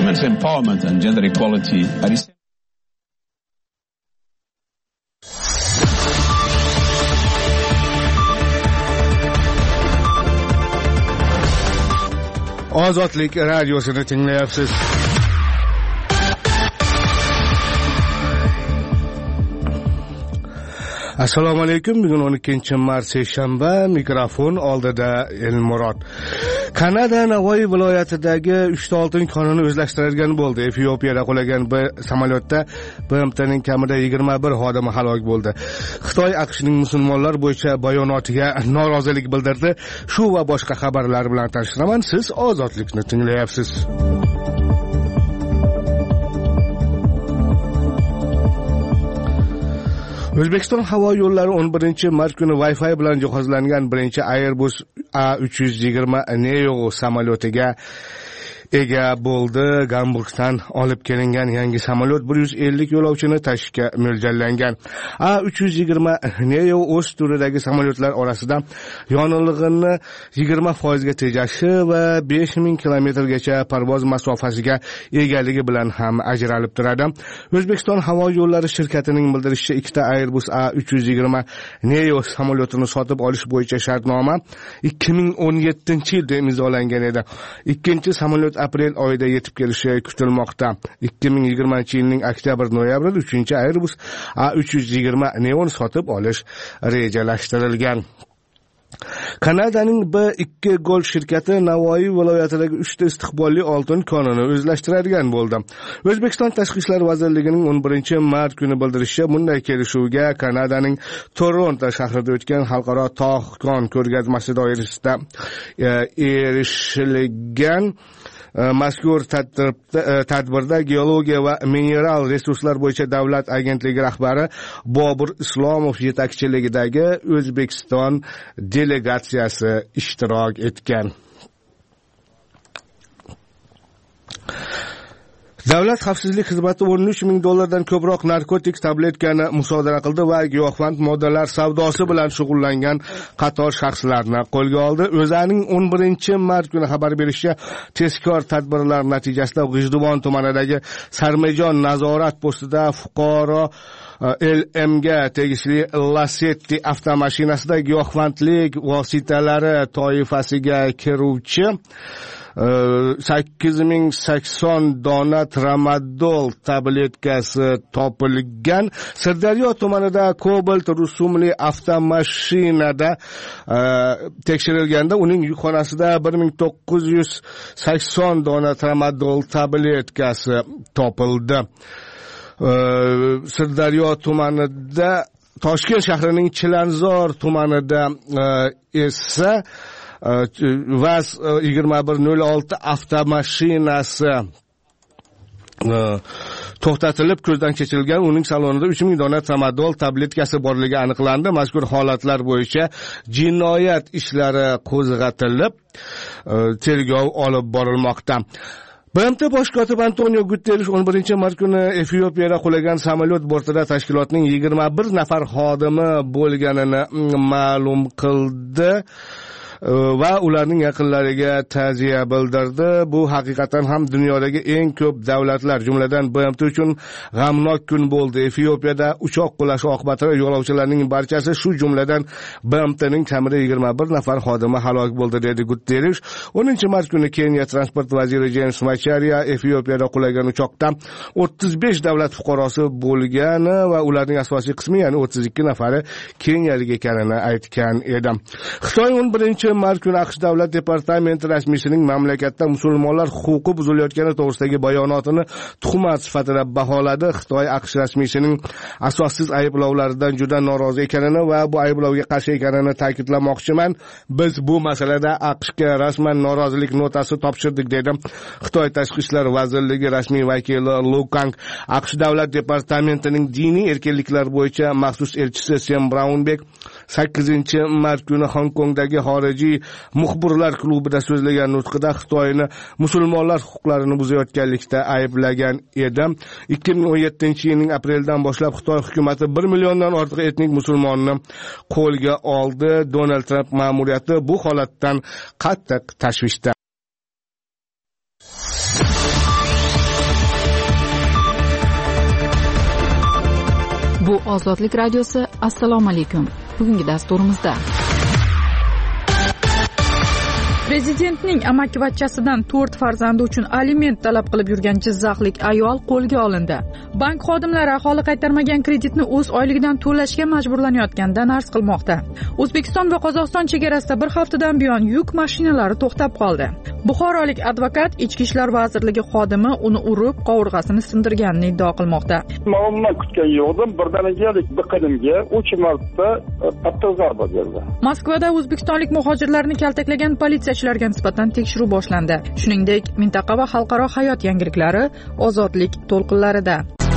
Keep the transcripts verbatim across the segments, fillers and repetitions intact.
Women's empowerment and gender equality are essential. Ozodlik radiosini tinglayapsiz. Assalomu alaykum. Bugun o'n ikkinchi mart seshanba, mikrofon oldida Elmurod. Kanada Navoiy viloyatidagi uchta oltin konini o'zlashtiradigan bo'ldi. Efiopiyada qulagan bir samolyotda B M T'ning kamida yigirma bir xodimi halok bo'ldi. Xitoy AQShning musulmonlar bo'yicha bayonotiga norozilik bildirdi. Shu va boshqa xabarlar bilan tanishiraman. Siz ozodlikni tinglayapsiz. O'zbekiston havo yo'llari o'n birinchi mart kuni Wi-Fi bilan jihozlangan birinchi Airbus A uch yuz yigirma Neo samolyotiga ega bo'ldi. Gamburgdan olib kelingan yangi samolyot bir yuz ellik yo'lovchini tashishga mo'ljallangan. A uch yuz yigirma Neo o'z turidagi samolyotlar orasida yonilg'ini yigirma foiz ga tejashi va besh ming kilometrgacha parvoz masofasiga egaligi bilan ham ajralib turadi. O'zbekiston havo yo'llari shirkatining bildirishicha, ikkita Airbus A uch yuz yigirma Neo samolyotini sotib olish bo'yicha shartnoma ikki ming o'n yettinchi yilda imzolangan edi. Ikkinchi samolyot aprel oyida yetib kelishi kutilmoqda. ikki ming yigirmanchi yilning oktyabr-noyabrida uchinchi Airbus A uch yuz yigirma Neo sotib olish rejalashtirilgan. Kanadaning B ikki Gold shirkati Navoiy viloyatidagi uchta istiqbolli oltin konini o'zlashtiradigan bo'ldi. O'zbekiston Tashqi ishlar vazirligining o'n birinchi mart kuni bildirishicha, bunday kelishuvga Kanadaning Toronto shahrida o'tgan xalqaro tog' kon ko'rgazmasi doirasida erishilgan. Mazkur tadbirda Geologiya va mineral resurslar bo'yicha davlat agentligi rahbari Bobur Islomov yetakchiligidagi O'zbekiston delegatsiyasi ishtirok etgan. Davlat xavfsizlik xizmati o'n uch ming dollardan ko'proq narkotik tabletkani musodara qildi va giyohvand moddalar savdosi bilan shug'ullangan qator shaxslarni qo'lga oldi. O'zaning o'n birinchi mart kuni xabar berishicha, tezkor tadbirlar natijasida G'ijduvon tumanidagi Sarmejon nazorat postida fuqaro L M ga tegishli Lacetti avtomashinasida giyohvandlik vositalari toifasiga kiruvchi sakkiz ming sakson dona tramadol tabletkasi topilgan. Sirdaryo tumanida Cobalt rusumli avtomashinada tekshirilganda uning yukxonasida bir ming to'qqiz yuz sakson dona tramadol tabletkasi topildi. Sirdaryo tumanida, Toshkent shahrining Chilanzor tumanida esa Vaz yigirma bir nol olti avtomashinasi to'xtatilib ko'zdan kechirilgan. Uning salonida uch ming dona tramadol tabletkasi borligi aniqlandi. Mazkur holatlar bo'yicha jinoyat ishlari qo'zg'atilib, tergov olib borilmoqda. B M T bosh kotibi Antonio Guterres o'n birinchi mart kuni Efiopiyada qulagan samolyot bortida tashkilotning yigirma bir nafar xodimi bo'lganini ma'lum qildi va ularning yaqinlariga ta'ziya bildirdi. Bu haqiqatan ham dunyodagi eng ko'p davlatlar, jumladan B M T uchun g'amnok kun bo'ldi. Efiopiyada uchoq qulashi oqibatida yo'lovchilarning barchasi, shu jumladan B M T'ning kamida yigirma bir nafar xodimi halok bo'ldi, dedi Guterres. o'ninchi mart kuni Keniya transport vaziri James Macharia Efiopiyada qulagan uchoqda o'ttiz besh davlat fuqarosi bo'lgani va ularning asosiy qismi, ya'ni o'ttiz ikki nafari keniyalik ekanini aytgan edi. Xitoy o'n birinchi mart kuni AQSh davlat departamenti rasmiysining mamlakatda musulmonlar huquqi buzilayotgani to'g'risidagi bayonotini tuhmat sifatida baholadi. Xitoy AQSh rasmiysining asossiz ayblovlaridan juda norozi ekanini va bu ayblovga qarshi ekanini ta'kidlamoqchiman. Biz bu masalada AQShga rasman norozilik notasi topshirdik, dedi Xitoy Tashqi ishlar vazirligi rasmiy vakili Lu Kang. AQSh davlat departamentining diniy erkinliklar bo'yicha maxsus elchisi Sam Brownback sakkizinchi mart kuni Hong Kongdagi xorijiy muxbirlar klubida so'zlagan nutqida Xitoyni musulmonlar huquqlarini buzayotganlikda ayblagan edi. ikki ming o'n yettinchi yilning apreldan boshlab Xitoy hukumatı bir milliondan ortiq etnik musulmonni qo'lga oldi. Donald Trump ma'muriyati bu holatdan qattiq tashvishda. Bu Ozodlik radiosi. Assalomu alaykum. Bugungi dasturimizda Prezidentning amakivachchasidan to'rt farzandi uchun aliment talab qilib yurgan jizzaxlik ayol qo'lga olindi. Bank xodimlari aholi qaytarmagan kreditni o'z oyligidan to'lashga majburlanayotganidan arz qilmoqda. O'zbekiston va Qozog'iston chegarasida bir haftadan buyon yuk mashinalari to'xtab qoldi. Buxorolik advokat Ichki ishlar vazirligi xodimi uni urib, qovurg'asini sindirganini iddao qilmoqda. Ma'lumot kutgan yo'qdim, birdanigalik biqinimga uch marta qattiq zarba berdi. Moskvada o'zbekistonlik muhojirlarni kaltaklagan politsiyachilarga nisbatan tekshiruv boshlandi. Shuningdek, mintaqa va xalqaro hayot yangiliklari ozodlik to'lqinlarida.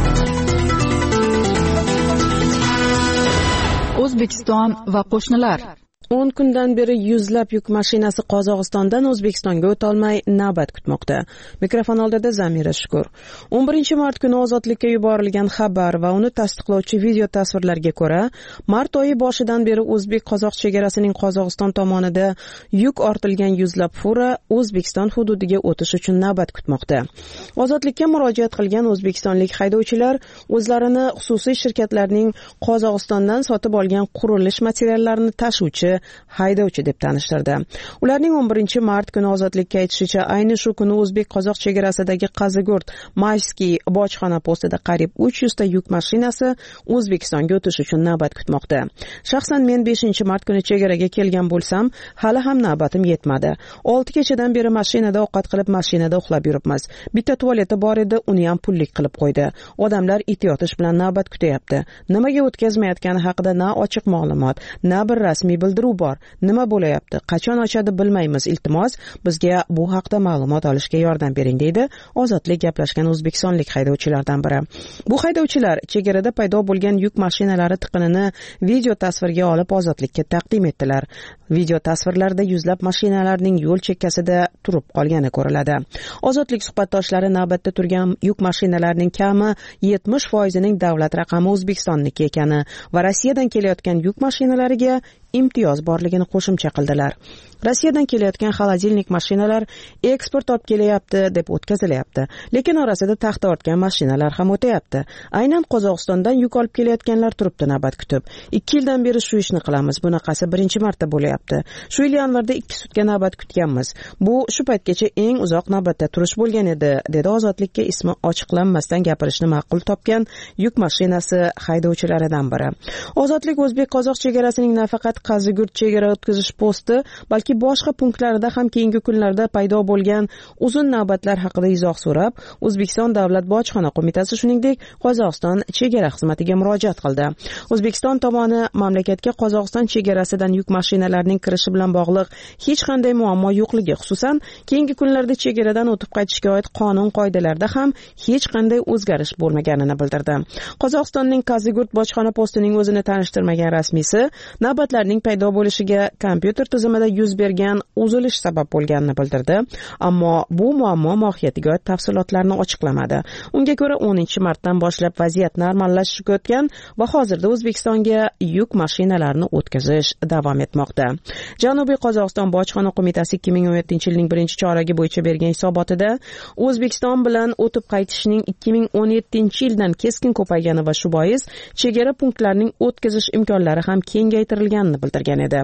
O'zbekiston va qo'shnilar. o'n kundan beri yuzlab yuk mashinasi Qozog'istondan O'zbekistonga o'tolmay navbat kutmoqda. Mikrofon oldida Zamira Shukur. o'n birinchi mart kuni ozodlikka yuborilgan xabar va uni tasdiqlovchi video tasvirlarga ko'ra, mart oyi boshidan beri o'zbek-qozoq chegarasining Qozog'iston tomonida yuk ortilgan yuzlab fura O'zbekiston hududiga o'tish uchun navbat kutmoqda. Ozodlikka murojaat qilgan o'zbekistonlik haydovchilar o'zlarini xususiy shirkatlarning Qozog'istondan sotib olgan qurilish materiallarini tashuvchi haydovchi deb tanishtirdi. Ularning o'n birinchi mart kuni ozodlikka aytishicha, ayni shu kuni o'zbek-qozoq chegarasidagi Qazigurt Mayskiy bojxona postida qariyb uch yuz ta yuk mashinasi O'zbekistonga o'tish uchun navbat kutmoqda. Shaxsan men beshinchi mart kuni chegaraga kelgan bo'lsam, hali ham navbatim yetmadi. olti kechadan beri mashinada ovqat qilib, mashinada uxlab yuribmiz. Bitta tualeti bor edi, uni ham pullik qilib qo'ydi. Odamlar it yotish bilan navbat kutyapti. Nimaga o'tkazmayotgani haqida na ochiq ma'lumot, na bir rasmiy bildiruv bor. Nima bo'layapti? Qachon ochadi bilmaymiz. Iltimos, bizga bu haqda ma'lumot olishga yordam bering, deydi ozodlik gaplashgan o'zbekistonlik haydovchilardan biri. Bu haydovchilar chegarada paydo bo'lgan yuk mashinalari tiqinini video tasvirga olib ozodlikka taqdim etdilar. Video tasvirlarda yuzlab mashinalarning yo'l chekkasida turib qolgani ko'riladi. Ozodlik suhbatdoshlari navbatda turgan yuk mashinalarining kami yetmish foizining davlat raqami O'zbekistonniki ekani va Rossiyadan kelayotgan yuk mashinalariga imtiyoz borligini qo'shimcha qildilar. Rossiyadan kelayotgan xolodilnik mashinalar eksport olib kelyapti deb o'tkazilyapti, lekin orasida taxta ortgan mashinalar ham o'tayapti. Aynan Qozog'istondan yuk olib kelayotganlar turibdi navbat kutib. ikki yildan beri shu ishni qilamiz. Bunaqasi birinchi marta bo'layapti. Shu yil yanvarda ikki sutga navbat kutganmiz. Bu shu paytgacha eng uzoq navbatda turish bo'lgan edi, dedi ozodlikka ismi ochiqlanmasdan gapirishni ma'qul topgan yuk mashinasi haydovchilaridan biri. Ozodlik o'zbek-qozoq chegarasining nafaqat Qazigurt chegara o'tkazish posti, balki boshqa punktlarda ham keyingi kunlarda paydo bo'lgan uzun navbatlar haqida izoh so'rab, O'zbekiston Davlat bojxona qo'mitasi shuningdek Qozog'iston chegara xizmatiga murojaat qildi. O'zbekiston tomoni mamlakatga Qozog'iston chegarasidan yuk mashinalarining kirishi bilan bog'liq hech qanday muammo yo'qligi, xususan keyingi kunlarda chegaradan o'tib qaytishga oid qonun qoidalarda ham hech qanday o'zgarish bo'lmaganini bildirdi. Qozog'istonning Qazigurt bojxona postining o'zini tanishtirmagan rasmiysi navbatlarning paydo bo'lishiga kompyuter tizimida yuz bergan uzilish sabab bo'lganini bildirdi, ammo bu muammo mohiyatiga oid tafsilotlarni ochiqlamadi. Unga ko'ra o'ninchi martdan boshlab vaziyat normallashishga o'tgan va hozirda O'zbekistonga yuk mashinalarini o'tkazish davom etmoqda. Janubiy Qozog'iston bojxona qo'mitasi ikki ming o'n yettinchi yilning birinchi choragi bo'yicha bergan hisobotida O'zbekiston bilan o'tib qaytishning ikki ming o'n yettinchi yildan keskin ko'paygani va shu bois chegara punktlarining o'tkazish imkonlari ham kengaytirilganini bildirgan edi.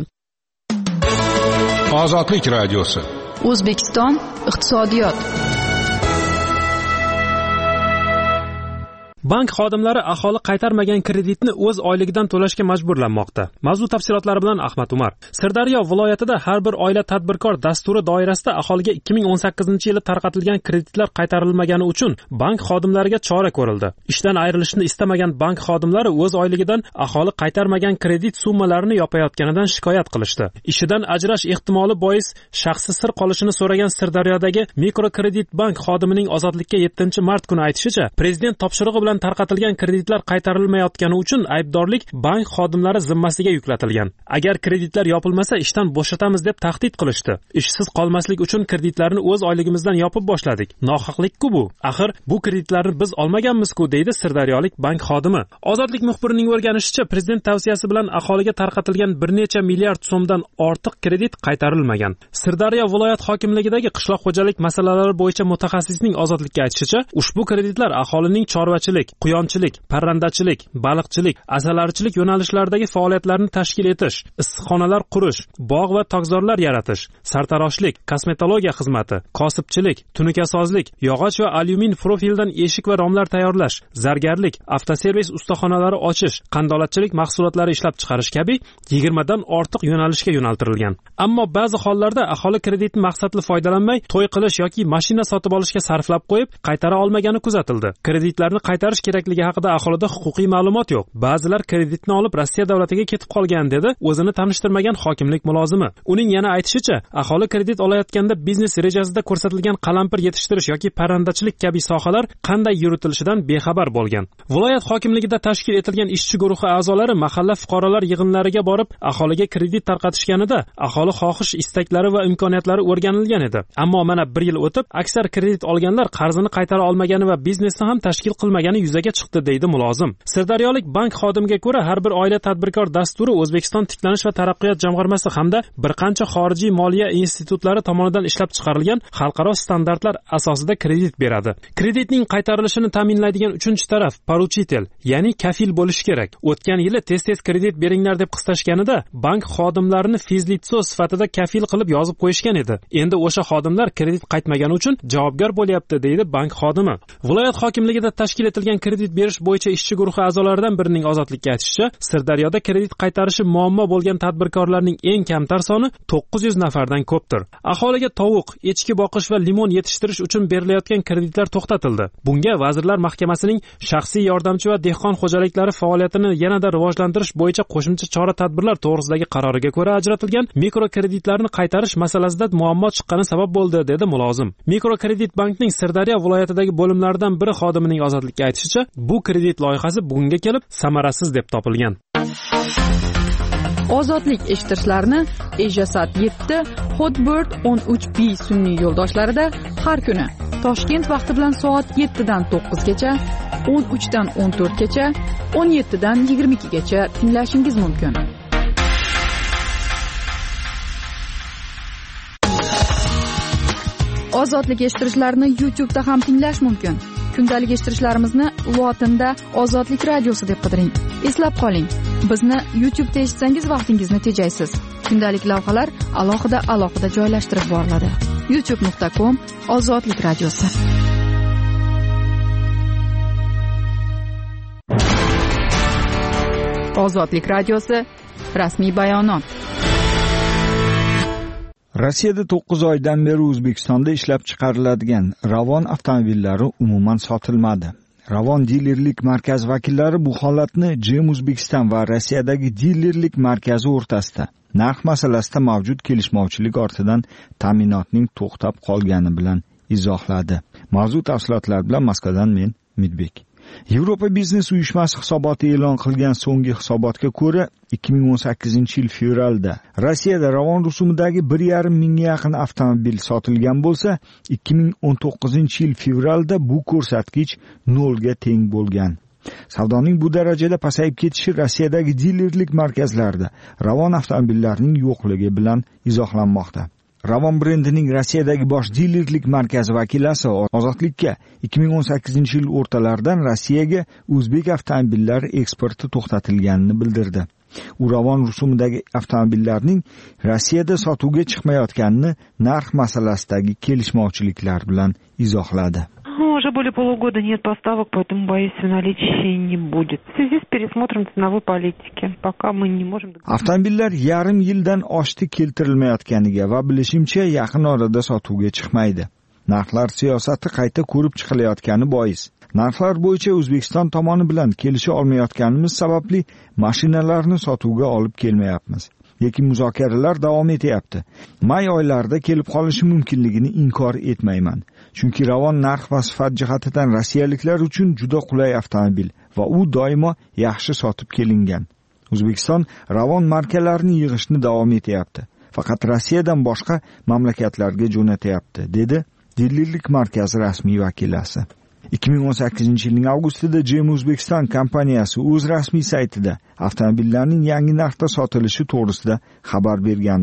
Ozodlik radiosi. O'zbekiston iqtisodiyot. Bank xodimlari aholi qaytarmagan kreditni o'z oyligidan to'lashga majburlanmoqda. Mavzu tafsilotlari bilan Ahmad Umar. Sirdaryo viloyatida har bir oila tadbirkor dasturi doirasida aholiga ikki ming o'n sakkizinchi yili tarqatilgan kreditlar qaytarilmagani uchun bank xodimlariga chora ko'rildi. Ishdan ayrilishni istamagan bank xodimlari o'z oyligidan aholi qaytarmagan kredit summalarini yopayotganidan shikoyat qilishdi. Ishidan ajrash ehtimoli bois shaxsi sir qolishini so'ragan Sirdaryodagi mikrokredit bank xodimining ozodlikka yettinchi mart kuni aytishicha, prezident topshirig'i bilan tarqatilgan kreditlar qaytarilmayotgani uchun aybdorlik bank xodimlari zimmasiga yuklatilgan. Agar kreditlar yopilmasa ishdan bo'shatamiz deb tahdid qilishdi. Ishsiz qolmaslik uchun kreditlarni o'z oyligimizdan yopib boshladik. Nohaqlik-ku bu. Axir bu kreditlarni biz olmaganmiz-ku, deydi Sirdaryolik bank xodimi. Ozodlik muxbirining o'rganishicha, prezident tavsiyasi bilan aholiga tarqatilgan bir necha milliard so'mdan ortiq kredit qaytarilmagan. Sirdaryo viloyat hokimligidagi qishloq xo'jalik masalalari bo'yicha mutaxassisning Ozodlikka aytishicha, ushbu kreditlar aholining chorvachilik, dehqonchilik, quyonchilik, parrandachilik, baliqchilik, asalarichilik yo'nalishlaridagi faoliyatlarni tashkil etish, issiqxonalar qurish, bog' va tokzorlar yaratish, sartaroshlik, kosmetologiya xizmati, kosibchilik, tunukasozlik, yog'och va alyumin profildan eshik va romlar tayyorlash, zargarlik, avtoservis ustaxonalari ochish, qandolatchilik mahsulotlari ishlab chiqarish kabi yigirmadan ortiq yo'nalishga yo'naltirilgan. Ammo ba'zi hollarda aholi kreditni maqsadli foydalanmay to'y qilish yoki mashina sotib olishga sarflab qo'yib, qaytara olmagani kuzatildi. Kreditlarni qaytarish kerakligi haqida aholida huquqiy ma'lumot yo'q. Ba'zilar kreditni olib Rossiya davlatiga ketib qolgan dedi o'zini tanishtirmagan hokimlik mulozimi. Uning yana aytishicha, aholi kredit olayotganda biznes rejasida ko'rsatilgan qalampir yetishtirish yoki parrandachilik kabi sohalar qanday yuritilishidan bexabar bo'lgan. Viloyat hokimligida tashkil etilgan ishchi guruhi a'zolari mahalla fuqarolar yig'inlariga borib, aholiga kredit tarqatishganida aholi xohish, istaklari va imkoniyatlari o'rganilgan edi. Ammo mana bir yil o'tib, aksar kredit olganlar qarzini qaytara olmagani va biznesni ham tashkil qilmagani yuzaga chiqdi deydi mulozim. Sirdaryolik bank xodimiga ko'ra, har bir oila tadbirkor dasturi O'zbekiston tiklanish va taraqqiyot jamg'armasi hamda bir qancha xorijiy moliya institutlari tomonidan ishlab chiqarilgan xalqaro standartlar asosida kredit beradi. Kreditning qaytarilishini ta'minlaydigan uchinchi taraf poruchitel, ya'ni kafil bo'lishi kerak. O'tgan yili tez-tez kredit beringlar deb qistashganida bank xodimlarini fizlitso sifatida kafil qilib yozib qo'yishgan edi. Endi o'sha xodimlar kredit qaytmagani uchun javobgar bo'lyapti deydi bank xodimi. Viloyat hokimligida tashkil etilgan kredit berish bo'yicha ishchi guruhi a'zolaridan birining ozodlikka aytishicha, Sirdaryoda kredit qaytarishi muammo bo'lgan tadbirkorlarning eng kamtar soni to'qqiz yuz nafardan ko'pdir. Aholiga tovuq, echki boqish va limon yetishtirish uchun berilayotgan kreditlar to'xtatildi. Bunga Vazirlar Mahkamasining shaxsiy yordamchi va dehqon xo'jaliklari faoliyatini yanada rivojlantirish bo'yicha qo'shimcha chora-tadbirlar to'g'risidagi qaroriga ko'ra ajratilgan mikrokreditlarni qaytarish masalasida muammo chiqqani sabab bo'ldi, dedi mulozim. Mikrokredit bankning Sirdaryo viloyatidagi bo'limlaridan biri xodimining ozodlikka aytishicha, bu kredit loyihasi bugunga kelib samarasiz deb topilgan. Ozodlik eshittirishlarni Ejasat yetti, Hotbird o'n uch B sun'iy yo'ldoshlarida har kuni Toshkent vaqti bilan soat yettidan to'qqizgacha, o'n uchdan o'n to'rtgacha, o'n yettidan yigirma ikkigacha tinglashingiz mumkin. Ozodlik eshittirishlarni YouTube da ham tinglash mumkin. Kundalik eshittirishlarimizni lotinda Ozodlik radiosi deb qidiring. Eslab qoling, bizni YouTube da eshitsangiz vaqtingizni tejaysiz. Kundalik lavhalar alohida alohida joylashtirib boriladi. youtube nuqta com Ozodlik radiosi. Ozodlik radiosi rasmiy bayonot. Rossiyada to'qqiz oydan beri O'zbekistonda ishlab chiqariladigan Ravon avtomobillari umuman sotilmadi. Ravon dilerlik markazi vakillari bu holatni Jem O'zbekiston va Rossiyadagi dilerlik markazi o'rtasida narx masalasida mavjud kelishmovchilik ortidan ta'minotning to'xtab qolgani bilan izohladi. Mavzu tafsilotlar bilan Moskvadan men Midbek. Yevropa biznes uyushmasi hisoboti e'lon qilgan so'nggi hisobotga ko'ra, ikki ming o'n sakkizinchi yil fevralda Rossiyada Ravon rusumidagi bir yarim mingga yaqin avtomobil sotilgan bo'lsa, ikki ming o'n to'qqizinchi yil fevralda bu ko'rsatkich nolga teng bo'lgan. Savdoning bu darajada pasayib ketishi Rossiyadagi dilerlik markazlarida Ravon avtomobillarining yo'qligi bilan izohlanmoqda. Ravon brendining Rossiyadagi bosh dilerlik markazi vakilasi Ozodlikka ikki ming o'n sakkizinchi yil o'rtalaridan Rossiyaga o'zbek avtomobillari eksporti to'xtatilganini bildirdi. U Ravon rusumidagi avtomobillarning Rossiyada sotuvga chiqmayotganini narx masalasidagi kelishmovchiliklar bilan izohladi. Уже более полугода нет поставок, поэтому, боюсь, наличия не будет. В связи с пересмотром ценовой политики, пока мы не можем... Avtomobillar yarim yildan oshdi keltirilmayotganiga va bilishimcha yaqin orada sotuvga chiqmaydi. Narxlar siyosati qayta ko'rib chiqilayotgani bois. Narxlar bo'yicha O'zbekiston tomoni bilan kelisha olmayotganimiz sababli mashinalarni sotuvga olib kelmayapmiz. Lekin muzokaralar davom etyapti. May oylarida kelib qolishi mumkinligini inkor etmayman. Chunki Ravon narx va sifat jihatidan rossiyaliklar uchun juda qulay avtomobil va u doimo yaxshi sotib kelingan. O'zbekiston Ravon markalarini yig'ishni davom etyapti. Faqat Rossiyadan boshqa mamlakatlarga jo'natyapti, dedi dilerlik markazi rasmiy vakilasi. ikki ming o'n sakkizinchi yilning avgustida Jem O'zbekiston kompaniyasi o'z rasmiy saytida avtomobillarning yangi narxda sotilishi to'g'risida xabar bergandi.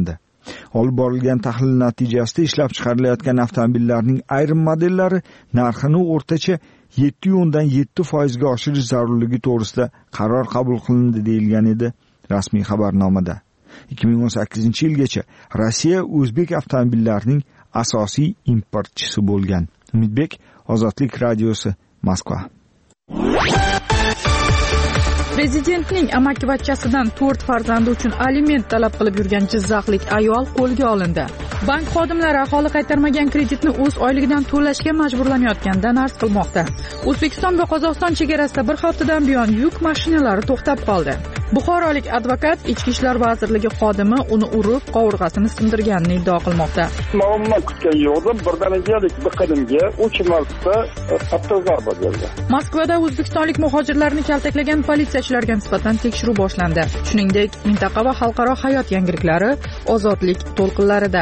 Olib borilgan tahlil natijasida ishlab chiqarilayotgan avtomobillarning ayrim modellari narxini o'rtacha yetti o'ndan yetti foizga oshirish zarurligi to'g'risida qaror qabul qilindi deyilgan edi rasmiy xabarnomada. ikki ming o'n sakkizinchi yilgacha Rossiya o'zbek avtomobillarining asosiy importchisi bo'lgan. Umidbek, Ozodlik radiosi, Moskva. Prezidentning amakivachchasidan to'rt farzandi uchun aliment talab qilib yurgan jizzaxlik ayol qo'lga olindi. Bank xodimlari aholi qaytarmagan kreditni o'z oyligidan to'lashga majburlanayotganidan arz qilmoqda. O'zbekiston va Qozog'iston chegarasida bir haftadan buyon yuk mashinalari to'xtab qoldi. Buxorolik advokat Ichki ishlar vazirligi xodimi uni urib, qovurg'asini sindirganini iddao qilmoqda. Umuman kutgan yo'qdim, birdanigalik biqinimga uch marta qattiq zarba berdi. Moskvada o'zbekistonlik muhojirlarni kaltaklagan politsiyachilarga nisbatan tekshiruv boshlandi. Shuningdek, mintaqa va xalqaro hayot yangiliklari ozodlik to'lqinlarida.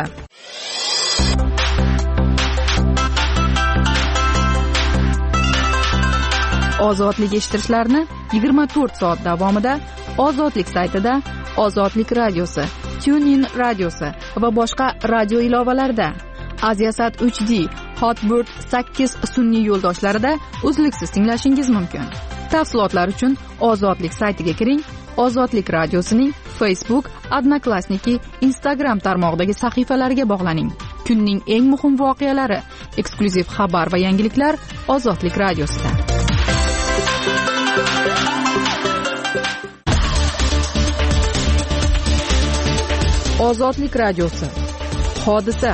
Ozodlik eshittirishlarni yigirma to'rt soat davomida Ozodlik saytida, Ozodlik radiosi, TuneIn radiosi va boshqa radio ilovalarida, Aziasat uch D, Hotbird sakkiz sun'iy yo'ldoshlarida uzluksiz tinglashingiz mumkin. Tafsilotlar uchun Ozodlik saytiga kiring. Ozodlik radiosining Facebook, Odnoklassniki, Instagram tarmog'idagi sahifalariga bog'laning. Kunning eng muhim voqealari, eksklyuziv xabar va yangiliklar Ozodlik radiosida. Ozodlik radiosi. Hodisa.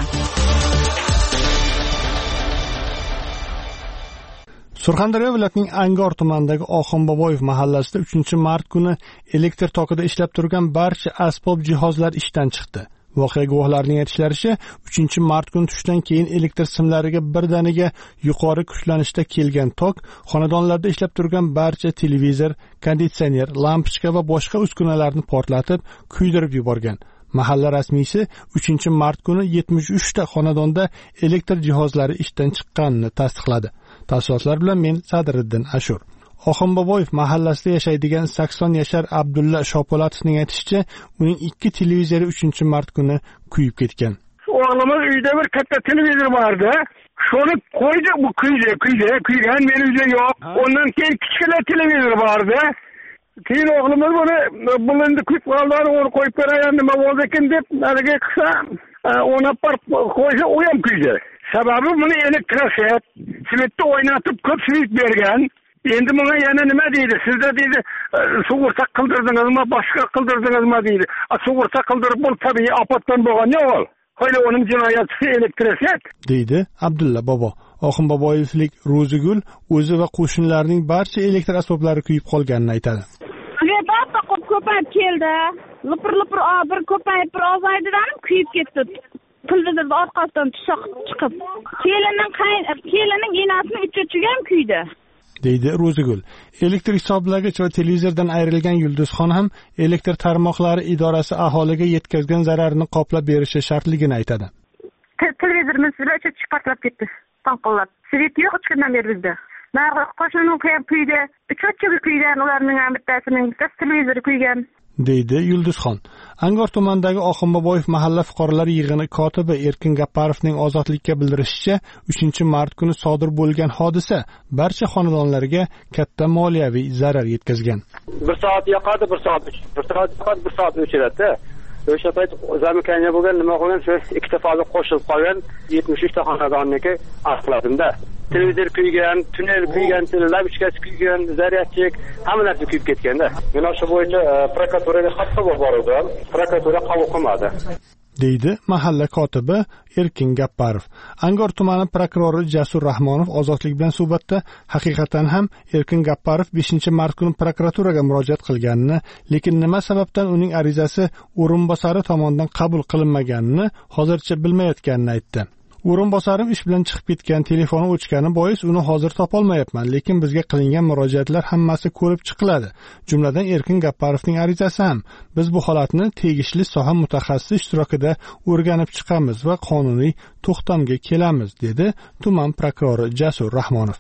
Surxondaryo viloyatining Angor tumanidagi Oxunboboyev mahallasida uchinchi mart kuni elektr tokida ishlab turgan barcha asbob jihozlar ishdan chiqdi. Voqea guvohlarining aytishlaricha, uchinchi mart kuni tushdan keyin elektr simlariga birdaniga yuqori kuchlanishda kelgan tok xonadonlarda ishlab turgan barcha televizor, konditsioner, lampochka va boshqa uskunalarni portlatib, kuydirib yuborgan. Mahalla rasmiysi uchinchi mart kuni yetmish uch ta xonadonda elektr jihozlari ishdan chiqqanini tasdiqladi. Tafsilotlar bilan men Sadriddin Ashur. Oxunboboyev mahallasida yashaydigan sakson yashar Abdulla Shopolatovning aytishicha, uning ikki televizori uchinchi mart kuni kuyib ketgan. O'g'limiz uyda bir katta televizor bordi. Shuni qo'ydi, bu kuydi, kuydi, kuygan, men uyda yo'q. Ondan keyin kichkina televizor bordi. Keyin o'g'limiz buni bulindi kuyib qoldi, uni qo'yib beraman, nima bo'ldi ekan deb nariga qilsa, ona par qo'ysa u ham kuydi. Sababi buni elektroshet, svetni o'ynatib ko'p svet bergan. Endi bunga yana nima deydi? Sizda deydi, sug'urta qildirdingizmi, boshqa qildirdingizmi deydi. Sug'urta qildirib bo'l, tabiiy ofatdan bo'lgan yo'q. Qo'yli uning jinoyati elektroshet deydi Abdulla bobo. Oxunboboyevlik Ro'zigul o'zi va qo'shnilarining barcha elektr asboblari kuyib qolganini aytadi. Albatta ko'payib keldi. Lipir-lipir bir ko'payib bir ozaydidan kuyib ketdi. Televizorda orqasidan tushoq chiqib. Kelinning kelining enasini ichiga ham kuydi. deydi Ro'zigul. Elektr hisoblagich va televizordan ayrilgan Yulduzxon ham elektr tarmoqlari idorasi aholiga yetkazgan zararni qoplab berishi shartligini aytadi. Televizorimiz bilan chiqarib ketdi. Tanqollab. Svet yo'q uch kundan beri bizda. Narga qo'shnining qo'yib kuydi. Cho'chib kuygan, ularning ham bittasining televizori kuygan. deydi Yulduzxon. Angor tumanidagi Oxunboboyev mahalla fuqarolar yig'ini kotibi Erkin Gapparovning Ozodlikka bildirishicha, uchinchi mart kuni sodir bo'lgan hodisa barcha xonadonlarga katta moliyaviy zarar yetkazgan. bir soat yoqadi, bir soat bir soat yoqadi, bir soat o'chiradi. O'sha payt zamikanya bo'lgan, nima qilgan, shu ikkita faza qo'shilib qolgan yetmish uch ta xonadonniki aniqladimda. Televizor kuygan, tunnel kuygan, lampochkasi kuygan, zaryadchik, hamma narsa kuyib ketganda. Men o'sha bo'yicha prokuraturaga xat yubordim. Prokuratura qabul qilmadi. deydi mahalla kotibi Erkin Gapparov. Angor tumani prokurori Jasur Rahmonov Ozodlik bilan suhbatda haqiqatan ham Erkin Gapparov beshinchi mart kuni prokuraturaga murojaat qilganini, lekin nima sababdan uning arizasi o'rinbosari tomonidan qabul qilinmaganini hozircha bilmayotganini aytdi. O'rinbosarim ish bilan chiqib ketgan, telefoni o'chgani bois uni hozir topolmayapman, lekin bizga qilingan murojaatlar hammasi ko'rib chiqiladi. Jumladan Erkin Gapparovning arizasi ham. Biz bu holatni tegishli soha mutaxassisi ishtirokida o'rganib chiqamiz va qonuniy to'xtamga kelamiz, dedi tuman prokurori Jasur Rahmonov.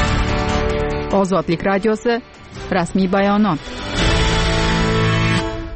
Ozodlik radiosi rasmiy bayonot.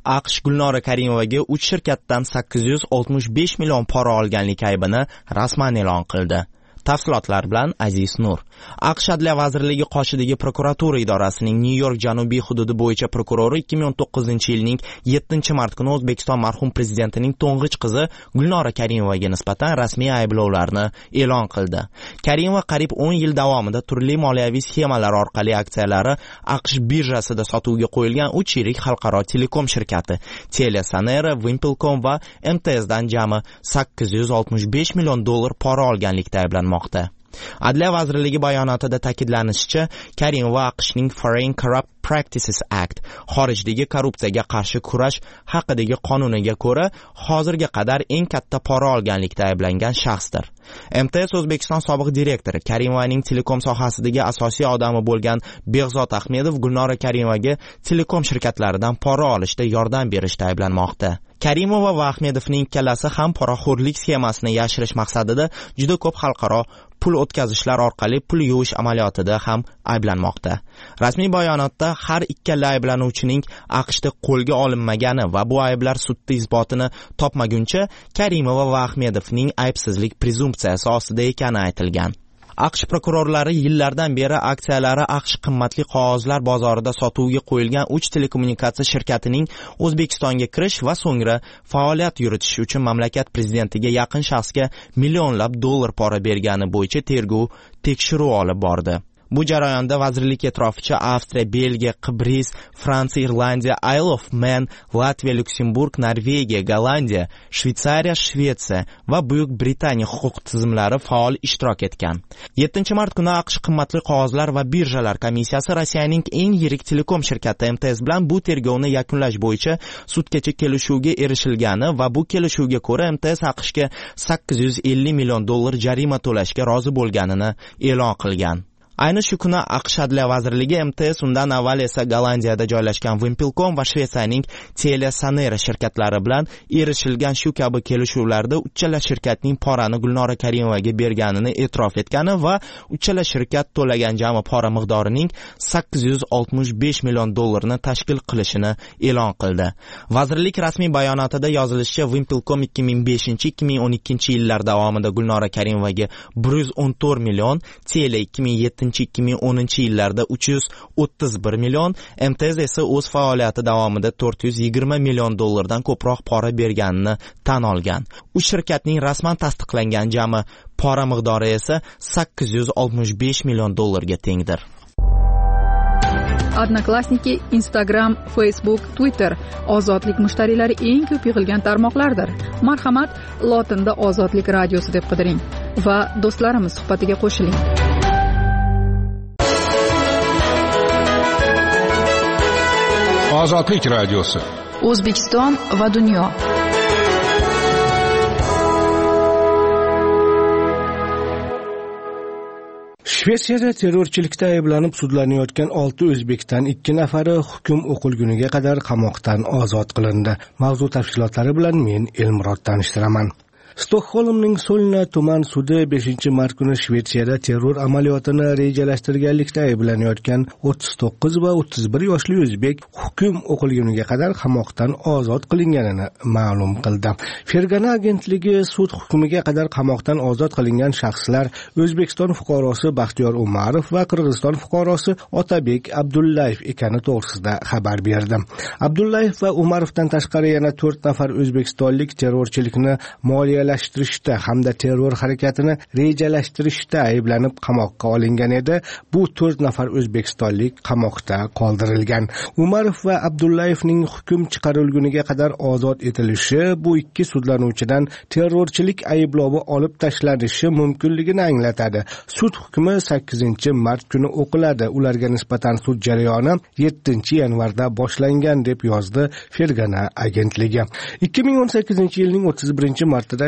aqsh Gulnora Karimovaga uch shirkatdan sakkiz yuz oltmish besh million pora olganlik aybini rasman e'lon qildi. Tafsilotlar bilan Aziz Nur. aqsh Adliya vazirligi qoshidagi prokuratura idorasining New York janubiy hududi bo'yicha prokurori ikki ming o'n to'qqizinchi yilning yettinchi mart kuni O'zbekiston marhum prezidentining to'ng'ich qizi Gulnora Karimovaga nisbatan rasmiy ayblovlarni e'lon qildi. Karimova qariyb o'n yil davomida turli moliyaviy sxemalar orqali aksiyalari aqsh birjasida sotuvga qo'yilgan uch yirik xalqaro telekom shirkati TeliaSonera, Wimpelcom va M T S dan jami sakkiz yuz oltmish besh million dollar pora olganlikda ayblanmoqda. Adliya vazirligi bayonotida ta'kidlanishicha, Karimova aqshning Foreign Corrupt Practices Act, xorijdagi korrupsiyaga qarshi kurash haqidagi qonuniga ko'ra, hozirga qadar eng katta pora olganlikda ayblangan shaxsdir. M T S O'zbekiston sobiq direktori Karimovaning telekom sohasidagi asosiy odami bo'lgan Behzod Ahmedov Gulnora Karimovaga telekom shirkatlaridan pora olishda yordam berishda ayblanmoqda. Karimova va Ahmedovning ikkalasi ham poraxo'rlik sxemasini yashirish maqsadida juda ko'p xalqaro pul o'tkazishlar orqali pul yuvish amaliyotida ham ayblanmoqda. Rasmiy bayonotda har ikkala ayblanuvchining aqshda qo'lga olinmagani va bu ayblar sudda isbotini topmaguncha Karimova va Ahmedovning aybsizlik prezumpsiyasi ostida ekani aytilgan. aqsh prokurorlari yillardan beri aksiyalari aqsh qimmatli qog'ozlar bozorida sotuvga qo'yilgan uch telekommunikatsiya shirkatining O'zbekistonga kirish va so'ngra faoliyat yuritish uchun mamlakat prezidentiga yaqin shaxsga millionlab dollar pora bergani bo'yicha tergov tekshiruv olib bordi. Bu jarayonda vazirlik e'tiroficha Avstriya, Belgiya, Qibris, Fransiya, Irlandiya, Isle of Man, Latviya, Lyuksemburg, Norvegiya, Gollandiya, Shveysariya, Shvetsiya va Buyuk Britaniya huquq tizimlari faol ishtirok etgan. yettinchi mart kuni aqsh qimmatli qog'ozlar va birjalar komissiyasi Rossiyaning eng yirik telekom shirkati M T S bilan bu tergovni yakunlash bo'yicha sudgacha kelishuvga erishilgani va bu kelishuvga ko'ra M T S aqshga sakkiz yuz ellik million dollar jarima to'lashga rozi bo'lganini e'lon qilgan. Ayni shu kuni aqsh Adliya vazirligi M T S undan avval esa Gollandiyada joylashgan Wimpelcom va Shvetsiyaning TeliaSonera shirkatlari bilan erishilgan shu kabi kelishuvlarda uchala shirkatning porani Gulnora Karimovaga berganini e'tirof etgani va uchala shirkat to'lagan jami pora miqdorining sakkiz yuz oltmish besh million dollarni tashkil qilishini e'lon qildi. Vazirlik rasmiy bayonotida yozilishicha, Wimpelcom ikki ming beshinchi ikki ming o'n ikkinchi yillar davomida Gulnora Karimovaga bir yuz o'n to'rt million, Telia ikki ming yettinchi ikki ming o'ninchi yillarda uch yuz o'ttiz bir million, M T S esa o'z faoliyati davomida to'rt yuz yigirma million dollardan ko'proq pora berganini tan olgan. Uch shirkatning rasman tasdiqlangan jami pora miqdori esa sakkiz yuz oltmish besh million dollarga tengdir. Odnoklassniki, Instagram, Facebook, Twitter ozodlik mushtariylari eng ko'p yig'ilgan tarmoqlardir. Marhamat, lotinda Ozodlik radiosi deb qidiring va do'stlarimiz suhbatiga qo'shiling. Ozodlik radiosi. O'zbekiston va dunyo. Shvetsiyada terrorchilikda ayblanib sudlanayotgan olti o'zbekdan ikki nafari hukm o'qilguniga qadar qamoqdan ozod qilindi. Mavzu tafsilotlari bilan men Elmurod tanishtiraman. Stokholmning Solna tuman sudi beshinchi mart kuni Shvetsiyada terror amaliyotini rejalashtirganlikda ayblanayotgan o'ttiz to'qqiz va o'ttiz bir yoshli o'zbek hukm o'qilguniga qadar qamoqdan ozod qilinganini ma'lum qildi. Fergana agentligi sud hukmiga qadar qamoqdan ozod qilingan shaxslar O'zbekiston fuqarosi Baxtiyor Umarov va Qirg'iziston fuqarosi Otabek Abdullayev ekani to'g'risida xabar berdi. Abdullayev va Umarovdan tashqari yana to'rt nafar o'zbekistonlik terrorchilikni moliya lashtirishda hamda terror harakatini rejalashtirishda ayblanib qamoqqa olingan edi. Bu to'rt nafar o'zbekistonlik qamoqda qoldirilgan. Umarov va Abdullayevning hukm chiqarilguniga qadar ozod etilishi bu ikki sudlanuvchidan terrorchilik ayblovi olib tashlanishi mumkinligini anglatadi. Sud hukmi sakkizinchi mart kuni o'qiladi. Ularga nisbatan sud jarayoni yettinchi yanvarda boshlangan deb yozdi Fergana agentligi. ikki ming o'n sakkizinchi yilning o'ttiz birinchi martida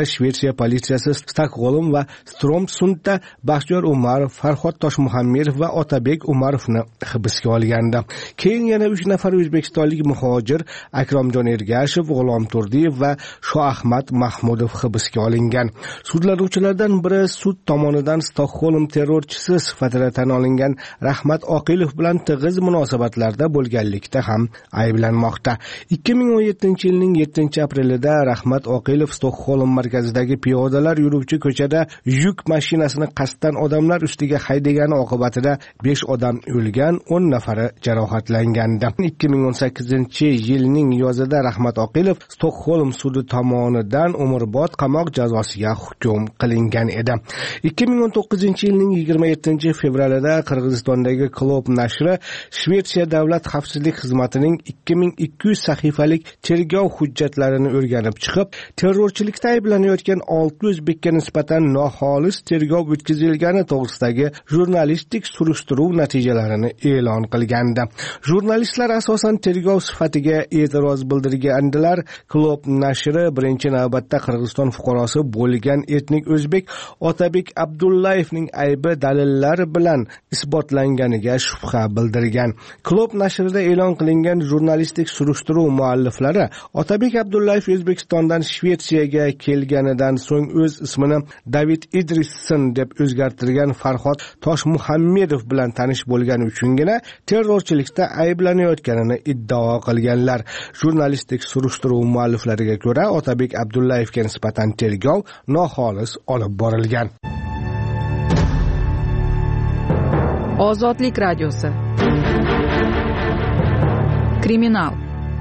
Shvetsiya politsiyasi Stokgolm va Stromsundda Baxtiyor Umarov, Farhod Toshmuhammedov va Otabek Umarovni hibsga olgandi. Keyin yana uch nafar o'zbekistonlik muhojir Akromjon Ergashev, G'ulom Turdiyev va Shoahmad Mahmudov hibsga olingan. Sudlanuvchilardan biri sud tomonidan Stokgolm terrorchisi sifatida tan olingan Rahmat Oqilov bilan tig'iz munosabatlarda bo'lganlikda ham ayblanmoqda. ikki ming o'n yettinchi yilning yettinchi aprelida Rahmat Oqilov Stokgolm markazidagi piyodalar yuruvchi ko'chada yuk mashinasini qasddan odamlar ustiga haydagani oqibatida besh odam o'lgan, o'n nafari jarohatlangandi. ikki ming o'n sakkizinchi yilning yozida Rahmat Oqilov Stokgolm sudi tomonidan umrbod qamoq jazosiga hukm qilingan edi. ikki ming o'n to'qqizinchi yilning yigirma yettinchi fevralida Qirg'izistondagi Klob nashri Shvetsiya davlat xavfsizlik xizmatining ikki ming ikki yuz sahifalik tergov hujjatlarini o'rganib chiqib, terrorchilikda ayblanayotgan olti o'zbekka nisbatan noxolis tergov o'tkazilgani to'g'risidagi jurnalistik surishtiruv natijalarini e'lon qilgandi. Jurnalistlar asosan tergov sifatiga e'tiroz bildirgandilar. Klob nashri birinchi navbatda Qirg'iziston fuqarosi bo'lgan etnik o'zbek Otabek Abdullayevning aybi dalillar bilan isbotlanganiga shubha bildirgan. Klob nashrida e'lon qilingan jurnalistik surishtiruv mualliflari Otabek Abdullayev O'zbekistondan Shvetsiyaga kelganidan so'ng o'z ismini David Idrisson deb o'zgartirgan Farhod Toshmuhammedov bilan tanish bo'lgani uchungina terrorchilikda ayblanayotganini iddao qilganlar. Jurnalistik surishtiruv mualliflariga ko'ra, Otabek Abdullayevga nisbatan tergov noxolis olib borilgan. Ozodlik radiosi. Kriminal.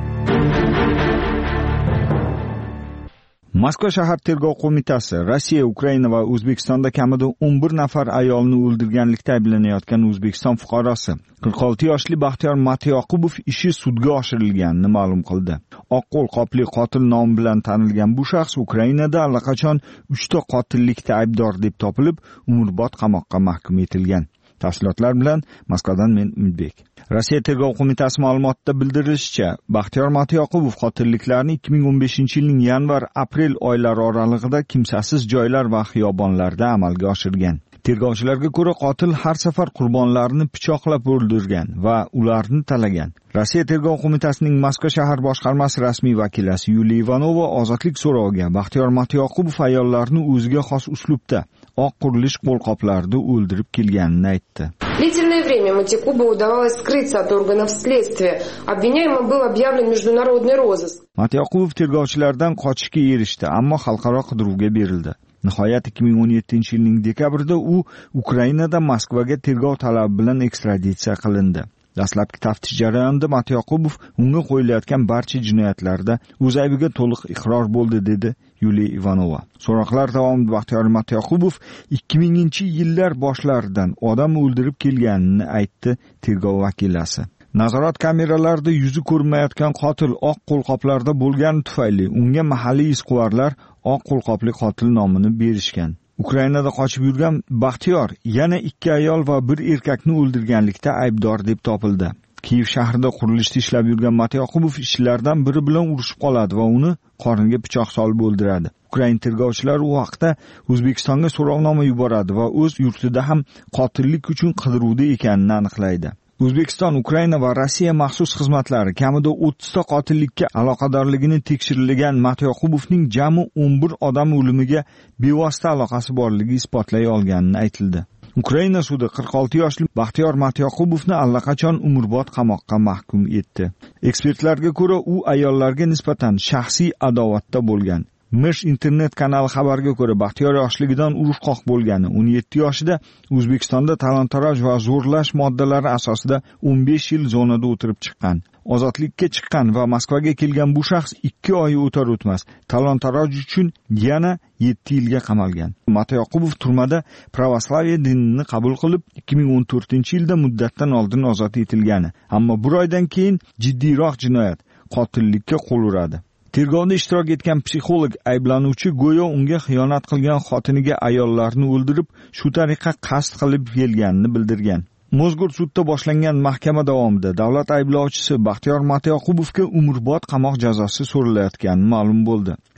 Moskva shahar tergov qo'mitasi Rossiya, Ukraina va O'zbekistonda kamida o'n bir nafar ayolni o'ldirganlikda ayblanayotgan O'zbekiston fuqarosi qirq olti yoshli Baxtiyor Matyoqubov ishi sudga oshirilganini ma'lum qildi. Oq qo'lqopli qotil nomi bilan tanilgan bu shaxs Ukrainada allaqachon uchta qotillikda aybdor deb topilib, umrbod qamoqqa mahkum etilgan. Tafsilotlar bilan Moskvadan men Umidbek. Rossiya tergov qo'mitasi ma'lumotida bildirilishicha, Baxtiyor Matyoqubov qotilliklarni ikki ming o'n beshinchi yilning yanvar-aprel oylari oralig'ida kimsasiz joylar va xiyobonlarda amalga oshirgan. Tergovchilarga ko'ra, qotil har safar qurbonlarni pichoqlab o'ldirgan va ularni talagan. Rossiya tergov qo'mitasining Moskva shahar boshqarmasi rasmiy vakilasi Yuliya Ivanova ozodlik so'roviga Baxtiyor Matyoqubov ayollarni o'ziga xos uslubda oq qurilish qo'lqoplarida o'ldirib kelganini aytdi. Длительное время Матякубу удавалось скрыться от органов следствия. Обвиняемым был объявлен международный розыск. Matyoqubov tergovchilardan qochishga erishdi, ammo xalqaro qidiruvga berildi. Nihoyat ikki ming o'n yettinchi yilning dekabrida u Ukrainada Moskvaga tergov talabi bilan ekstraditsiya qilindi. Dastlabki taftish jarayonida Matyoqubov unga qo'yilayotgan barcha jinoyatlarda o'z aybiga to'liq iqror bo'ldi, dedi Yuliya Ivanova. So'roqlar davomida Baxtiyor Matyoqubov ikki minginchi yillar boshlaridan odam o'ldirib kelganini aytdi tergov vakilasi. Nazorat kameralarida yuzi ko'rinmayotgan qotil oq qo'lqoplarda bo'lgani tufayli unga mahalliy izquvarlar oq qo'lqopli qotil nomini berishgan. Ukrainada qochib yurgan Baxtiyor yana ikki ayol va bir erkakni o'ldirganlikda aybdor deb topildi. Kiyev shahrida qurilishda ishlab yurgan Matyoqubov ishchilardan biri bilan urushib qoladi va uni qorniga pichoq solib o'ldiradi. Ukrain tergovchilari u haqda O'zbekistonga so'rovnoma yuboradi va o'z yurtida ham qotillik uchun qidiruvda ekanini aniqlaydi. O'zbekiston, Ukraina va Rossiya maxsus xizmatlari kamida o'ttizta qotillikka aloqadorligini tekshirilgan Matyoqubovning jami o'n bir odam o'limiga bevosita aloqasi borligi isbotlay olganini aytildi. Ukraina sudi qirq olti yoshli Baxtiyor Matyoqubovni allaqachon umrbod qamoqqa mahkum etdi. Ekspertlarga ko'ra, u ayollarga nisbatan shaxsiy adovatda bo'lgan. Mish internet kanali xabarga ko'ra, Baxtiyor yoshligidan urushqoq bo'lgani, o'n yetti yoshida O'zbekistonda talon-taroj va zo'rlash moddalari asosida o'n besh yil zonada o'tirib chiqqan. Ozodlikka chiqqan va Moskvaga kelgan bu shaxs ikki oy o'tar o'tmas talon-taroj uchun yana yetti yilga qamalgan. Matyoqubov turmada pravoslaviya dinini qabul qilib, ikki ming o'n to'rtinchi yilda muddatdan oldin ozod etilgani, ammo bir oydan keyin jiddiyroq jinoyat, qotillikka qo'l uradi. Tergovda ishtirok etgan psixolog ayblanuvchi go'yo unga xiyonat qilgan xotiniga ayollarni o'ldirib, shu tariqa qasd qilib kelganini bildirgan. Mozgur sudda boshlangan mahkama davomida davlat ayblovchisi Baxtiyor Matyoqubovga umrbod qamoq jazosi so'ralayotgani ma'lum bo'ldi.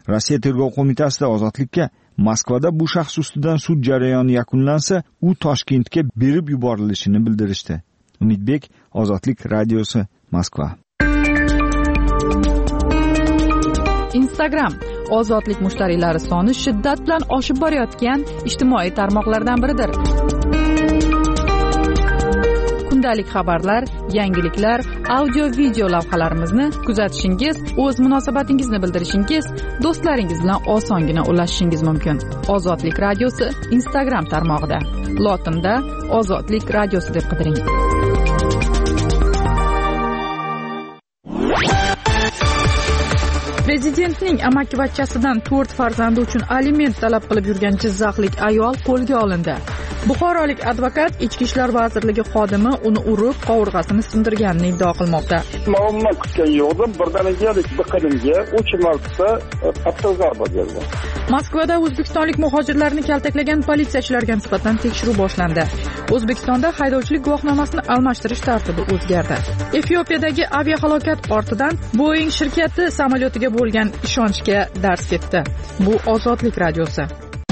Rossiya tergov qo'mitasida ozodlikka Moskvada bu shaxs ustidan sud jarayoni yakunlansa, u Toshkentga berib yuborilishini bildirishdi. Umidbek, Ozodlik radiosi, Moskva. Instagram ozodlik mushtariylari soni shiddat bilan oshib borayotgan ijtimoiy tarmoqlardan biridir. Kundalik xabarlar, yangiliklar, audio video lavhalarimizni kuzatishingiz, o'z munosabatingizni bildirishingiz, do'stlaringiz bilan osongina ulashishingiz mumkin. Ozodlik radiosi Instagram tarmog'ida. Lotinda Ozodlik radiosi deb qidiring. Prezidentning amakivachchasidan to'rt farzandi uchun aliment talab qilib yurgan jizzaxlik ayol qo'lga olindi. Buxorolik advokat Ichki ishlar vazirligi xodimi uni urib, qovurg'asini sindirganini iddao qilmoqda. Umuman kutgan yo'qdim, birdanigalik biqinimga uch marta qattiq zarba berdi. Moskvada o'zbekistonlik muhojirlarni kaltaklagan politsiyachilarga nisbatan tekshiruv boshlandi. O'zbekistonda haydovchilik guvohnomasini almashtirish tartibi o'zgardi. Efiopiyadagi aviahalokat ortidan Boeing shirkati samolyotiga bo'lgan ishonchga dars ketdi. Bu Ozodlik radiosi.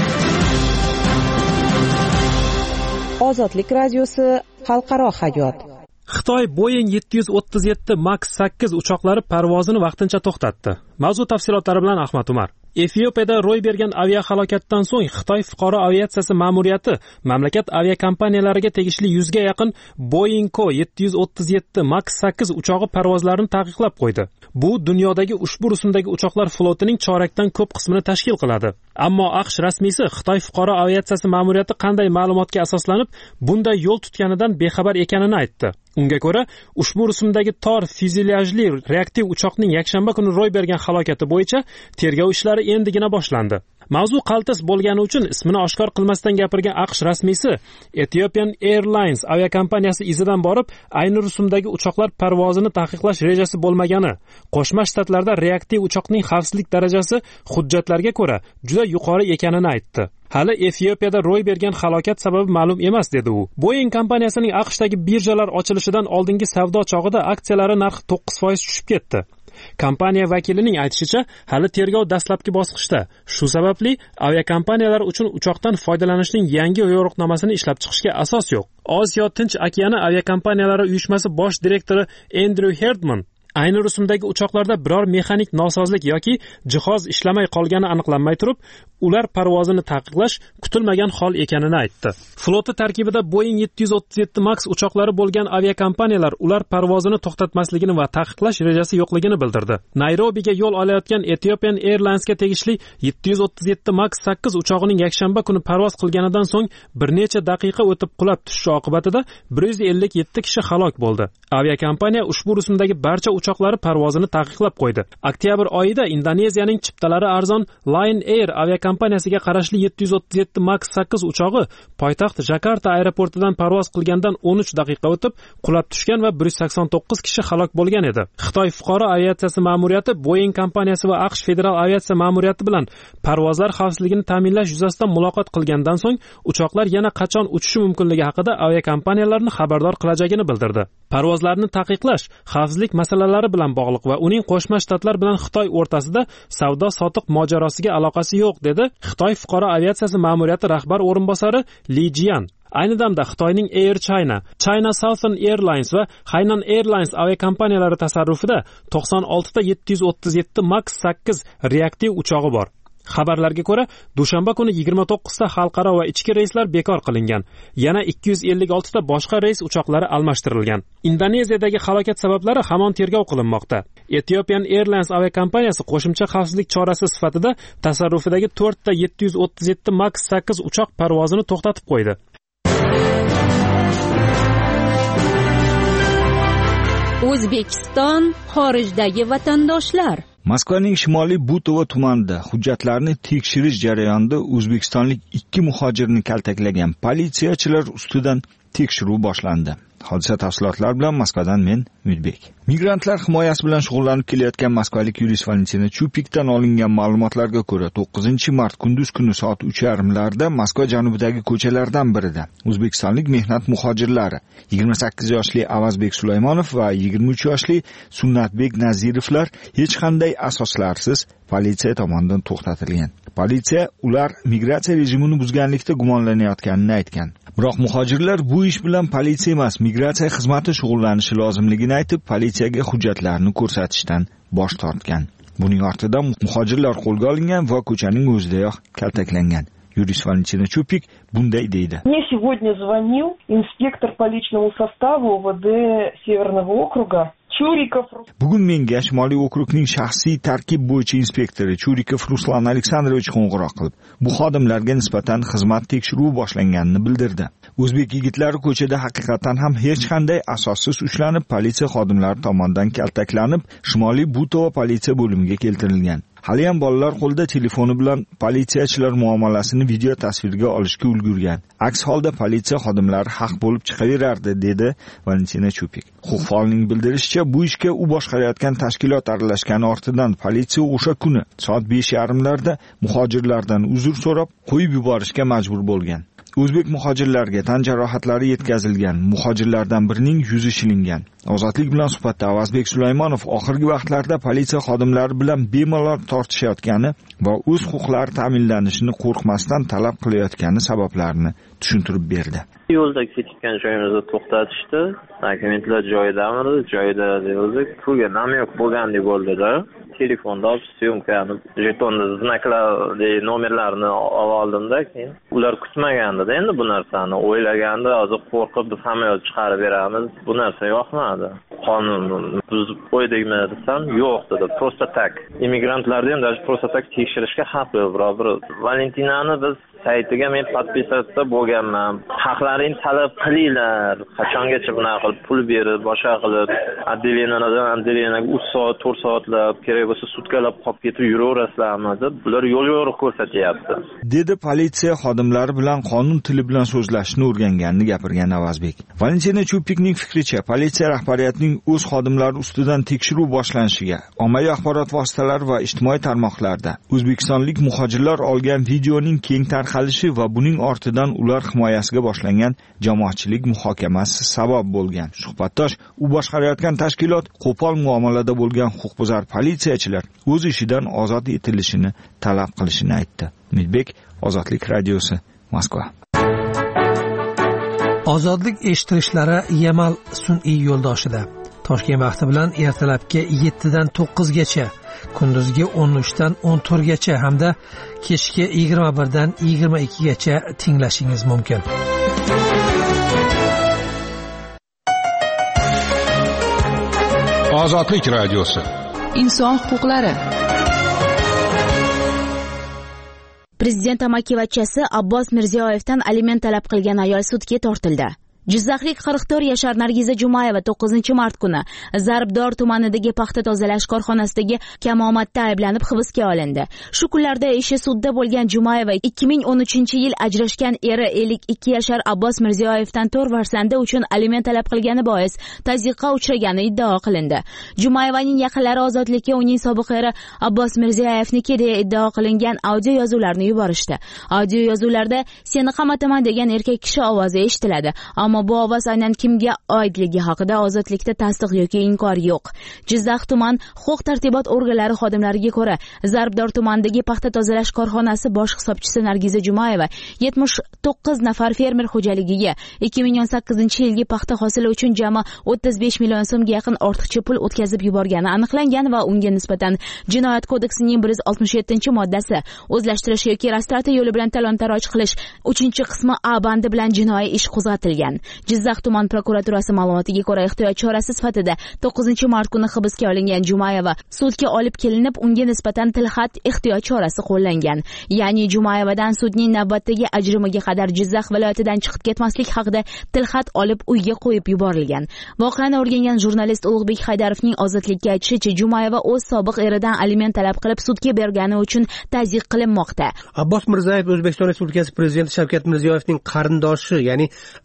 Ozodlik radiosi xalqaro hayot. Xitoy Boeing yetti yuz o'ttiz yetti Max sakkiz uchoqlari parvozini vaqtincha to'xtatdi. Mavzu tafsilotlari bilan Ahmad Umar. Efiopiyada ro'y bergan aviahalokatdan so'ng Xitoy fuqaro aviatsiyasi ma'muriyati mamlakat aviakompaniyalariga tegishli yuzga yaqin Boeing yetti yuz o'ttiz yetti Max sakkiz uchog'i parvozlarini taqiqlab qo'ydi. Bu dunyodagi ushbu rusumdagi uchoqlar flotining chorakdan ko'p qismini tashkil qiladi. Ammo AQSh rasmiysi Xitoy fuqaro aviatsiyasi ma'muriyati qanday ma'lumotga asoslanib bunday yo'l tutganidan bexabar ekanini aytdi. Unga ko'ra, ushbu rusumdagi tor fyuzelyajli reaktiv uchoqning yakshanba kuni ro'y bergan halokati bo'yicha tergov ishlari endigina boshlandi. Mavzu qaltis bo'lgani uchun ismini oshkor qilmasdan gapirgan AQSh rasmiysi Ethiopian Airlines aviakompaniyasi izidan borib, ayni rusumdagi uchoqlar parvozini taqiqlash rejasi bo'lmagani, Qo'shma Shtatlarda reaktiv uchoqning xavfsizlik darajasi hujjatlarga ko'ra juda yuqori ekanini aytdi. Hali Efiopiyada ro'y bergan halokat sababi ma'lum emas, dedi u. Boeing kompaniyasining AQShdagi birjalar ochilishidan oldingi savdo chog'ida aksiyalari narxi to'qqiz foiz tushib ketdi. Kompaniya vakilining aytishicha, hali tergov dastlabki bosqichda. Shu sababli aviakompaniyalar uchun uchoqdan foydalanishning yangi yo'riqnomasini ishlab chiqishga asos yo'q. Osiyo Tinch okeani aviakompaniyalari uyushmasi bosh direktori Andrew Herdman ayni rusumdagi uchoqlarda biror mexanik nosozlik yoki jihoz ishlamay qolgani aniqlanmay turib, ular parvozini taqiqlash kutilmagan hol ekanini aytdi. Floti tarkibida Boeing yetti yuz o'ttiz yetti Max uchoqlari bo'lgan aviakompaniyalar ular parvozini to'xtatmasligini va taqiqlash rejasi yo'qligini bildirdi. Nayrobiga yo'l olayotgan Ethiopian Airlinesga tegishli yetti yuz o'ttiz yetti Max sakkiz uchog'ining yakshanba kuni parvoz qilganidan so'ng bir necha daqiqa o'tib qulab tushishi oqibatida bir yuz ellik yetti kishi halok bo'ldi. Aviakompaniya ushbu rusumdagi barcha uchoqlari parvozini taqiqlab qo'ydi. Oktyabr oyida Indoneziyaning chiptalari arzon Lion Air aviakompaniyasiga qarashli yetti yuz o'ttiz yetti Max sakkiz uchog'i poytaxt Jakarta aeroportidan parvoz qilgandan o'n uch daqiqa o'tib qulab tushgan va bir yuz sakson to'qqiz kishi halok bo'lgan edi. Xitoy fuqaro aviatsiyasi ma'muriyati Boeing kompaniyasi va AQSh federal aviatsiya ma'muriyati bilan parvozlar xavfsizligini ta'minlash yuzasidan muloqot qilgandan so'ng uchoqlar yana qachon uchishi mumkinligi haqida aviakompaniyalarni xabardor qilajagini bildirdi. Parvozlarni taqiqlash xavfsizlik masalalari bilan bog'liq va uning Qo'shma Shtatlar bilan Xitoy o'rtasida savdo-sotiq mojarosiga aloqasi yo'q, dedi Xitoy fuqaro aviatsiyasi ma'muriyati rahbar o'rinbosari Li Jian. Ayni damda Xitoyning Air China, China Southern Airlines va Hainan Airlines aviakompaniyalari tasarrufida to'qson olti ta yetti yuz o'ttiz yetti Max sakkiz reaktiv uchog'i bor. Xabarlarga ko'ra, dushanba kuni yigirma to'qqiz ta xalqaro va ichki reyslar bekor qilingan. Yana ikki yuz ellik olti ta boshqa reys uchoqlari almashtirilgan. Indoneziyadagi halokat sabablari hamon tergov qilinmoqda. Ethiopian Airlines aviakompaniyasi qo'shimcha xavfsizlik chorasi sifatida tasarrufidagi to'rt ta yetti yuz o'ttiz yetti Max sakkiz uchoq parvozini to'xtatib qo'ydi. O'zbekiston xorijdagi vatandoshlar. Moskvaning shimoliy Butovo tumanida hujjatlarni tekshirish jarayonida o'zbekistonlik ikki muhojirni kaltaklagan politsiyachilar ustidan tekshiruv boshlandi. Hodisa tafsilotlari bilan Moskvadan men Umidbek. Migrantlar himoyasi bilan shug'ullanib kelayotgan moskvalik yurist Valentina Chupikdan olingan ma'lumotlarga ko'ra, to'qqizinchi mart kunduz kuni soat uch yarim larda Moskva janubidagi ko'chalardan birida o'zbekistonlik mehnat muhojirlari yigirma sakkiz yoshli Avazbek Sulaymonov va yigirma uch yoshli Sunnatbek Nazirovlar hech qanday asoslarsiz politsiya tomonidan to'xtatilgan. Politsiya ular migratsiya rejimini buzganlikda gumonlanayotganini aytgan. Biroq muhojirlar bu ish bilan politsiya emas, migratsiya xizmati shug'ullanishi lozimligini aytib, politsiyaga hujjatlarini ko'rsatishdan bosh tortgan. Buning ortidan muhojirlar qo'lga olingan va ko'chaning o'zidayoq kaltaklangan. Юрист Валентина Чупик bunday deydi. Мне сегодня звонил инспектор по личному составу ОВД Северного округа. Bugun menga Shimoliy okrugning shaxsiy tarkib bo'yicha inspektori Churikov Ruslan Aleksandrovich qo'ng'iroq qilib, bu xodimlarga nisbatan xizmat tekshiruvi boshlanganini bildirdi. O'zbek yigitlari ko'chada haqiqatan ham hech qanday asossiz ushlanib, politsiya xodimlari tomonidan kaltaklanib, Shimoliy Butova politsiya bo'limiga keltirilgan. Hali ham bolalar qo'lida telefoni bilan politsiyachilar muomalasini video tasvirga olishga ulgurgan. Aks holda politsiya xodimlari haq bo'lib chiqaverardi, dedi Valentina Chupik. Huquq faolining bildirishicha, bu ishga u boshqarayotgan tashkilot aralashgani ortidan politsiya o'sha kuni soat besh yarim larda muhojirlardan uzr so'rab, qo'yib yuborishga majbur bo'lgan. O'zbek muhojirlarga tan jarohatlari yetkazilgan. Muhojirlardan birining yuzi shilingan. Ozodlik bilan suhbatda Avazbek Sulaymonov oxirgi vaqtlarda politsiya xodimlari bilan bemalol tortishayotgani va o'z huquqlari ta'minlanishini qo'rqmasdan talab qilayotgani sabablarini tushuntirib berdi. Yo'lda ketgan joyimizda to'xtatishdi. Dokumentlar joyidami? Joyida o'zi pulga namyoq bo'lgandek bo'ldi-da. Telefonda olib syomkani, jetonni, znaklarni, nomerlarini oldimda, keyin ular kutmaganda endi bu narsani o'ylaganda, hozir qo'rqib biz hamma yo'l chiqarib beramiz. Bu narsa yoqmadi. Qonunni buzib qo'ydikmi desam, yo'q dedi. Просто так. Immigrantlarni ham даже просто так tekshirishga haqli, biroq Valentinani biz saytiga men podpisatsiya bo'lganman. Haqlarini talab qilinglar. Qachongacha bunaqa qilib pul berib, boshqa qilib, отделениyadan отделениyaga uch soat, to'rt soatlab, kerak bo'lsa sutkalab qolib ketib yuraverasizlarmi deb, bular yo'l yo'riq ko'rsatyapti. Dedi politsiya xodimlari bilan qonun tili bilan so'zlashni o'rganganini gapirgan Avazbek. Valentina Chupikning fikricha, politsiya rahbariyatining o'z xodimlari ustidan tekshiruv boshlanishiga, ommaviy axborot vositalari va ijtimoiy tarmoqlarda o'zbekistonlik muhojirlar olgan videoning keng tarqalishi va buning ortidan ular himoyasiga boshlangan jamoatchilik muhokamasi sabab bo'lgan. Suhbatdosh u boshqarayotgan tashkilot qo'pol muomalada bo'lgan huquqbuzar politsiyachilar o'z ishidan ozod etilishini talab qilishini aytdi. Umidbek, Ozodlik radiosi, Moskva. Ozodlik eshittirishlari Yamal sun'iy yo'ldoshida. Toshkent vaqti bilan ertalabki yettidan to'qqizgacha, kunduzgi o'n uchdan o'n to'rtgacha hamda kechki yigirma birdan yigirma ikkigacha tinglashingiz mumkin. Ozodlik radiosi. Inson huquqlari. Prezident amakivachchasi Abbos Mirziyoyevdan aliment talab qilgan ayol sudga tortildi. Jizzaxlik qirq to'rt yashar Nargiza Jumayeva to'qqizinchi mart kuni Zarbdor tumanidagi paxta tozalash korxonasidagi kamomatda ayblanib hibsga olindi. Shu kunlarda ishi sudda bo'lgan Jumayeva ikki ming o'n uchinchi yil ajrashgan eri ellik ikki yashar Abbos Mirziyoyevdan to'rt farzandi uchun aliment talab qilgani bois tazyiqqa uchragani iddao qilindi. Jumayevaning yaqinlari ozodlikka uning sobiq eri Abbos Mirziyoyevniki deya iddao qilingan audio yozuvlarni yuborishdi. Audio yozuvlarda "Seni qamataman" degan erkak kishi ovozi eshitiladi. Ammo bu ovoz aynan kimga oidligi haqida ozodlikda tasdiq yoki inkor yo'q. Jizzax tuman huquq tartibot organlari xodimlariga ko'ra, Zarbdor tumanidagi paxta tozalash korxonasi bosh hisobchisi Nargiza Jumayeva yetmish to'qqiz nafar fermer xo'jaligiga ikki ming o'n sakkizinchi yilgi paxta hosili uchun jami o'ttiz besh million so'mga yaqin ortiqcha pul o'tkazib yuborgani aniqlangan va unga nisbatan Jinoyat kodeksining bir yuz oltmish yettinchi moddasi o'zlashtirish yoki rastrata yo'li bilan talon-taroj qilish uchinchi qismi A bandi bilan jinoiy ish qo'zg'atilgan. Jizzax tuman prokuraturasi ma'lumotiga ko'ra, ehtiyot chorasi sifatida to'qqizinchi mart kuni hibsga olingan Jumayeva sudga olib kelinib, unga nisbatan tilxat ehtiyot chorasi qo'llangan. Ya'ni Jumayevadan sudning navbatdagi ajrimiga qadar Jizzax viloyatidan chiqib ketmaslik haqida tilxat olib uyga qo'yib yuborilgan. Voqeani o'rgangan jurnalist Ulug'bek Haydarovning ozodlikka aytishicha, Jumayeva o'z sobiq eridan aliment talab qilib sudga bergani uchun tazyiq qilinmoqda. Abbos Mirzayev O'zbekiston Respublikasi Prezidenti Shavkat Mirziyoyevning qarindoshi, ya'ni amakisi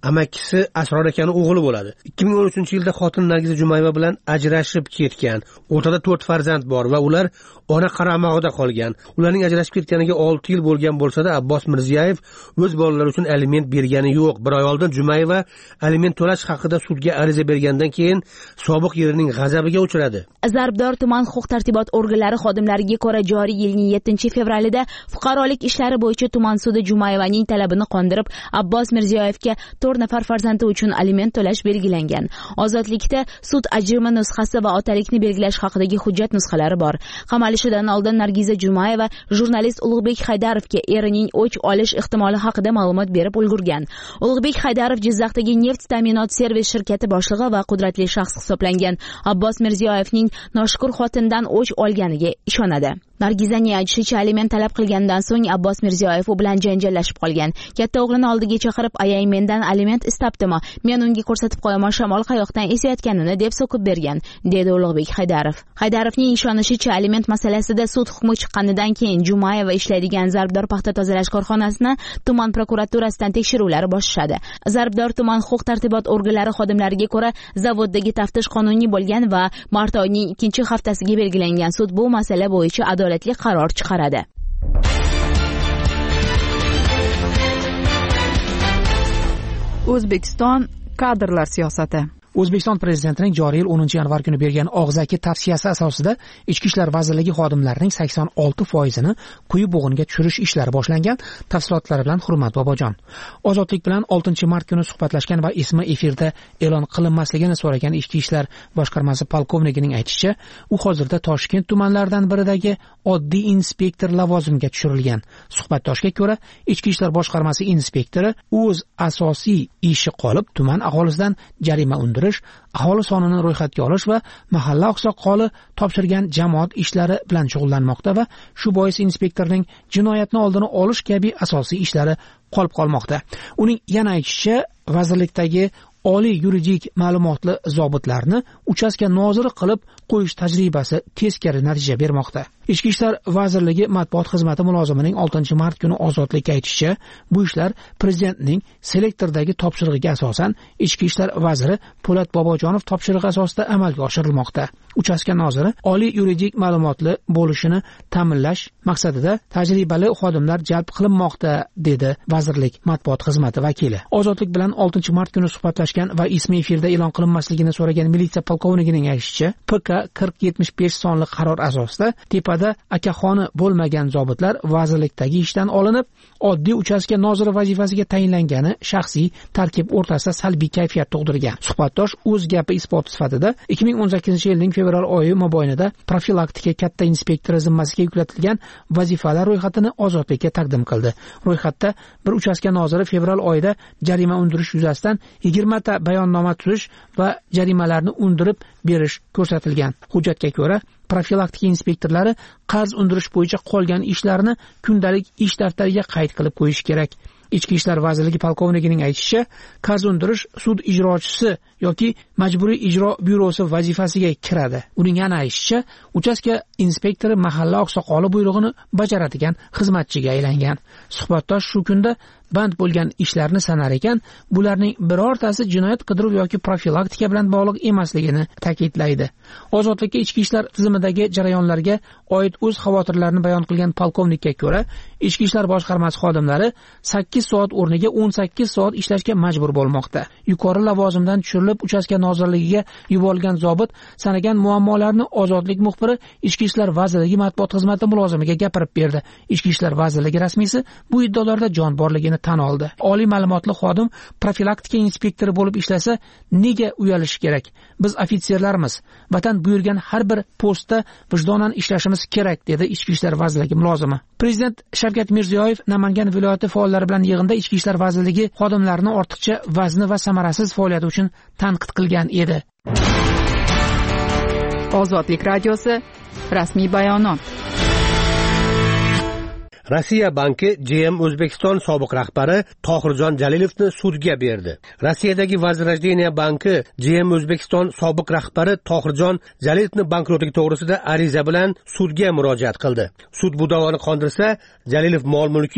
ikkinchisi Asror akani o'g'li bo'ladi. ikki ming o'n uchinchi yilda xotin Nargiza Jumayeva bilan ajrashib ketgan. O'rtada to'rt farzand bor va ular ona qaramog'ida qolgan. Ularning ajrashib ketganiga olti yil bo'lgan bo'lsa-da, Abbos Mirziyoyev o'z bolalari uchun aliment bergani yo'q. Bir oy oldin Jumayeva aliment to'lash haqida sudga ariza bergandan keyin sobiq erining g'azabiga uchradi. Zarbdor tuman huquq-tartibot organlari xodimlariga ko'ra joriy yilning yettinchi fevralida fuqarolik ishlari bo'yicha tuman sudi Jumayevaning talabini qondirib, Abbos Mirziyoyevga to'rt nafar farzandi uchun aliment to'lash belgilangan. Ozodlikda sud ajrimi nusxasi va otalikni belgilash haqidagi hujjat nusxalari bor. Qamalishidan oldin Nargiza Jumayeva jurnalist Ulug'bek Haydarovga erining o'ch olish ehtimoli haqida ma'lumot berib ulgurgan. Ulug'bek Haydarov Jizzaxdagi neft ta'minot servis shirkati boshlig'i va qudratli shaxs hisoblangan. Abbos Mirziyoyevning noshukur xotindan o'ch olganiga ishonadi. Nargizaning aytishicha, aliment talab qilgandan so'ng Abbos Mirziyoyev u bilan janjallashib qolgan. Katta o'g'lini oldiga chaqirib, "Ayang mendan aliment istabdimi? Men unga ko'rsatib qo'yaman, shamol qayoqdan esayotganini" deb so'kib bergan, dedi Ulug'bek Haydarov. Haydarovning ishonishicha, aliment masalasida sud hukmi chiqqanidan keyin Jumayeva ishlaydigan Zarbdor paxta tozalash korxonasini tuman prokuraturasidan tekshiruvlari boshlashadi. Zarbdor tuman huquq-tartibot organlari xodimlariga ko'ra, zavoddagi taftish qonuniy bo'lgan va mart oyining ikkinchi haftasiga belgilangan sud bu masala bo'yicha adolatli qaror chiqaradi. O'zbekiston kadrlar siyosati. O'zbekiston prezidentining joriy yil o'ninchi yanvar kuni bergan og'zaki tavsiyasi asosida Ichki ishlar vazirligi xodimlarining sakson olti foizini quyi bo'g'inga tushirish ishlari boshlangan. Tafsilotlari bilan Hurmat Bobojon. Ozodlik bilan oltinchi mart kuni suhbatlashgan va ismi efirda e'lon qilinmasligini so'ragan Ichki ishlar boshqarmasi polkovnikining aytishicha, u hozirda Toshkent tumanlaridan biridagi oddiy inspektor lavozimiga tushirilgan. Suhbatdoshga ko'ra, Ichki ishlar boshqarmasi inspektori o'z asosiy ishi qolib, tuman aholisidan jarima undirish, aholi sonini ro'yxatga olish va mahalla oqsoqoli topshirgan jamoat ishlari bilan shug'ullanmoqda va shu bois inspektorning jinoyatni oldini olish kabi asosiy ishlari qolib qolmoqda. Uning yana aytishicha, vazirlikdagi oliy yuridik ma'lumotli zobitlarni uchastka noziri qilib qo'yish tajribasi teskari natija bermoqda. Ichki ishlar vazirligi matbuot xizmati mulozimining oltinchi mart kuni Ozodlikka aytishicha, bu ishlar prezidentning selektordagi topshirig'iga asosan Ichki ishlar vaziri Po'lat Bobojonov topshirig'i asosida amalga oshirilmoqda. Uchastka noziri oliy yuridik ma'lumotli bo'lishini ta'minlash maqsadida tajribali xodimlar jalb qilinmoqda, dedi vazirlik matbuot xizmati vakili. Ozodlik bilan oltinchi mart kuni suhbatlashgan va ismi efirda e'lon qilinmasligini so'ragan militsiya polkovnikining aytishicha, P K qirq yetmish besh sonli qaror asosida tepada akaxoni bo'lmagan zobitlar vazirlikdagi ishdan olinib, oddiy uchastka noziri vazifasiga tayinlangani shaxsiy tarkib o'rtasida salbiy kayfiyat tug'dirgan. Suhbatdosh o'z gapi isboti sifatida ikki ming o'n sakkizinchi yilning fevral oyi mobaynida profilaktika katta inspektori zimmasiga yuklatilgan vazifalar ro'yxatini Ozodlikka taqdim qildi. Ro'yxatda bir uchastka noziri fevral oyida jarima undirish yuzasidan yigirma ta bayonnoma tuzish va jarimalarni undirib berish ko'rsatilgan. Hujjatga ko'ra, profilaktika inspektorlari qarz undirish bo'yicha qolgan ishlarni kundalik ish daftariga qayd qilib qo'yish kerak. Ichki ishlar vazirligi polkovnikining aytishicha, qarz undirish sud ijrochisi yoki majburiy ijro byurosi vazifasiga kiradi. Uning yana aytishicha, uchastka inspektori mahalla oqsoqoli buyrug'ini bajaradigan xizmatchiga aylangan. Suhbatdosh shu kunda band bo'lgan ishlarni sanar ekan, bularning birortasi jinoyat qidiruv yoki profilaktika bilan bog'liq emasligini ta'kidlaydi. Ozodlikka ichki ishlar tizimidagi jarayonlarga oid o'z xavotirlarini bayon qilgan polkovnikka ko'ra, ichki ishlar boshqarmasi xodimlari sakkiz soat o'rniga o'n sakkiz soat ishlashga majbur bo'lmoqda. Yuqori lavozimdan tushirilib uchastka nozirligiga yuborilgan zobit sanagan muammolarni Ozodlik muxbiri Ichki ishlar vazirligi matbuot xizmati mulozimiga gapirib berdi. Ichki ishlar vazirligi rasmiysi bu iddaolarda jon borligini tan oldi. Oliy ma'lumotli xodim profilaktika inspektori bo'lib ishlasa, nega uyalish kerak? Biz ofitserlarmiz. Vatan buyurgan har bir postda vijdonan ishlashimiz kerak, dedi Ichki ishlar vazirligi mulozimi. Prezident Shavkat Mirziyoyev Namangan viloyati faollari bilan yig'inda Ichki ishlar vazirligi xodimlarini ortiqcha vazni va samarasiz faoliyati uchun tanqid qilgan edi. Ozodlik radiosi rasmiy bayonot. Rossiya banki J M O'zbekiston sobiq rahbari Tohirjon Jalilovni sudga berdi. Rossiyadagi Vozrojdeniya banki J M O'zbekiston sobiq rahbari Tohirjon Jalilovni bankrotligi to'g'risida ariza bilan sudga murojaat qildi. Sud bu da'voni qondirsa, Jalilov mol-mulki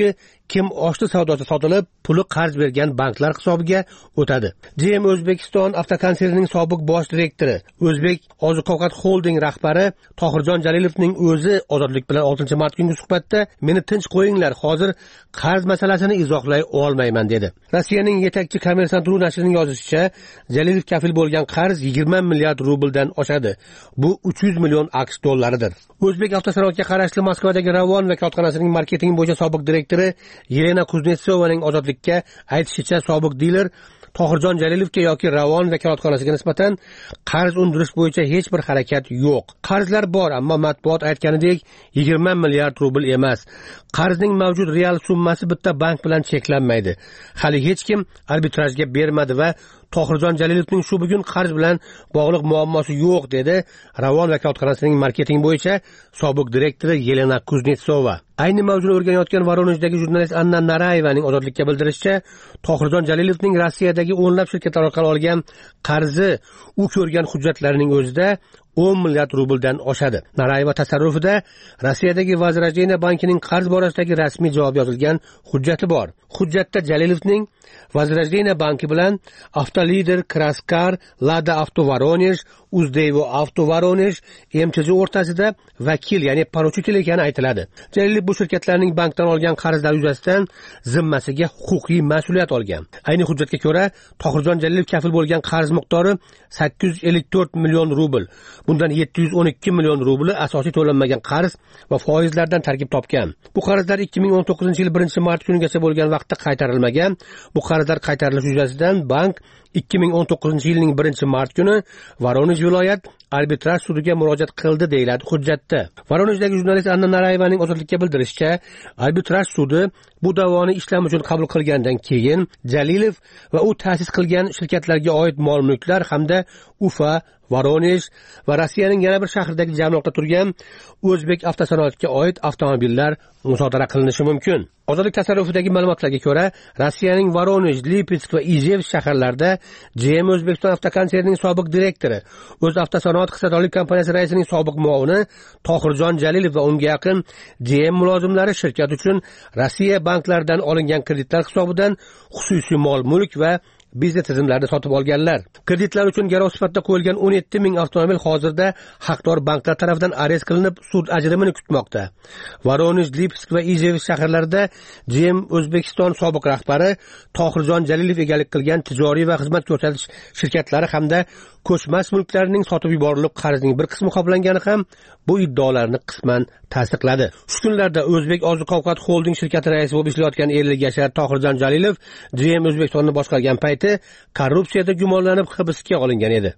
kim oshli savdosi sotilib, puli qarz bergan banklar hisobiga o'tadi. G M O'zbekiston avtokonsernining sobiq bosh direktori, O'zbek oziq-ovqat holding rahbari Tohirjon Jalilovning o'zi Ozodlik bilan oltinchi mart kungi suhbatda "Meni tinch qo'yinglar, hozir qarz masalasini izohlay olmayman" dedi. Rossiyaning yetakchi Kommersant.ru nashrining yozishicha, Jalilov kafil bo'lgan qarz yigirma milliard rubldan oshadi. Bu uch yuz million AQSh dollaridir. O'zbek avtosanoatga qarashli Moskvadagi Ravon vakolatxonasining marketing bo'yicha sobiq direktori Yelena Kuznetsovaning Ozodlikka aytishicha, sobiq diler Tohirjon Jalilovga yoki Ravon vakolatxonasiga nisbatan qarz undirish bo'yicha hech bir harakat yo'q. Qarzlar bor, ammo matbuot aytganidek yigirma milliard rubl emas. Qarzning mavjud real summasi bitta bank bilan cheklanmaydi. Hali hech kim arbitrajga bermadi va Tohirjon Jalilovning shu bugun qarz bilan bog'liq muammosi yo'q, dedi Ravon vakolatxonasining marketing bo'yicha sobiq direktori Yelena Kuznetsova. Ayni mavzuni o'rganayotgan Voronejdagi jurnalist Anna Narayevaning Ozodlikka bildirishicha, Tohirjon Jalilovning Rossiyadagi o'nlab shirkatlar orqali olgan qarzi u ko'rgan hujjatlarining o'zida o'n milliard rubldan oshadi. Narayeva tasarrufida Rossiyadagi Vozrojeniya bankining qarz borasidagi rasmiy javob yozilgan hujjati bor. Hujjatda Jalilovning Vozrojeniya banki bilan Avtolider, Kraskar, Lada Avto Voronej, Uzdevo Avto Voronej, M T J o'rtasida vakil, ya'ni poruchitel ekani aytiladi. Jalilov bu shirkatlarning bankdan olgan qarzlar yuzasidan zimmasiga huquqiy mas'uliyat olgan. Ayni hujjatga ko'ra, Tohirjon Jalilov kafil bo'lgan qarz miqdori sakkiz yuz ellik to'rt million rubl. Bundan yetti yuz o'n ikki million rubli asosiy to'lanmagan qarz va foizlardan tarkib topgan. Bu qarzlar ikki ming o'n to'qqizinchi yil birinchi mart kunigacha bo'lgan vaqtda qaytarilmagan. Bu qarzlar qaytarilishi yuzasidan bank ikki ming o'n to'qqizinchi yilning birinchi mart kuni Voronej viloyat arbitraj sudiga murojaat qildi, deyiladi hujjatda. Voronejdagi jurnalist Anna Narayevaning Ozodlikka bildirishicha, arbitraj sudi bu da'voni ishlam uchun qabul qilgandan keyin Jalilov va u ta'sis qilgan shirkatlarga oid mol-mulklar hamda Ufa, Voronej va Rossiyaning yana bir shahridagi jamliqda turgan O'zbek avtosanoatiga oid avtomobillar musodara qilinishi mumkin. Ozodlik tasarrufidagi ma'lumotlarga ko'ra, Rossiyaning Voronej, Lipetsk va Ijevsk shaharlarida G M O'zbekiston avtokonsernining sobiq direktori, O'z avtosanoat hissadorlik kompaniyasi raisining sobiq muavini Tohirjon Jalilov va unga yaqin G M mulozimlari shirkat uchun Rossiya banklaridan olingan kreditlar hisobidan xususiy mol-mulk va biznes tizimlarini sotib olganlar. Kreditlar uchun garov sifatida qo'yilgan o'n yetti ming avtomobil hozirda haqdor banklar tomonidan arest qilinib, sud ajrimini kutmoqda. Voronej, Lipetsk va Ijevsk shaharlarida G M O'zbekiston sobiq rahbari Tohirjon Jalilov egalik qilgan tijoriy va xizmat ko'rsatish shirkatlari hamda ko'chmas mulklarining sotib yuborilib, qarzning bir qismi qoplangani ham bu iddaolarni qisman tasdiqladi. Shu kunlarda O'zbek oziq-ovqat holding shirkati raisi bo'lib ishlayotgan ellik yashar Tohirjon Jalilov G M O'zbekistonni boshqargan payti korrupsiyada gumonlanib hibsga olingan edi.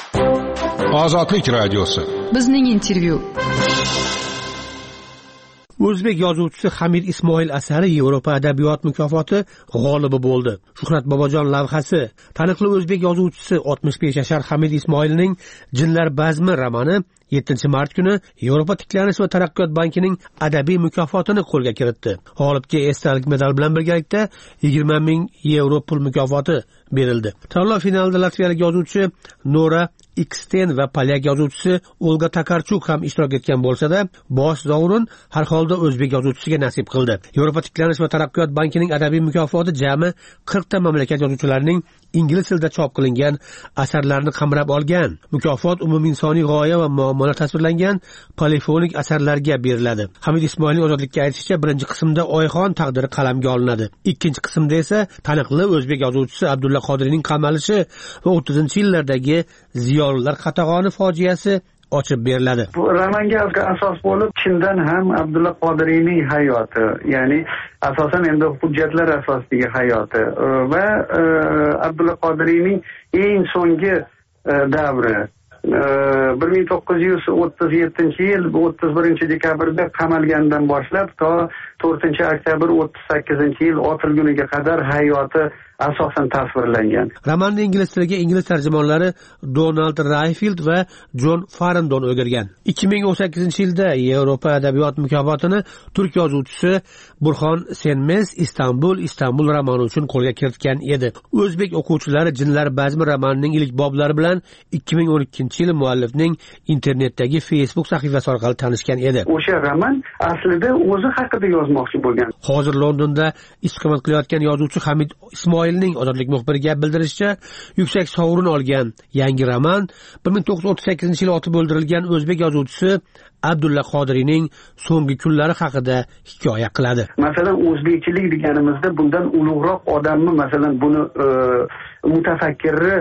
Ozodlik radiosi. Bizning intervyu. O'zbek yozuvchisi Hamid Ismoil asari Yevropa adabiyot mukofoti g'olibi bo'ldi. Shuhrat Bobojon lavhasi. Taniqli o'zbek yozuvchisi oltmish besh yashar Hamid Ismoilning Jinlar bazmi romani yettinchi mart kuni Yevropa tiklanish va taraqqiyot bankining adabiy mukofotini qo'lga kiritdi. G'olibga esdalik medal bilan birgalikda yigirma ming yevro pul mukofoti berildi. Tanlov finalida latviyalik yozuvchi Nora Iksten va polyak yozuvchisi Olga Takarchuk ham ishtirok etgan bo'lsa-da, bosh sovrin har holda o'zbek yozuvchisiga nasib qildi. Yevropa tiklanish va taraqqiyot bankining adabiy mukofoti jami qirq ta mamlakat yozuvchilarining ingliz tilida chop qilingan asarlarini qamrab olgan. Mukofot umuminsoniy g'oya va muammolar tasvirlangan polifonik asarlarga beriladi. Hamid Ismoilning Ozodlikka aytishicha, birinchi qismda Oyxon taqdiri qalamga olinadi. Ikkinchi qismda esa taniqli o'zbek yozuvchisi Abdulla Qodiriyning qamalishi va o'ttizinchi yillardagi ziyolilar qatag'oni fojiasi ochib beriladi. Bu romanga asos bo'lib, chindan ham Abdulla Qodiriyning hayoti, ya'ni asosan endi hujjatlar asosidagi hayoti va Abdulla Qodiriyning eng so'nggi davri bir ming to'qqiz yuz o'ttiz yettinchi yil o'ttiz birinchi dekabrda qamalgandan boshlab to to'rtinchi oktyabr o'ttiz sakkizinchi yil otilguniga qadar hayoti asosan tasvirlangan. Romanni ingliz tiliga ingliz tarjimonlari Donald Rayfield va John Farrington o'girgan. ikki ming o'n sakkizinchi yilda Yevropa adabiyot mukofotini turk yozuvchisi Burxon Senmes Istanbul Istanbul romani uchun qo'lga kiritgan edi. O'zbek o'quvchilari Jinlar bazmi romanining ilk boblari bilan ikki ming o'n ikkinchi yil muallifning internetdagi Facebook sahifasi orqali tanishgan edi. O'sha roman aslida o'zi haqida yozmoqchi bo'lgan. Hozir Londonda istiqomat qilayotgan yozuvchi Hamid Ismoilning Ozodlik muxbiriga bildirishicha, yuksak sovrin olgan yangi roman bir ming to'qqiz yuz o'ttiz sakkizinchi yil otib o'ldirilgan o'zbek yozuvchisi Abdulla Qodiriyning so'nggi kunlari haqida hikoya qiladi. Masalan, o'zbekchilik deganimizda bundan ulug'roq odamni, masalan, buni e, mutafakkirni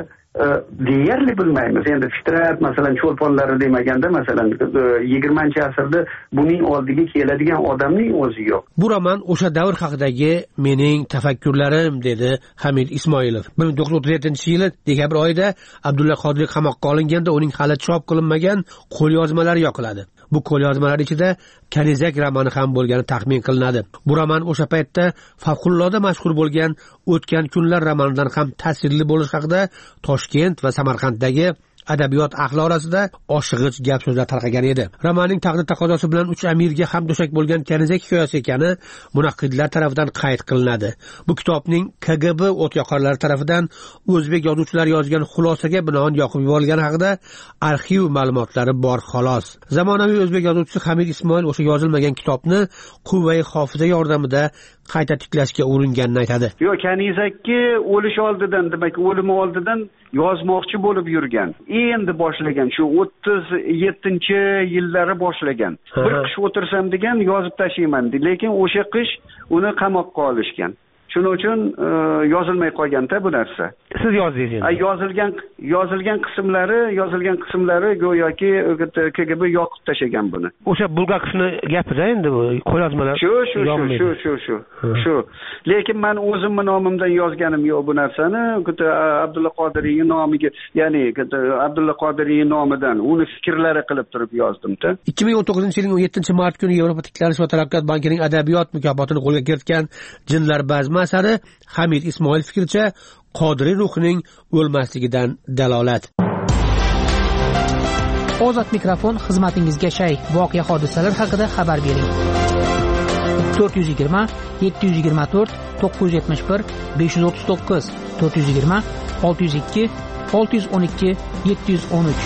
deyarli bilmaymiz. Endi fitrat, masalan, cho'lponlari demaganda, masalan, yigirmanchi asrda buning oldiga keladigan odamning o'zi yo'q. Bu roman o'sha davr haqidagi mening tafakkurlarim, dedi Hamid Ismoilov. bir ming to'qqiz yuz o'ttiz yettinchi yili dekabr oyida Abdulla Qodiriy qamoqqa olinganda uning hali chop qilinmagan qo'lyozmalari yoqiladi. Bu qo'lyozmalar ichida Kanizak romani ham bo'lgani taxmin qilinadi. Bu roman o'sha paytda favqulodda mashhur bo'lgan O'tgan kunlar romanidan ham ta'sirli bo'lish haqida Toshkent va Samarqanddagi adabiyot ahli orasida oshig'ich gap so'zlar tarqagan edi. Romanning taqdir taqozosi bilan uch amirga ham do'shak bo'lgan Kanizak hikoyasi ekani munaqqidlar tomonidan qayd qilinadi. Bu kitobning K G B o'tyoqarlari tomonidan o'zbek yozuvchilari yozgan xulosaga binoan yoqib yuborilgani haqida arxiv ma'lumotlari bor xolos. Zamonaviy o'zbek yozuvchisi Hamid Ismoil o'sha yozilmagan kitobni quvvai hofiza yordamida qayta tiklashga uringanini aytadi. Yo'q, Kanizakki o'lish oldidan, demak, o'limi oldidan yozmoqchi bo'lib yurgan. Endi boshlagan, shu o'ttiz yettinchi yillari boshlagan. Bir qish o'tirsam degan, yozib tashlayman, lekin o'sha qish uni qamoqqa olishgan. Shuning uchun e, yozilmay qolgan-da bu narsa. Siz yozdingiz. Yozilgan yozilgan qismlari, yozilgan qismlari go'yoki K G B yoqib tashagan buni. O'sha Bulgakovni gapida endi bu qo'lyozmalar. Shu shu shu shu shu shu. Lekin men o'zimning nomimdan yozganim yo'q bu narsani. Abdulla Qodiriyning nomiga, ya'ni Abdulla Qodiriyning nomidan uni fikrlari qilib turib yozdim-da. ikki ming o'n to'qqizinchi yilning o'n yettinchi mart kuni Yevropa tiklanish va taraqqiyot bankining adabiyot mukofotini qo'lga kiritgan Jinlar bazmi asari Hamid Ismoil fikricha Qodiriy ruhining o'lmasligidan dalolat. Ozod mikrofon xizmatingizga shay. Voqea hodisalar haqida xabar bering. to'rt yuz yigirma yetti yuz yigirma to'rt to'qqiz yuz yetmish bir besh yuz o'ttiz to'qqiz to'rt yuz yigirma olti yuz ikki olti yuz o'n ikki yetti yuz o'n uch.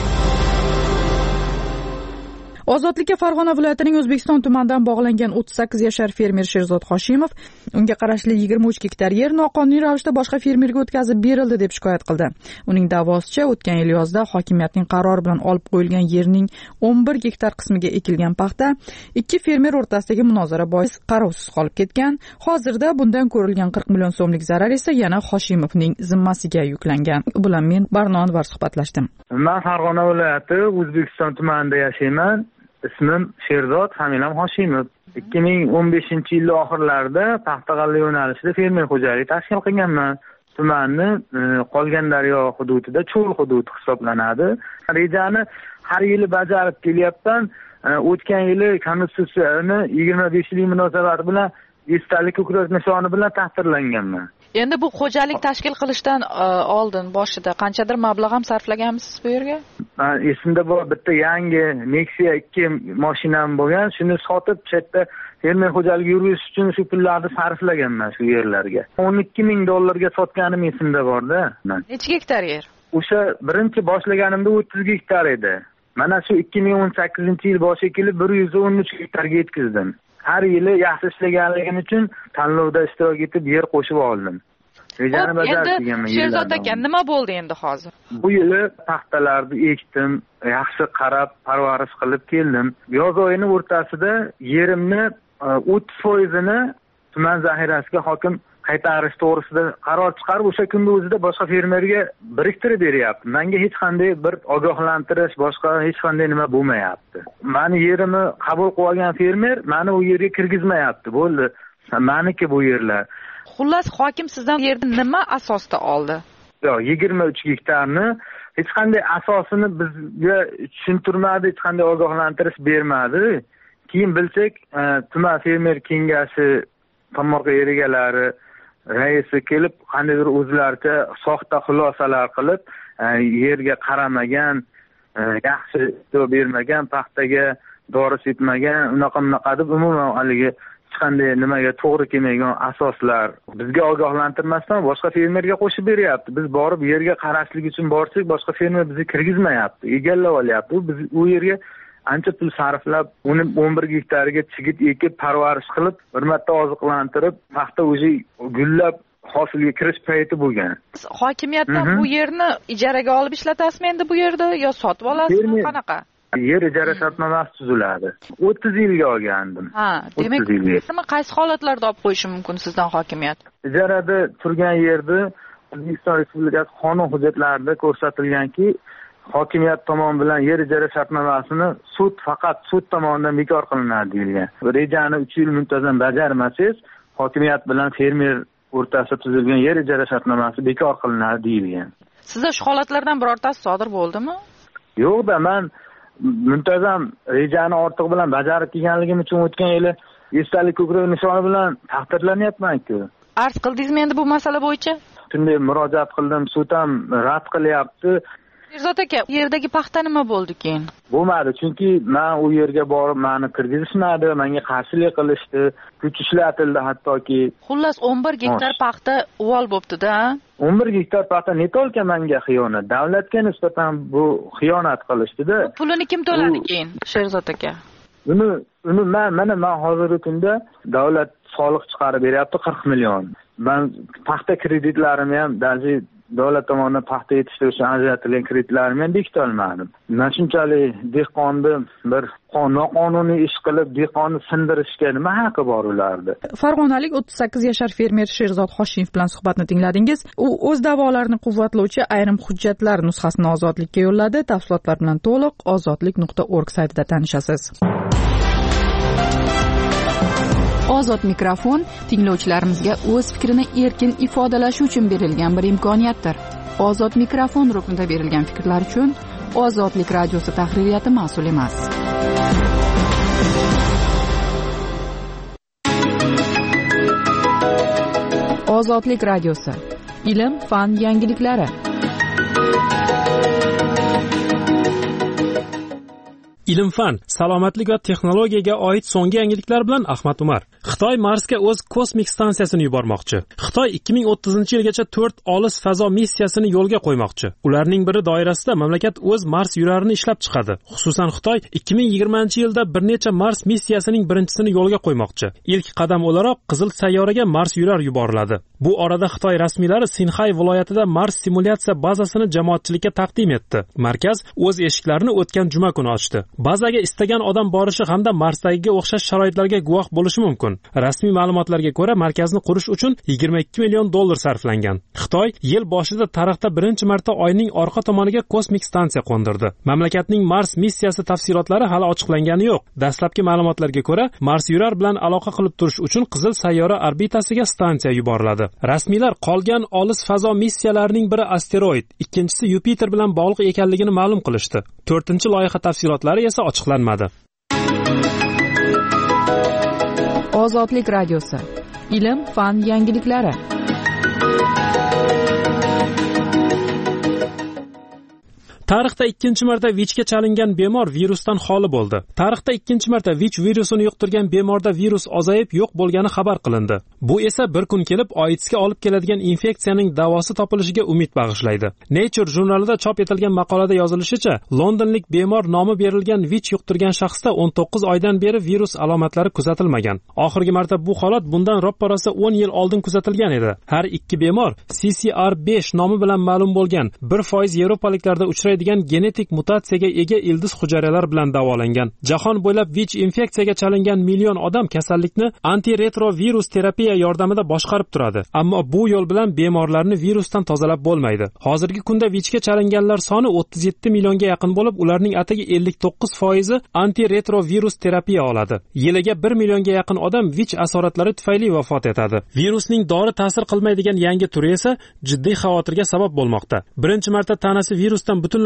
Ozodlikka Farg'ona viloyatining O'zbekiston tumanidan bog'langan o'ttiz sakkiz yashar fermer Sherzod Hoshimov unga qarashli yigirma uch gektar yer noqonuniy ravishda boshqa fermerga o'tkazib berildi deb shikoyat qildi. Uning da'vosicha, o'tgan yil yozda hokimiyatning qarori bilan olib qo'yilgan yerning o'n bir gektar qismiga ekilgan paxta ikki fermer o'rtasidagi munozara bois qarovsiz qolib ketgan. Hozirda bundan ko'rilgan qirq million so'mlik zarar esa yana Hoshimovning zimmasiga yuklangan. Bu bilan men Barno Anvar suhbatlashdim. Men Farg'ona viloyati O'zbekiston tumanida yashayman. Ismim Sherzod, familiyam Hoshimov. ikki ming o'n beshinchi yil oxirlarida Paxtag'alla yo'nalishida fermer xo'jaligi tashkil qilganman. Tumanni Qolgan daryo hududida cho'l hududi hisoblanadi. Rejani har yili bajarib kelyapman. O'tgan yili Konstitutsiyani yigirma besh yillik munosabati bilan esdalik ko'krak nishoni bilan taqdirlanganman. Endi bu xo'jalik tashkil qilishdan oldin boshida qanchadir mablag' ham sarflaganmisiz bu yerga? Esimda bor, bitta yangi Nexia ikki mashinam bo'lgan, shuni sotib chetda fermer xo'jaligi yurish uchun shu pullarni sarflaganman shu yerlarga. o'n ikki ming dollarga sotganim esimda bor-da. Necha gektar yer? O'sha birinchi boshlaganimda o'ttiz gektar edi. Mana shu ikki ming o'n sakkizinchi yil boshiga kelib bir yuz o'n uch gektarga yetkazdim. Har yili yaxshi ishlaganligim uchun tanlovda ishtirok etib yer qo'shib oldim. Rejani bajarib kelganman. Sherzod aka, nima bo'ldi endi hozir? Bu yili paxtalarni ekdim, yaxshi qarab, parvarish qilib keldim. Yoz oyining o'rtasida yerimni o'ttiz foizini tuman zaxirasiga hokim qaytarish to'g'risida qaror chiqarib, o'sha kunda o'zida boshqa fermerga biriktirib beryapti. Menga hech qanday bir ogohlantirish, boshqa hech qanday nima bo'lmayapti. Meni yerimni qabul qilib olgan fermer meni u yerga kirgizmayapti. Bo'ldi, meniki bu yerlar. Xullas, hokim sizdan yerni nima asosda oldi? Yo'q, yigirma uch gektarni hech qanday asosini bizga tushuntirmadi, hech qanday ogohlantirish bermadi. Keyin bilsak, tuman fermer kengashi, tomorqa erigalari raisi kelib qandaydir o'zlaricha soxta xulosalar qilib yerga qaramagan, yaxshi ishlov bermagan, paxtaga dori sepmagan, unaqa bunaqa deb umuman haligi hech qanday nimaga to'g'ri kelmaydigan asoslar bizga ogohlantirmasdan boshqa fermerga qo'shib beryapti. Biz borib yerga qarashlik uchun borsak, boshqa fermer bizni kirgizmayapti, egallab olyapti. Biz u yerga ancha pul sarflab, uni o'n bir gektariga chigit ekib, parvarish qilib, bir marta oziqlantirib, paxta o'zi gullab hosilga kirish payti bo'lgan. Hokimiyatdan bu yerni ijaraga olib ishlatasizmi endi bu yerda yo sotib olasizmi, qanaqa? Yer ijara shartnomasi tuziladi. o'ttiz yilga olgandim. Ha, demak, nima qaysi holatlarda olib qo'yishi mumkin sizdan hokimiyat? Ijarada turgan yerda O'zbekiston Respublikasi qonun hujjatlarida ko'rsatilganki, hokimiyat tomon bilan yer ijara shartnomasini sud faqat sud tomonidan bekor qilinadi deyilgan. Rejani uch yil muntazam bajarmasangiz, hokimiyat bilan fermer o'rtasida tuzilgan yer ijara shartnomasi bekor qilinadi deyilgan. Sizda shu holatlardan birortasi sodir bo'ldimi? Yo'q-da, men muntazam rejani ortiq bilan bajarib kelganligim uchun o'tgan yili esdalik ko'krak nishoni bilan taqdirlanyapman-ku. Arz qildingizmi endi bu masala bo'yicha? Shunday murojaat qildim, sud ham rad qilyapti. Sherzod aka, yerdagi paxta nima bo'ldi keyin? Bo'lmadi, chunki men u yerga borib meni kirgizishmadi, menga qarshilik qilishdi, kuch ishlatildi hattoki. Xullas o'n bir gektar paxta uvol bo'pti-da. o'n bir gektar paxta netolka menga xiyonat. Davlatga nisbatan bu xiyonat qilishdi-da. Pulini kim to'ladi keyin, Sherzod aka? Uni uni men mana men hozirgi kunda davlat soliq chiqarib beryapti qirq million. Men paxta kreditlarimni ham даже davlat tomonidan paxta yetishtirishga ajratilgan kreditlarimni ham bekita olmadim. Men shunchalik dehqonni bir noqonuniy ish qilib dehqonni sindirishga nima haqqi bor ularda? Farg'onalik o'ttiz sakkiz yashar fermer Sherzod Hoshimov bilan suhbatni tingladingiz. U o'z da'volarini quvvatlovchi ayrim hujjatlar nusxasini Ozodlikka yo'lladi. Tafsilotlar bilan to'liq ozodlik nuqta org saytida tanishasiz. Ozod mikrofon tinglovchilarimizga o'z fikrini erkin ifodalashi uchun berilgan bir imkoniyatdir. Ozod mikrofon ruknida berilgan fikrlar uchun Ozodlik radiosi tahririyati mas'ul emas. Ozodlik radiosi. Ilm, fan yangiliklari. Ilm-fan, salomatlik va texnologiyaga oid so'nggi yangiliklar bilan Ahmad Umar. Xitoy Marsga o'z kosmik stansiyasini yubormoqchi. Xitoy ikki ming o'ttizinchi yilgacha to'rt olis fazo missiyasini yo'lga qo'ymoqchi. Ularning biri doirasida mamlakat o'z Mars yurarini ishlab chiqadi. Xususan Xitoy ikki ming yigirmanchi yilda bir necha Mars missiyasining birinchisini yo'lga qo'ymoqchi. Ilk qadam o'laroq Qizil sayyoraga Mars yurar yuboriladi. Bu orada Xitoy rasmiylari Sinxay viloyatida Mars simulyatsiya bazasini jamoatchilikka taqdim etdi. Markaz o'z eshiklarini o'tgan juma kuni ochdi. Bazaga istagan odam borishi hamda Marsdagiga o'xshash sharoitlarga guvoh bo'lishi mumkin. Rasmiy ma'lumotlarga ko'ra, markazni qurish uchun yigirma ikki million dollar sarflangan. Xitoy yil boshida tarixda birinchi marta Oyning orqa tomoniga kosmik stansiya qo'ndirdi. Mamlakatning Mars missiyasi tafsilotlari hali ochiqlangani yo'q. Dastlabki ma'lumotlarga ko'ra, Mars yurar bilan aloqa qilib turish uchun Qizil sayyora orbitasiga stansiya yuboriladi. Rasmiylar qolgan olis fazo missiyalarining biri asteroid, ikkinchisi Yupiter bilan bog'liq ekanligini ma'lum qilishdi. to'rtinchi loyiha tafsilotlari esa ochiqlanmadi. Ozodlik radiosi. Ilm, fan yangiliklari. Tarixda ikkinchi marta VIChga chalingan bemor virusdan xoli bo'ldi. Tarixda ikkinchi marta VICh virusini yuqtirgan bemorda virus ozayib yo'q bo'lgani xabar qilindi. Bu esa bir kun kelib AIDSga olib keladigan infeksiyaning davosi topilishiga umid bag'ishlaydi. Nature jurnalida chop etilgan maqolada yozilishicha, londonlik bemor nomi berilgan VICh yuqtirgan shaxsda o'n to'qqiz oydan beri virus alomatlari kuzatilmagan. Oxirgi marta bu holat bundan roppa-rosa o'n yil oldin kuzatilgan edi. Har ikki bemor C C R besh nomi bilan ma'lum bo'lgan bir foiz yevropaliklarda uchraydi degan genetik mutatsiyaga ega ildiz hujayralar bilan davolangan. Jahon bo'ylab VICh infeksiyaga chalingan million odam kasallikni antiretrovirus terapiya yordamida boshqarib turadi. Ammo bu yo'l bilan bemorlarni virusdan tozalab bo'lmaydi. Hozirgi kunda VIChga chalinganlar soni o'ttiz yetti millionga yaqin bo'lib, ularning atigi ellik to'qqiz foizi antiretrovirus terapiya oladi. Yiliga bir millionga yaqin odam VICh asoratlari tufayli vafot etadi. Virusning dori ta'sir qilmaydigan yangi turi esa jiddiy xavotirga sabab bo'lmoqda. Birinchi marta tanasi virusdan butunlay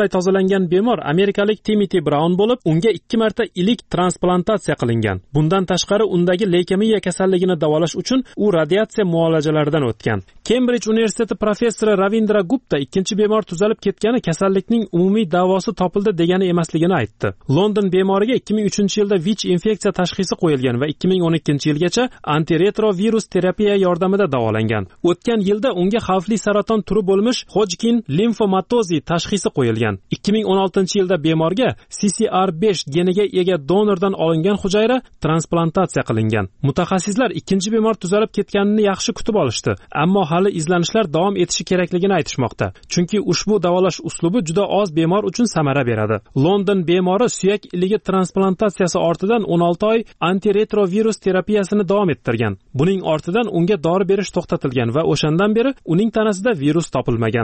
butunlay tozalangan bemor amerikalik Timoti Braun bo'lib, unga ikki marta ilik transplantatsiya qilingan. Bundan tashqari undagi leykemiya kasalligini davolash uchun u radiatsiya muolajalaridan o'tgan. Cambridge universiteti professori Ravindra Gupta ikkinchi bemor tuzalib ketgani kasallikning umumiy davosi topildi degani emasligini aytdi. London bemoriga ikki ming uchinchi yilda V I C infeksiya tashxisi qo'yilgan va ikki ming o'n ikkinchi yilgacha antiretrovirus terapiya yordamida davolangan. O'tgan yilda unga xavfli saraton turi bo'lmish Hodgkin limfomatozi tashxisi qo'yilgan. ikki ming o'n oltinchi yilda bemorga C C R besh geniga ega donordan olingan hujayra transplantatsiya qilingan. Mutaxassislar ikkinchi bemor tuzalib ketganini yaxshi kutib olishdi, ammo hali izlanishlar davom etishi kerakligini aytishmoqda. Chunki ushbu davolash uslubi juda oz bemor uchun samara beradi. London bemori suyak iligi transplantatsiyasi ortidan o'n olti oy antiretrovirus terapiyasini davom ettirgan. Buning ortidan unga dori berish to'xtatilgan va o'shandan beri uning tanasida virus topilmagan.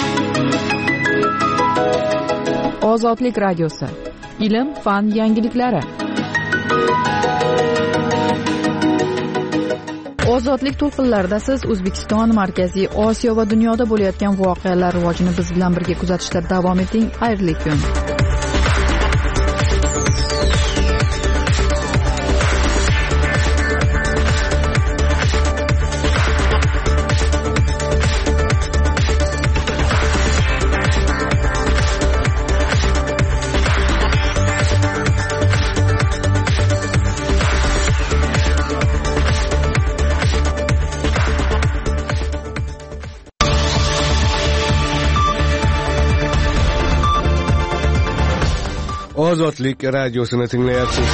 Ozodlik radiosi. Ilm, fan yangiliklari. Ozodlik to'lqinlarida siz O'zbekiston, Markaziy Osiyo va dunyoda bo'layotgan voqealar rivojini biz bilan birga kuzatishda davom eting. Xayrli kun. Ozodlik radiosini tinglayapsiz.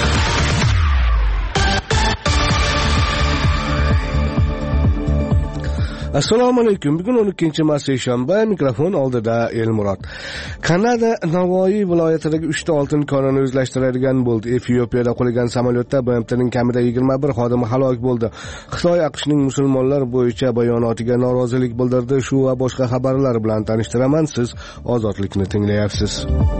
Assalomu alaykum. Bugun o'n ikkinchi mart seshanba, mikrofon oldida Elmurod. Kanada Navoiy viloyatidagi uchta oltin konini o'zlashtiradigan bo'ldi. Efiopiyada qulagan samolyotda B M T'ning kamida yigirma bir xodimi halok bo'ldi. Xitoy AQShning musulmonlar bo'yicha bayonotiga norozilik bildirdi. Shu va boshqa xabarlar bilan tanishtiraman. Siz Ozodlikni tinglayapsiz.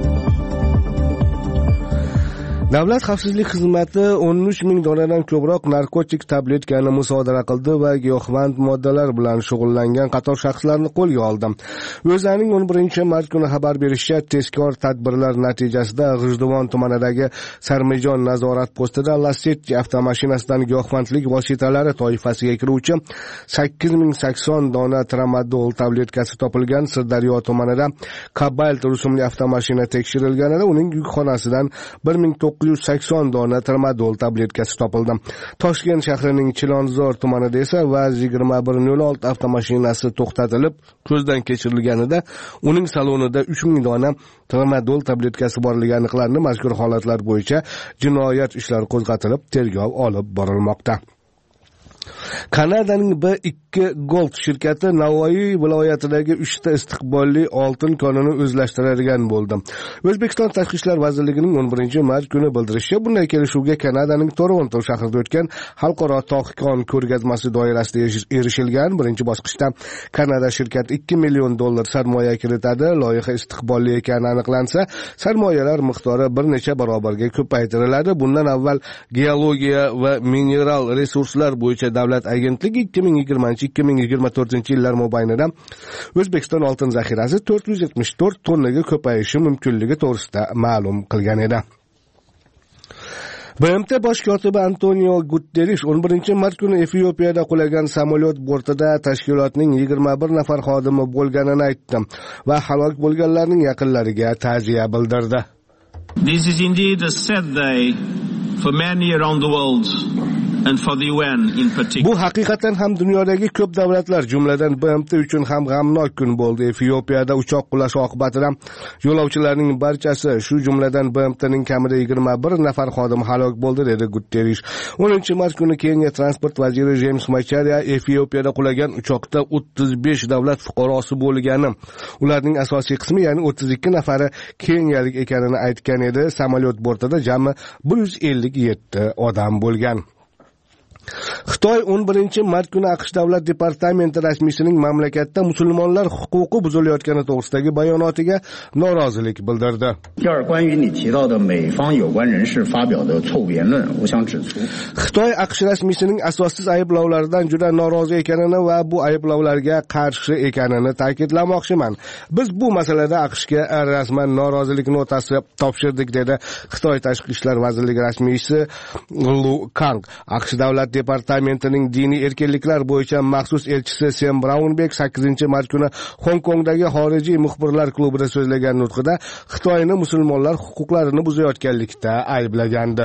Davlat xavfsizlik xizmati o'n uch ming donnadan ko'proq narkotik tabletkani musodara qildi va giyohvand moddalar bilan shug'ullangan qator shaxslarni qo'lga oldi. O'zaning o'n birinchi mart kuni xabar berishicha, tezkor tadbirlar natijasida G'ijduvon tumanidagi Sarmijon nazorat postida Lacetti avtomashinasidan giyohvandlik vositalari toifasiga kiruvchi sakkiz ming sakson dona tramadol tabletkasi topilgan. Sirdaryo tumanida Cobalt rusumli avtomashina tekshirilganida uning yukxonasidan bir ming to'qqiz yuz sakson dona tramadol tabletkasi topildi. Toshkent shahrining Chilonzor tumanida esa Vaz yigirma bir nol olti avtomashinasi to'xtatilib, ko'zdan kechirilganida uning salonida uch ming dona tramadol tabletkasi borligi aniqlandi. Mazkur holatlar bo'yicha jinoyat ishlari qo'zg'atilib, tergov olib borilmoqda. Kanadaning B ikki Gold shirkati Navoiy viloyatidagi uchta istiqbolli oltin konini o'zlashtiradigan bo'ldi. O'zbekiston Tashqi ishlar vazirligining o'n birinchi mart kuni bildirishicha, bunday kelishuvga Kanadaning Toronto shahrida o'tgan xalqaro tog' kon ko'rgazmasi doirasida erishilgan. Birinchi bosqichda Kanada shirkati ikki million dollar sarmoya kiritadi. Loyiha istiqbolli ekani aniqlansa, sarmoyalar miqdori bir necha barobarga ko'paytiriladi. Bundan avval geologiya va mineral resurslar bo'yicha davlat agentligi ikki ming yigirmanchi ikki ming yigirma to'rtinchi yillar mobaynida O'zbekiston oltin zaxirasi to'rt yuz yetmish to'rt tonnaga ko'payishi mumkinligi to'g'risida ma'lum qilgan edi. B M T bosh kotibi Antonio Guterres o'n birinchi mart kuni Efiopiyada qulagan samolyot bortida tashkilotning yigirma bir nafar xodimi bo'lganini aytdi va halok bo'lganlarning yaqinlariga ta'ziya bildirdi. This is indeed a sad day for many around the world. Bu haqiqatan ham dunyodagi ko'p davlatlar, jumladan B M T uchun ham g'amnok kun bo'ldi. Efiopiyada uchoq qulashi oqibatida yo'lovchilarning barchasi, shu jumladan B M T'ning kamida yigirma bir nafar xodimi halok bo'ldi, dedi Guterres. o'ninchi mart kuni Keniya transport vaziri James Macharia Efiopiyada qulagan uchoqda o'ttiz besh davlat fuqarosi bo'lgani, ularning asosiy qismi, ya'ni o'ttiz ikki nafari keniyalik ekanini aytgan edi. Samolyot bortida jami bir yuz ellik yetti odam bo'lgan. Xitoy o'n birinchi mart kuni AQSh Davlat departamenti rasmiysining mamlakatda musulmonlar huquqi buzilayotgani to'g'risidagi bayonotiga norozilik bildirdi. Xitoy AQSh rasmiysining asossiz ayblovlaridan juda norozi ekanini va bu ayblovlarga qarshi ekanini ta'kidlamoqchiman. Biz bu masalada AQShga rasman norozilik notasi topshirdik, dedi Xitoy Tashqi ishlar vazirligi rasmiysi Lu Kang. AQSh Davlat departamentining diniy erkinliklar bo'yicha maxsus elchisi Sam Brownback sakkizinchi mart kuni Hong Kongdagi xorijiy muxbirlar klubida so'zlagan nutqida Xitoyni musulmonlar huquqlarini buzayotganlikda ayblagandi.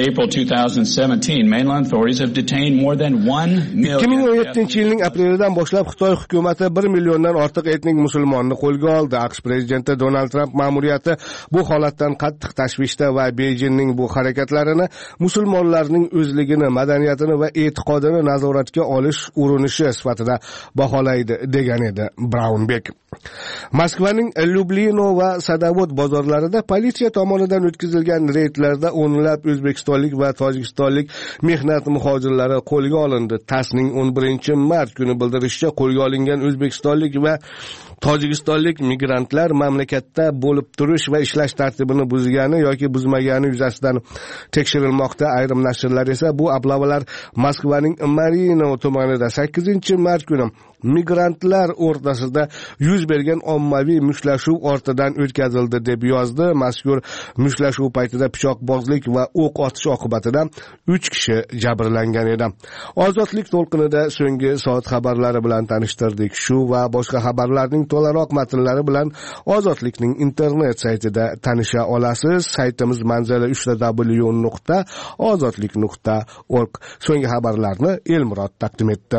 ikki ming o'n yettinchi yilning aprelidan boshlab Xitoy hukumati bir milliondan ortiq etnik musulmonni qo'lga oldi. AQSh prezidenti Donald Trump ma'muriyati bu holatdan qattiq tashvishda va Beijingning bu harakatlarini musulmonlarning o'zligini, madaniyatini va e'tiqodini nazoratga olish urinishi sifatida baholaydi, degan edi Brownback. Moskvaning Lyublino va Sadovod bozorlarida politsiya tomonidan o'tkazilgan reydlarda o'nlab o'zbekistonlik va tojikistonlik mehnat muhojirlari qo'lga olindi. TASSning o'n birinchi mart kuni bildirishicha, qo'lga olingan o'zbekistonlik va tojikistonlik migrantlar mamlakatda bo'lib turish va ishlash tartibini buzgani yoki buzmagani yuzasidan tekshirilmoqda. Ayrim nashrlar esa bu ablavalar Moskvaning Marino tumanida sakkizinchi mart kuni migrantlar o'rtasida yuz bergan ommaviy mushtlashuv ortidan o'tkazildi deb yozdi. Mazkur mushtlashuv paytida pichoqbozlik va o'q otish oqibatida uch kishi jabrlangan edi. Ozodlik to'lqinida so'nggi soat xabarlari bilan tanishtirdik. Shu va boshqa xabarlarning to'laroq matnlari bilan Ozodlikning internet saytida tanisha olasiz. Saytimiz manzili uch w nuqta ozodlik nuqta org. So'nggi xabarlarni Elmurod taqdim etdi.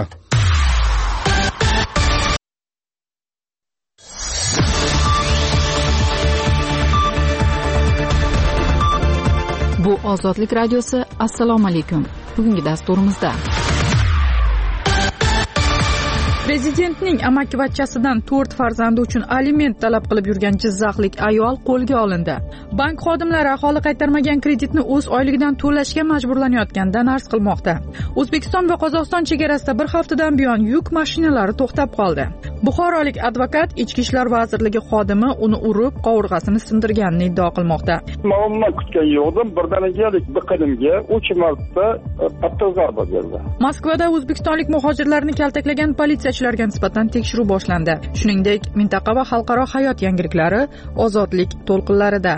Bu Ozodlik radiosi. Assalomu alaykum. Bugungi dasturimizda Prezidentning amakivachchasidan to'rt farzandi uchun aliment talab qilib yurgan jizzaxlik ayol qo'lga olindi. Bank xodimlari aholi qaytarmagan kreditni o'z oyligidan to'lashga majburlanayotganidan arz qilmoqda. O'zbekiston va Qozog'iston chegarasida bir haftadan buyon yuk mashinalari to'xtab qoldi. Buxorolik advokat Ichki ishlar vazirligi xodimi uni urib, qovurg'asini sindirganini iddao qilmoqda. Ma'lumot kutgan yo'qdim, birdanigalik biqinimga uch marta qattiq zarba berdi. Moskvada o'zbekistonlik muhojirlarni kaltaklagan politsiyachilarga nisbatan tekshiruv boshlandi. Shuningdek, mintaqa va xalqaro hayot yangiliklari Ozodlik to'lqinlarida.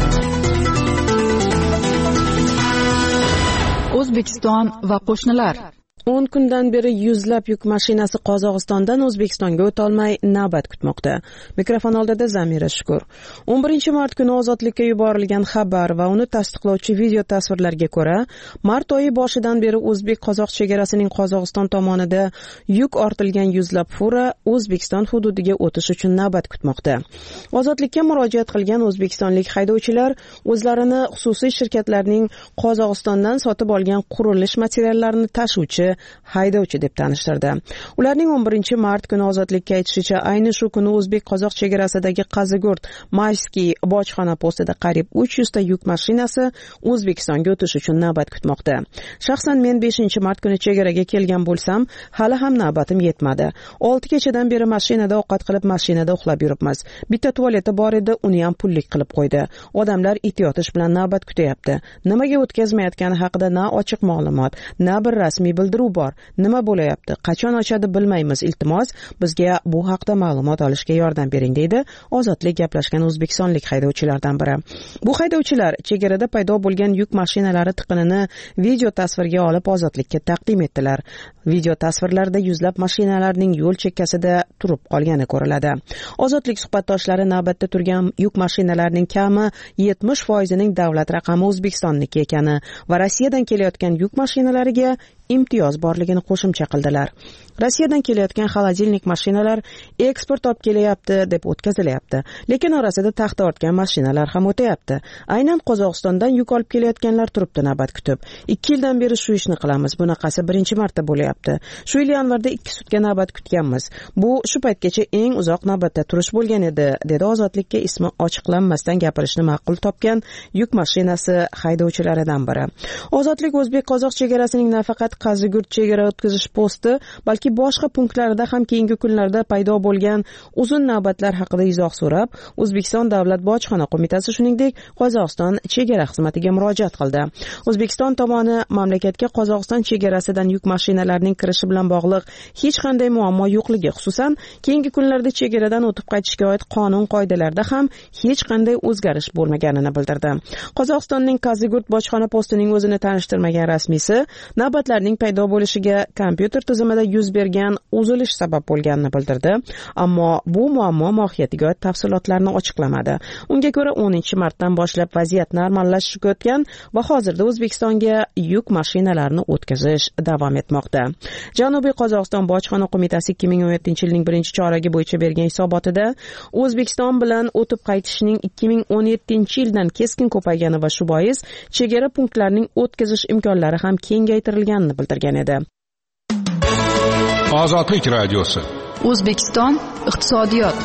O'zbekiston va qo'shnilar. o'n kundan beri yuzlab yuk mashinasi Qozog'istondan O'zbekistonga o'tolmay navbat kutmoqda. Mikrofon oldida Zamira Shukur. o'n birinchi mart kuni ozodlikka yuborilgan xabar va uni tasdiqlovchi video tasvirlarga ko'ra, mart oyi boshidan beri o'zbek-qozoq chegarasining Qozog'iston tomonida yuk ortilgan yuzlab fura O'zbekiston hududiga o'tish uchun navbat kutmoqda. Ozodlikka murojaat qilgan o'zbekistonlik haydovchilar o'zlarini xususiy shirkatlarning Qozog'istondan sotib olgan qurilish materiallarini tashuvchi haydovchi deb tanishtirdi. Ularning o'n birinchi mart kuni ozodlikka aytishicha, ayni shu kuni o'zbek-qozoq chegarasidagi Qazigurt Mayskiy bojxona postida qariyb uch yuz ta yuk mashinasi O'zbekistonga o'tish uchun navbat kutmoqda. Shaxsan men beshinchi mart kuni chegaraga kelgan bo'lsam, hali ham navbatim yetmadi. olti kechadan beri mashinada ovqat qilib, mashinada uxlab yuribmiz. Bitta tualeti bor edi, uni ham pullik qilib qo'ydi. Odamlar it yotish bilan navbat kutyapti. Nimaga o'tkazmayotgani haqida na ochiq ma'lumot, na bir rasmiy bildiruv bor. Nima bo'layapti? Qachon ochadi bilmaymiz. Iltimos, bizga bu haqda ma'lumot olishga yordam bering, deydi Ozodlik gaplashgan o'zbekistonlik haydovchilardan biri. Bu haydovchilar chegarada paydo bo'lgan yuk mashinalari tiqinini video tasvirga olib Ozodlikka taqdim etdilar. Video tasvirlarda yuzlab mashinalarning yo'l chekkasida turib qolgani ko'riladi. Ozodlik suhbatdoshlari navbatda turgan yuk mashinalarining kami yetmish foizining davlat raqami O'zbekistonniki ekani va Rossiyadan kelayotgan yuk mashinalariga imtiyoz borligini qo'shimcha qildilar. Rossiyadan kelayotgan xolodilnik mashinalar eksport olib kelyapti deb o'tkazilyapti, lekin orasida taxta ortgan mashinalar ham o'tayapti. Aynan Qozog'istondan yuk olib kelayotganlar turibdi navbat kutib. ikki yildan beri shu ishni qilamiz. Bunaqasi birinchi marta bo'lyapti. Shu yil yanvarda ikki sutga navbat kutganmiz. Bu shu paytgacha eng uzoq navbatda turish bo'lgan edi, dedi Ozodlikka ismi ochiqlanmasdan gapirishni ma'qul topgan yuk mashinasi haydovchilaridan biri. Ozodlik o'zbek-qozoq chegarasining nafaqat Qazigurt chegara o'tkazish posti, balki boshqa punktlarida ham keyingi kunlarda paydo bo'lgan uzun navbatlar haqida izoh so'rab, O'zbekiston Davlat bojxona qo'mitasi shuningdek Qozog'iston chegara xizmatiga murojaat qildi. O'zbekiston tomoni mamlakatga Qozog'iston chegarasidan yuk mashinalarining kirishi bilan bog'liq hech qanday muammo yo'qligi, xususan keyingi kunlarda chegaradan o'tib qaytishga oid qonun qoidalarda ham hech qanday o'zgarish bo'lmaganini bildirdi. Qozog'istonning Qazigurt bojxona postining o'zini tanishtirmagan rasmiysi navbatlarning paydo bo'lishiga kompyuter tizimida yuz bergan uzilish sabab bo'lganini bildirdi, ammo bu muammo mohiyatiga oid tafsilotlarni ochiqlamadi. Unga ko'ra o'ninchi martdan boshlab vaziyat normallashishga o'tgan va hozirda O'zbekistonga yuk mashinalarini o'tkazish davom etmoqda. Janubiy Qozog'iston bojxona qo'mitasi ikki ming o'n yettinchi yilning birinchi choragi bo'yicha bergan hisobotida O'zbekiston bilan o'tib qaytishning ikki ming o'n yettinchi yildan keskin ko'paygani va shu bois chegara punktlarining o'tkazish imkonlari ham kengaytirilganini bildirgan edi. Ozodlik radiosi. O'zbekiston iqtisodiyot.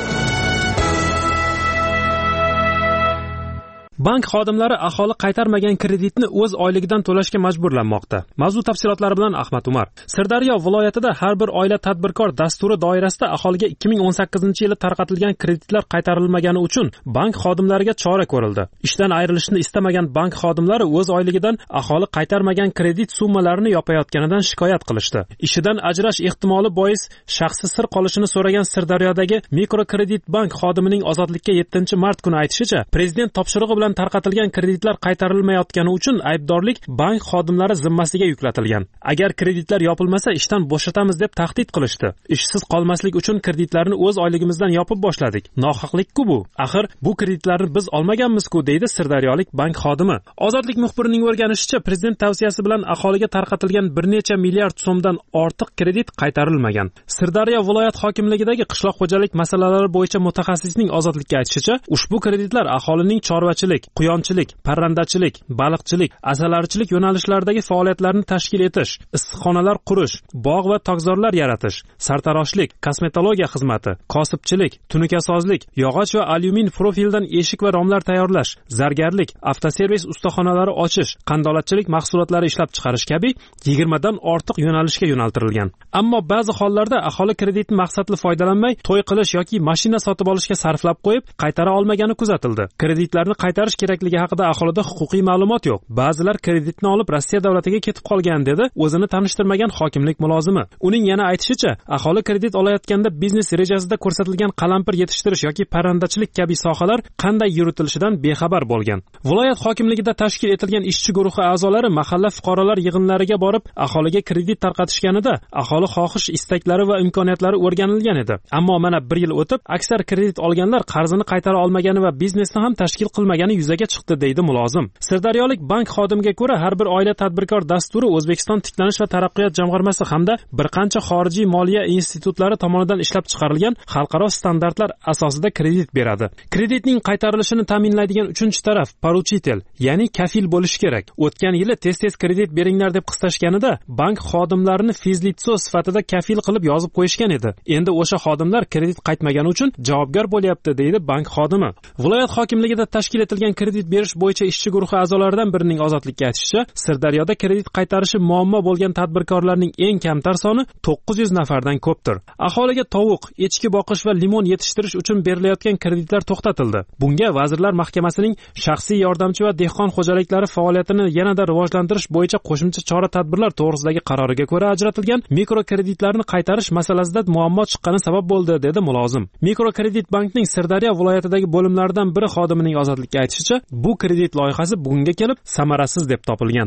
Bank xodimlari aholi qaytarmagan kreditni o'z oyligidan to'lashga majburlanmoqda. Mavzu tafsilotlari bilan Ahmad Umar. Sirdaryo viloyatida har bir oila tadbirkor dasturi doirasida aholiga ikki ming o'n sakkizinchi yili tarqatilgan kreditlar qaytarilmagani uchun bank xodimlariga chora ko'rildi. Ishdan ayrilishni istamagan bank xodimlari o'z oyligidan aholi qaytarmagan kredit summalarini yopayotganidan shikoyat qilishdi. Ishidan ajrash ehtimoli bois shaxsi sir qolishini so'ragan Sirdaryodagi mikrokredit bank xodimining Ozodlikka yettinchi mart kuni aytishicha, prezident topshirig'i bilan tarqatilgan kreditlar qaytarilmayotgani uchun aybdorlik bank xodimlari zimmasiga yuklatilgan. Agar kreditlar yopilmasa ishdan bo'shatamiz deb tahdid qilishdi. Ishsiz qolmaslik uchun kreditlarni o'z oyligimizdan yopib boshladik. Nohaqlik-ku bu. Axir bu kreditlarni biz olmaganmiz-ku, deydi Sirdaryolik bank xodimi. Ozodlik muxbirining o'rganishicha, prezident tavsiyasi bilan aholiga tarqatilgan bir necha milliard so'mdan ortiq kredit qaytarilmagan. Sirdaryo viloyat hokimligidagi qishloq xo'jalik masalalari bo'yicha mutaxassisning Ozodlikka aytishicha, ushbu kreditlar aholining chorvachilik, quyonchilik, parrandachilik, baliqchilik, asalarichilik yo'nalishlaridagi faoliyatlarni tashkil etish, issiqxonalar qurish, bog' va tokzorlar yaratish, sartaroshlik, kosmetologiya xizmati, kosibchilik, tunukasozlik, yog'och va alyumin profildan eshik va romlar tayyorlash, zargarlik, avtoservis ustaxonalari ochish, qandolatchilik mahsulotlari ishlab chiqarish kabi yigirmadan ortiq yo'nalishga yo'naltirilgan. Ammo ba'zi hollarda aholi kreditni maqsadli foydalanmay, to'y qilish yoki mashina sotib olishga sarflab qo'yib, qaytara olmagani kuzatildi. Kreditlarni qaytarish kerakligi haqida aholida huquqiy ma'lumot yo'q. Ba'zilar kreditni olib Rossiya davlatiga ketib qolgan, dedi o'zini tanishtirmagan hokimlik mulozimi. Uning yana aytishicha, aholi kredit olayotganda biznes rejasida ko'rsatilgan qalampir yetishtirish yoki parrandachilik kabi sohalar qanday yuritilishidan bexabar bo'lgan. Viloyat hokimligida tashkil etilgan ishchi guruhi a'zolari mahalla fuqarolar yig'inlariga borib, aholiga kredit tarqatishganida aholi xohish, istaklari va imkoniyatlari o'rganilgan edi. Ammo mana bir yil o'tib, aksar kredit olganlar qarzini qaytara olmagani va biznesni ham tashkil qilmagani yuzaga chiqdi, deydi mulozim. Sirdaryolik bank xodimiga ko'ra, har bir oila tadbirkor dasturi O'zbekiston tiklanish va taraqqiyot jamg'armasi hamda bir qancha xorijiy moliya institutlari tomonidan ishlab chiqarilgan xalqaro standartlar asosida kredit beradi. Kreditning qaytarilishini ta'minlaydigan uchinchi taraf poruchitel, ya'ni kafil bo'lishi kerak. O'tgan yili tez-tez kredit beringlar deb qistashganida bank xodimlarini fizlitso sifatida kafil qilib yozib qo'yishgan edi. Endi o'sha xodimlar kredit qaytmagani uchun javobgar bo'lyapti, deydi bank xodimi. Viloyat hokimligida tashkil etilgan kredit berish bo'yicha ishchi guruhi a'zolaridan birining Ozodlikka aytishicha, Sirdaryoda kredit qaytarishi muammo bo'lgan tadbirkorlarning eng kamtar soni to'qqiz yuz nafardan ko'pdir. Aholiga tovuq, echki boqish va limon yetishtirish uchun berilayotgan kreditlar to'xtatildi. Bunga Vazirlar Mahkamasining shaxsiy yordamchi va dehqon xo'jaliklari faoliyatini yanada rivojlantirish bo'yicha qo'shimcha chora-tadbirlar to'g'risidagi qaroriga ko'ra ajratilgan mikrokreditlarni qaytarish masalasida muammo chiqqani sabab bo'ldi, dedi mulozim. Mikrokredit bankning Sirdaryo viloyatidagi bo'limlaridan biri xodimining Ozodlikka aytishicha, bu kredit loyihasi bugunga kelib samarasiz deb topilgan.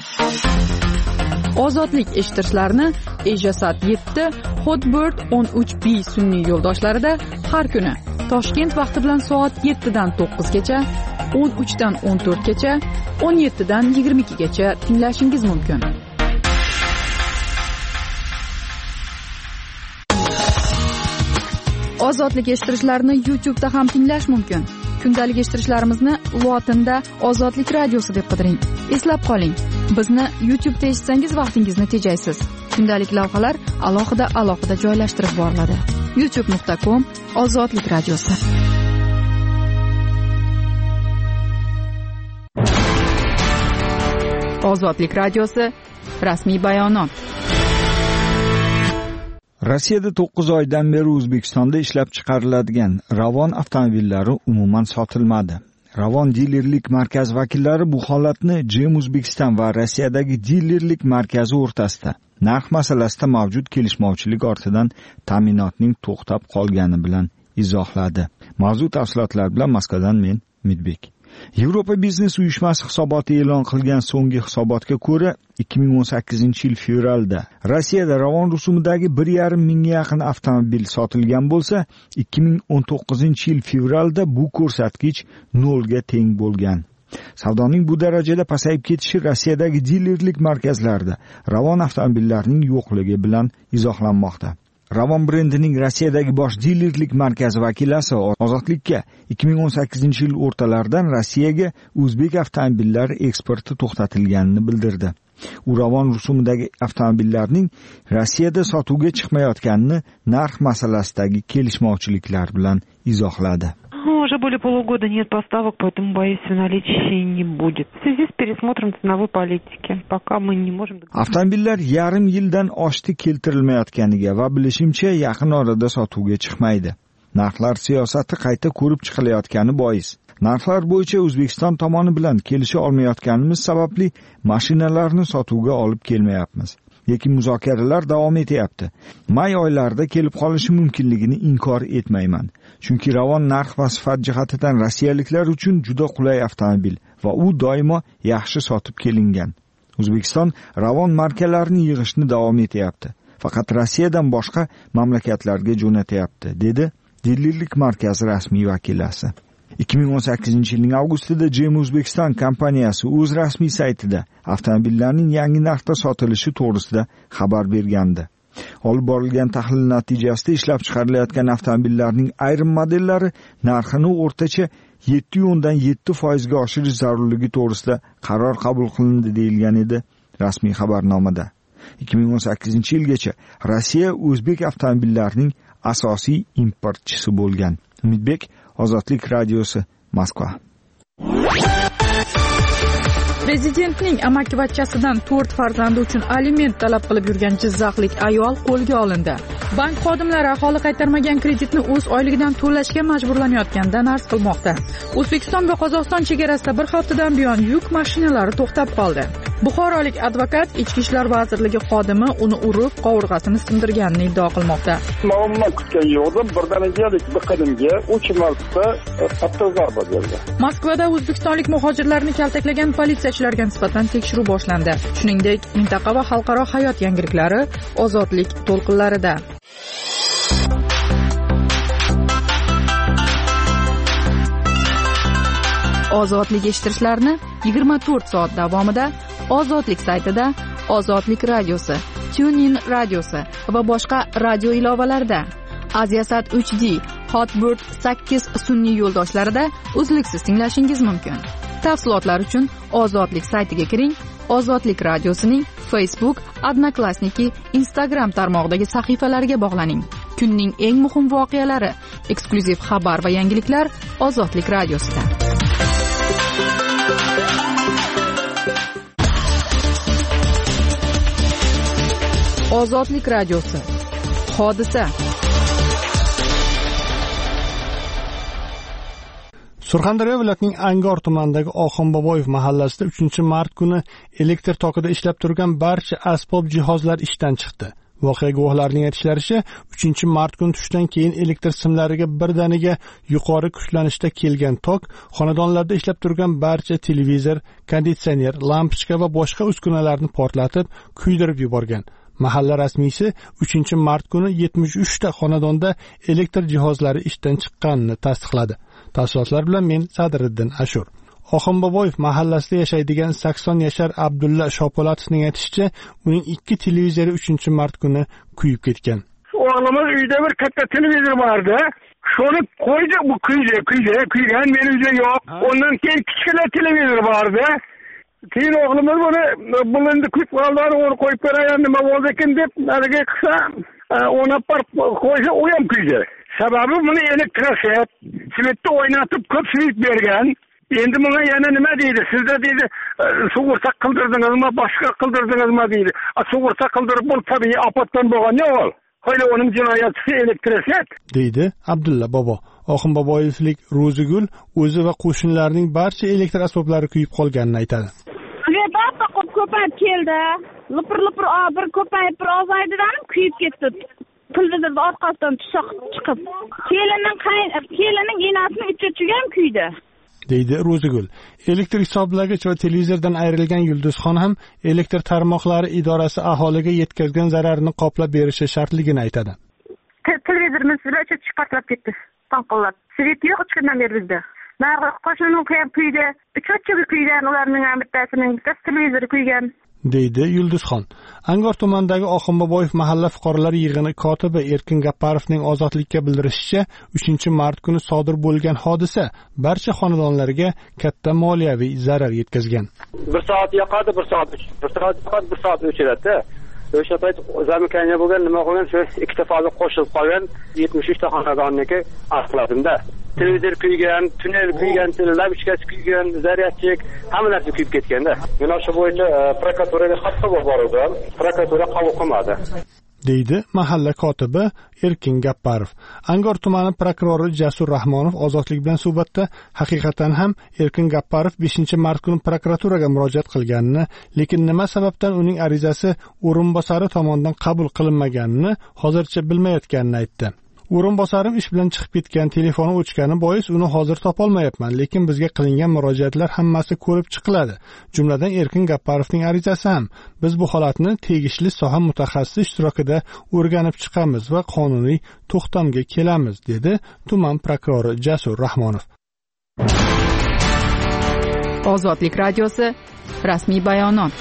Ozodlik eshittirishlarni Ejasat yetti, Hotbird o'n uch B sun'iy yo'ldoshlarida har kuni Toshkent vaqti bilan soat yettidan to'qqizgacha, o'n uchdan o'n to'rtgacha, o'n yettidan yigirma ikkigacha tinglashingiz mumkin. Ozodlik eshittirishlarni YouTube'da ham tinglash mumkin. Kundalik eshittirishlarimizni lotinda Ozodlik radiosi deb qidiring. Eslab qoling, bizni YouTube'da eshitsangiz vaqtingizni tejaysiz. Kundalik lavhalar alohida alohida joylashtirib boriladi. youtube nuqta com Ozodlik radiosi. Ozodlik radiosi rasmiy bayonot. Rossiyada to'qqiz oydan beri O'zbekistonda ishlab chiqariladigan Ravon avtomobillari umuman sotilmadi. Ravon dilerlik markazi vakillari bu holatni Jim O'zbekiston va Rossiyadagi dilerlik markazi o'rtasida narx masalasida mavjud kelishmovchilik ortidan ta'minotning to'xtab qolgani bilan izohladi. Mavzu tafsilotlar bilan Moskvadan men Midbek. Yevropa biznes uyushmasi hisoboti e'lon qilgan so'nggi hisobotga ko'ra ikki ming o'n sakkizinchi yil fevralda Rossiyada Ravon rusumidagi bir yarim mingga yaqin avtomobil sotilgan bo'lsa, ikki ming o'n to'qqizinchi yil fevralda bu ko'rsatkich nolga teng bo'lgan. Savdoning bu darajada pasayib ketishi Rossiyadagi dilerlik markazlarida Ravon avtomobillarining yo'qligi bilan izohlanmoqda. Ravon brendining Rossiyadagi bosh dilerlik markazi vakilasi Ozodlikka ikki ming o'n sakkizinchi yil o'rtalaridan Rossiyaga o'zbek avtomobillari eksporti to'xtatilganini bildirdi. U Ravon rusumidagi avtomobillarning Rossiyada sotuvga chiqmayotganini narx masalasidagi kelishmovchiliklar bilan izohladi. Уже более полугода нет поставок, поэтому, боюсь, в наличии не будет. В связи с пересмотром ценовой политики, пока мы не можем... Avtomobillar yarim yildan oshdi keltirilmayotganiga va bilishimcha yaqin orada sotuvga chiqmaydi. Narxlar siyosati qayta ko'rib chiqilayotgani bois. Narxlar bo'yicha O'zbekiston tomoni bilan kelisha olmayotganimiz sababli mashinalarni sotuvga olib kelmayapmiz. Lekin muzokaralar davom etyapti. May oylarida kelib qolishi mumkinligini inkor etmayman. Chunki Ravon narx va sifat jihatidan rossiyaliklar uchun juda qulay avtomobil va u doimo yaxshi sotib kelingan. O'zbekiston Ravon markalarini yig'ishni davom etyapti. Faqat Rossiyadan boshqa mamlakatlarga jo'natyapti, dedi dilerlik markazi rasmiy vakilasi. ikki ming o'n sakkizinchi yilning avgustida Jim O'zbekiston kompaniyasi o'z rasmiy saytida avtomobillarning yangi narxda sotilishi to'g'risida xabar bergandi. Olib borilgan tahlil natijasida ishlab chiqarilayotgan avtomobillarning ayrim modellari narxini o'rtacha yetti o'ndan yetti foiz ga oshirish zarurligi to'g'risida qaror qabul qilindi deyilgan edi rasmiy xabarnomada. ikki ming o'n sakkizinchi yilgacha Rossiya o'zbek avtomobillarining asosiy importchisi bo'lgan. Umidbek, Ozodlik radiosi, Moskva. Prezidentning amakivachchasidan to'rt farzandi uchun aliment talab qilib yurgan jizzaxlik ayol qo'lga olindi. Bank xodimlari aholi qaytarmagan kreditni o'z oyligidan to'lashga majburlanayotganidan arz qilmoqda. O'zbekiston va Qozog'iston chegarasida bir haftadan buyon yuk mashinalari to'xtab qoldi. Buxorolik advokat Ichki ishlar vazirligi xodimi uni urib, qovurg'asini sindirganini iddao qilmoqda. Muammo kutgan yo'qdim, birdaniga biqinimga uch marta qattiq zarba berdi. Moskvada o'zbekistonlik muhojirlarni kaltaklagan politsiyachilarga nisbatan tekshiruv boshlandi. Shuningdek, mintaqa va xalqaro hayot yangiliklari Ozodlik to'lqinlarida. Ozodlik eshittirishlarni yigirma to'rt soat davomida Ozodlik saytida, Ozodlik radiosi, TuneIn radiosi va boshqa radio ilovalarida, Aziasat uch D, Hotbird sakkiz sun'iy yo'ldoshlarida uzluksiz tinglashingiz mumkin. Tafsilotlar uchun Ozodlik saytiga kiring. Ozodlik radiosining Facebook, Odnoklassniki, Instagram tarmog'idagi sahifalariga bog'laning. Kunning eng muhim voqealari, eksklyuziv xabar va yangiliklar Ozodlik radiosida. Ozodlik radiosi. Hodisa. Surxondaryo viloyatining Angor tumanidagi Oxunboboyev mahallasida uchinchi mart kuni elektr tokida ishlab turgan barcha asbob jihozlar ishdan chiqdi. Voqea guvohlarining aytishlaricha, uchinchi mart kuni tushdan keyin elektr simlariga birdaniga yuqori kuchlanishda kelgan tok xonadonlarda ishlab turgan barcha televizor, konditsioner, lampochka va boshqa uskunalarni portlatib, kuydirib yuborgan. Mahalla rasmiysi uchinchi mart kuni yetmish uch ta xonadonda elektr jihozlari ishdan chiqqanini tasdiqladi. Tafsilotlar bilan men Sadriddin Ashur. Oxunboboyev mahallasida yashaydigan sakson yashar Abdulla Shopolatovning aytishicha, uning ikki televizori uchinchi mart kuni kuyib ketgan. O'g'limiz uyda bir katta televizor bordi. Shuni qo'ydi, bu kuydi, kuydi, kuygan, men uyda yo'q. Ondan keyin kichkina televizor bordi. Keyin o'g'limiz buni bulindi kuyib qoldi, uni qo'yib beraman, nima bo'ldi ekan deb nariga qilsa, ona parib qo'ysa, u ham kuydi. Sababi buni elektroshet, svetni o'ynatib ko'p svet bergan. endi bunga yana nima deydi? Sizda deydi sug'urta qildirdingizmi, boshqa qildirdingizmi deydi. Sug'urta qildirib bo'lib tabiiy ofatdan bo'lgan ne ol? Qo'yla uning jinoyati elektrosiyat deydi Abdulla bobo. Oxun Boboyevlik Ro'zigul o'zi va qo'shnilarning barcha elektr asboblari kuyib qolganini aytadi. Svetofor ko'payib keldi. Lipir-lipir bir ko'payib bir ozaydidan kuyib ketdi. Televizorda orqasidan tushaq chiqib. Kelinning kelining enasining uch-uchiga ham kuydi. deydi Ro'zigul. Elektr hisoblagich va televizordan ayrilgan Yulduzxon ham elektr tarmoqlari idorasi aholiga yetkazgan zararni qoplab berishi shartligini aytadi. Televizorimiz bilan chiqib portlab ketdi. Tanqollab. Svet yo'q uch kundan beri bizda. Nari qo'shnining kuydi, uch-uchiga kuygan, ularning ham bittasining bittasi televizori kuygan. deydi Yulduzxon. Angor tumanidagi Oxunboboyev mahalla fuqarolar yig'ini kotibi Erkin Gapparovning Ozodlikka bildirishicha, uchinchi mart kuni sodir bo'lgan hodisa barcha xonadonlarga katta moliyaviy zarar yetkazgan. bir soat yoqadi, bir soat bir soat yoqadi, bir soat o'chiradi. O'sha payt zamikanya bo'lgan, nima qilgan, shu ikkita faza qo'shilib qolgan yetmish uch ta xonadonniki aniqladim-da. Televizor kuygan, tunnel kuygan, lampochkasi kuygan, zaryadchik, hamma narsa kuyib ketganda. Men o'sha bo'yicha prokuraturaga xat qilib bordim. Prokuratura qabul qilmadi. deydi mahalla kotibi Erkin Gapparov. Angor tumani prokurori Jasur Rahmonov Ozodlik bilan suhbatda haqiqatan ham Erkin Gapparov beshinchi mart kuni prokuraturaga murojaat qilganini, lekin nima sababdan uning arizasi o'rinbosari tomonidan qabul qilinmaganini hozircha bilmayotganini aytdi. O'rinbosarim ish bilan chiqib ketgan, telefoni o'chgani bois uni hozir topolmayapman, lekin bizga qilingan murojaatlar hammasi ko'rib chiqiladi. Jumladan Erkin Gapparovning arizasi ham. Biz bu holatni tegishli soha mutaxassisi ishtirokida o'rganib chiqamiz va qonuniy to'xtamga kelamiz, dedi tuman prokurori Jasur Rahmonov. Ozodlik radiosi rasmiy bayonot.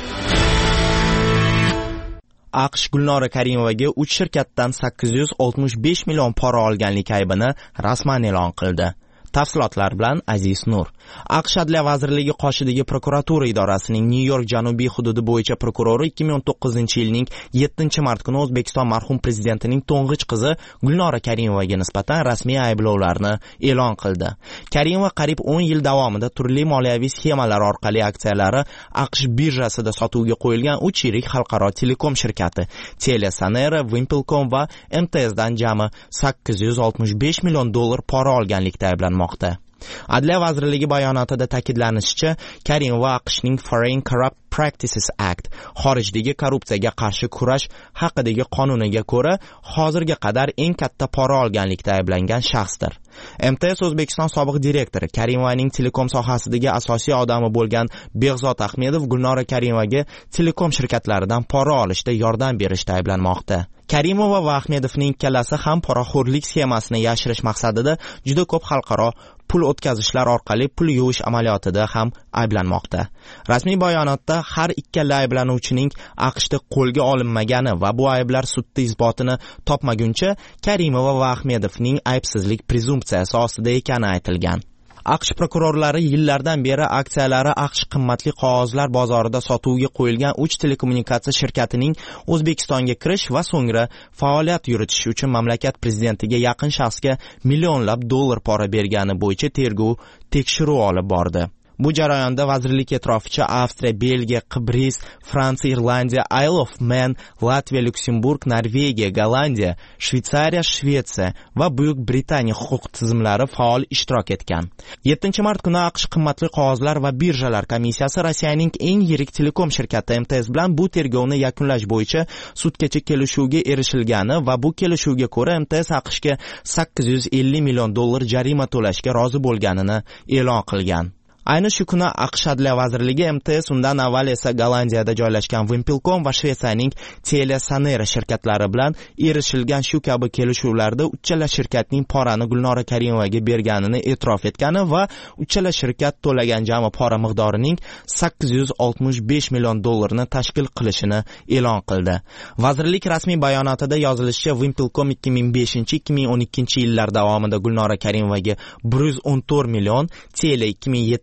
AQSh Gulnora Karimovaga uch shirkatdan sakkiz yuz oltmish besh million pora olganlik aybini rasman e'lon qildi. Tafsilotlar bilan Aziz Nur. AQSh Adliya vazirligi qoshidagi prokuratura idorasining Nyu-York janubiy hududi bo'yicha prokurori ikki ming o'n to'qqizinchi yilning yettinchi mart kuni O'zbekiston marhum prezidentining to'ng'ich qizi Gulnora Karimovaga nisbatan rasmiy ayblovlarni e'lon qildi. Karimova qariyb o'n yil davomida turli moliyaviy sxemalar orqali aksiyalari AQSh birjasida sotuvga qo'yilgan uch yirik xalqaro telekom shirkati Telesanera, Wimpelcom va M T S dan jami sakkiz yuz oltmish besh million dollar pora olganlikda ayblanmoqda. Adliya vazirligi bayonotida ta'kidlanishicha, Karimova AQShning Foreign Corrupt Practices Act, xorijdagi korrupsiyaga qarshi kurash haqidagi qonuniga ko'ra, hozirga qadar eng katta pora olganlikda ayblangan shaxsdir. M T S O'zbekiston sobiq direktori Karimovaning telekom sohasidagi asosiy odami bo'lgan Behzod Ahmedov Gulnora Karimovaga telekom shirkatlaridan pora olishda yordam berishda ayblanmoqda. Karimova va Ahmedovning ikkalasi ham poraxo'rlik sxemasini yashirish maqsadida juda ko'p xalqaro pul o'tkazishlar orqali pul yuvish amaliyotida ham ayblanmoqda. Rasmiy bayonotda har ikkala ayblanuvchining AQShda qo'lga olinmagani va bu ayblar sudda isbotini topmaguncha Karimova va Ahmedovning aybsizlik prezumpsiyasi ostida ekani aytilgan. AQSh prokurorlari yillardan beri aksiyalari AQSh qimmatli qog'ozlar bozorida sotuvga qo'yilgan uch telekommunikatsiya shirkatining O'zbekistonga kirish va so'ngra faoliyat yuritish uchun mamlakat prezidentiga yaqin shaxsga millionlab dollar pora bergani bo'yicha tergov tekshiruv olib bordi. Bu jarayonda vazirlik e'tiroficha Avstriya, Belgiya, Qibris, Fransiya, Irlandiya, Isle of Man, Latviya, Lyuksemburg, Norvegiya, Gollandiya, Shveysariya, Shvetsiya va Buyuk Britaniya huquq tizimlari faol ishtirok etgan. yettinchi mart kuni AQSh qimmatli qog'ozlar va birjalar komissiyasi Rossiyaning eng yirik telekom shirkati M T S bilan bu tergovni yakunlash bo'yicha sudgacha kelishuvga erishilgani va bu kelishuvga ko'ra M T S AQShga sakkiz yuz ellik million dollar jarima to'lashga rozi bo'lganini e'lon qilgan. Ayni shu kuni AQSh Adliya vazirligi M T S undan avval esa Gollandiyada joylashgan Wimpelcom va Shvetsiyaning Telesanera shirkatlari bilan erishilgan shu kabi kelishuvlarda uchala shirkatning porani Gulnora Karimovaga berganini e'tirof etgani va uchala shirkat to'lagan jami pora miqdorining sakkiz yuz oltmish besh million dollarni tashkil qilishini e'lon qildi. Vazirlik rasmiy bayonotida yozilishicha, Wimpelcom ikki ming beshinchi ikki ming o'n ikkinchi yillar davomida Gulnora Karimovaga bir yuz o'n to'rt million, Tele ikki ming yettinchi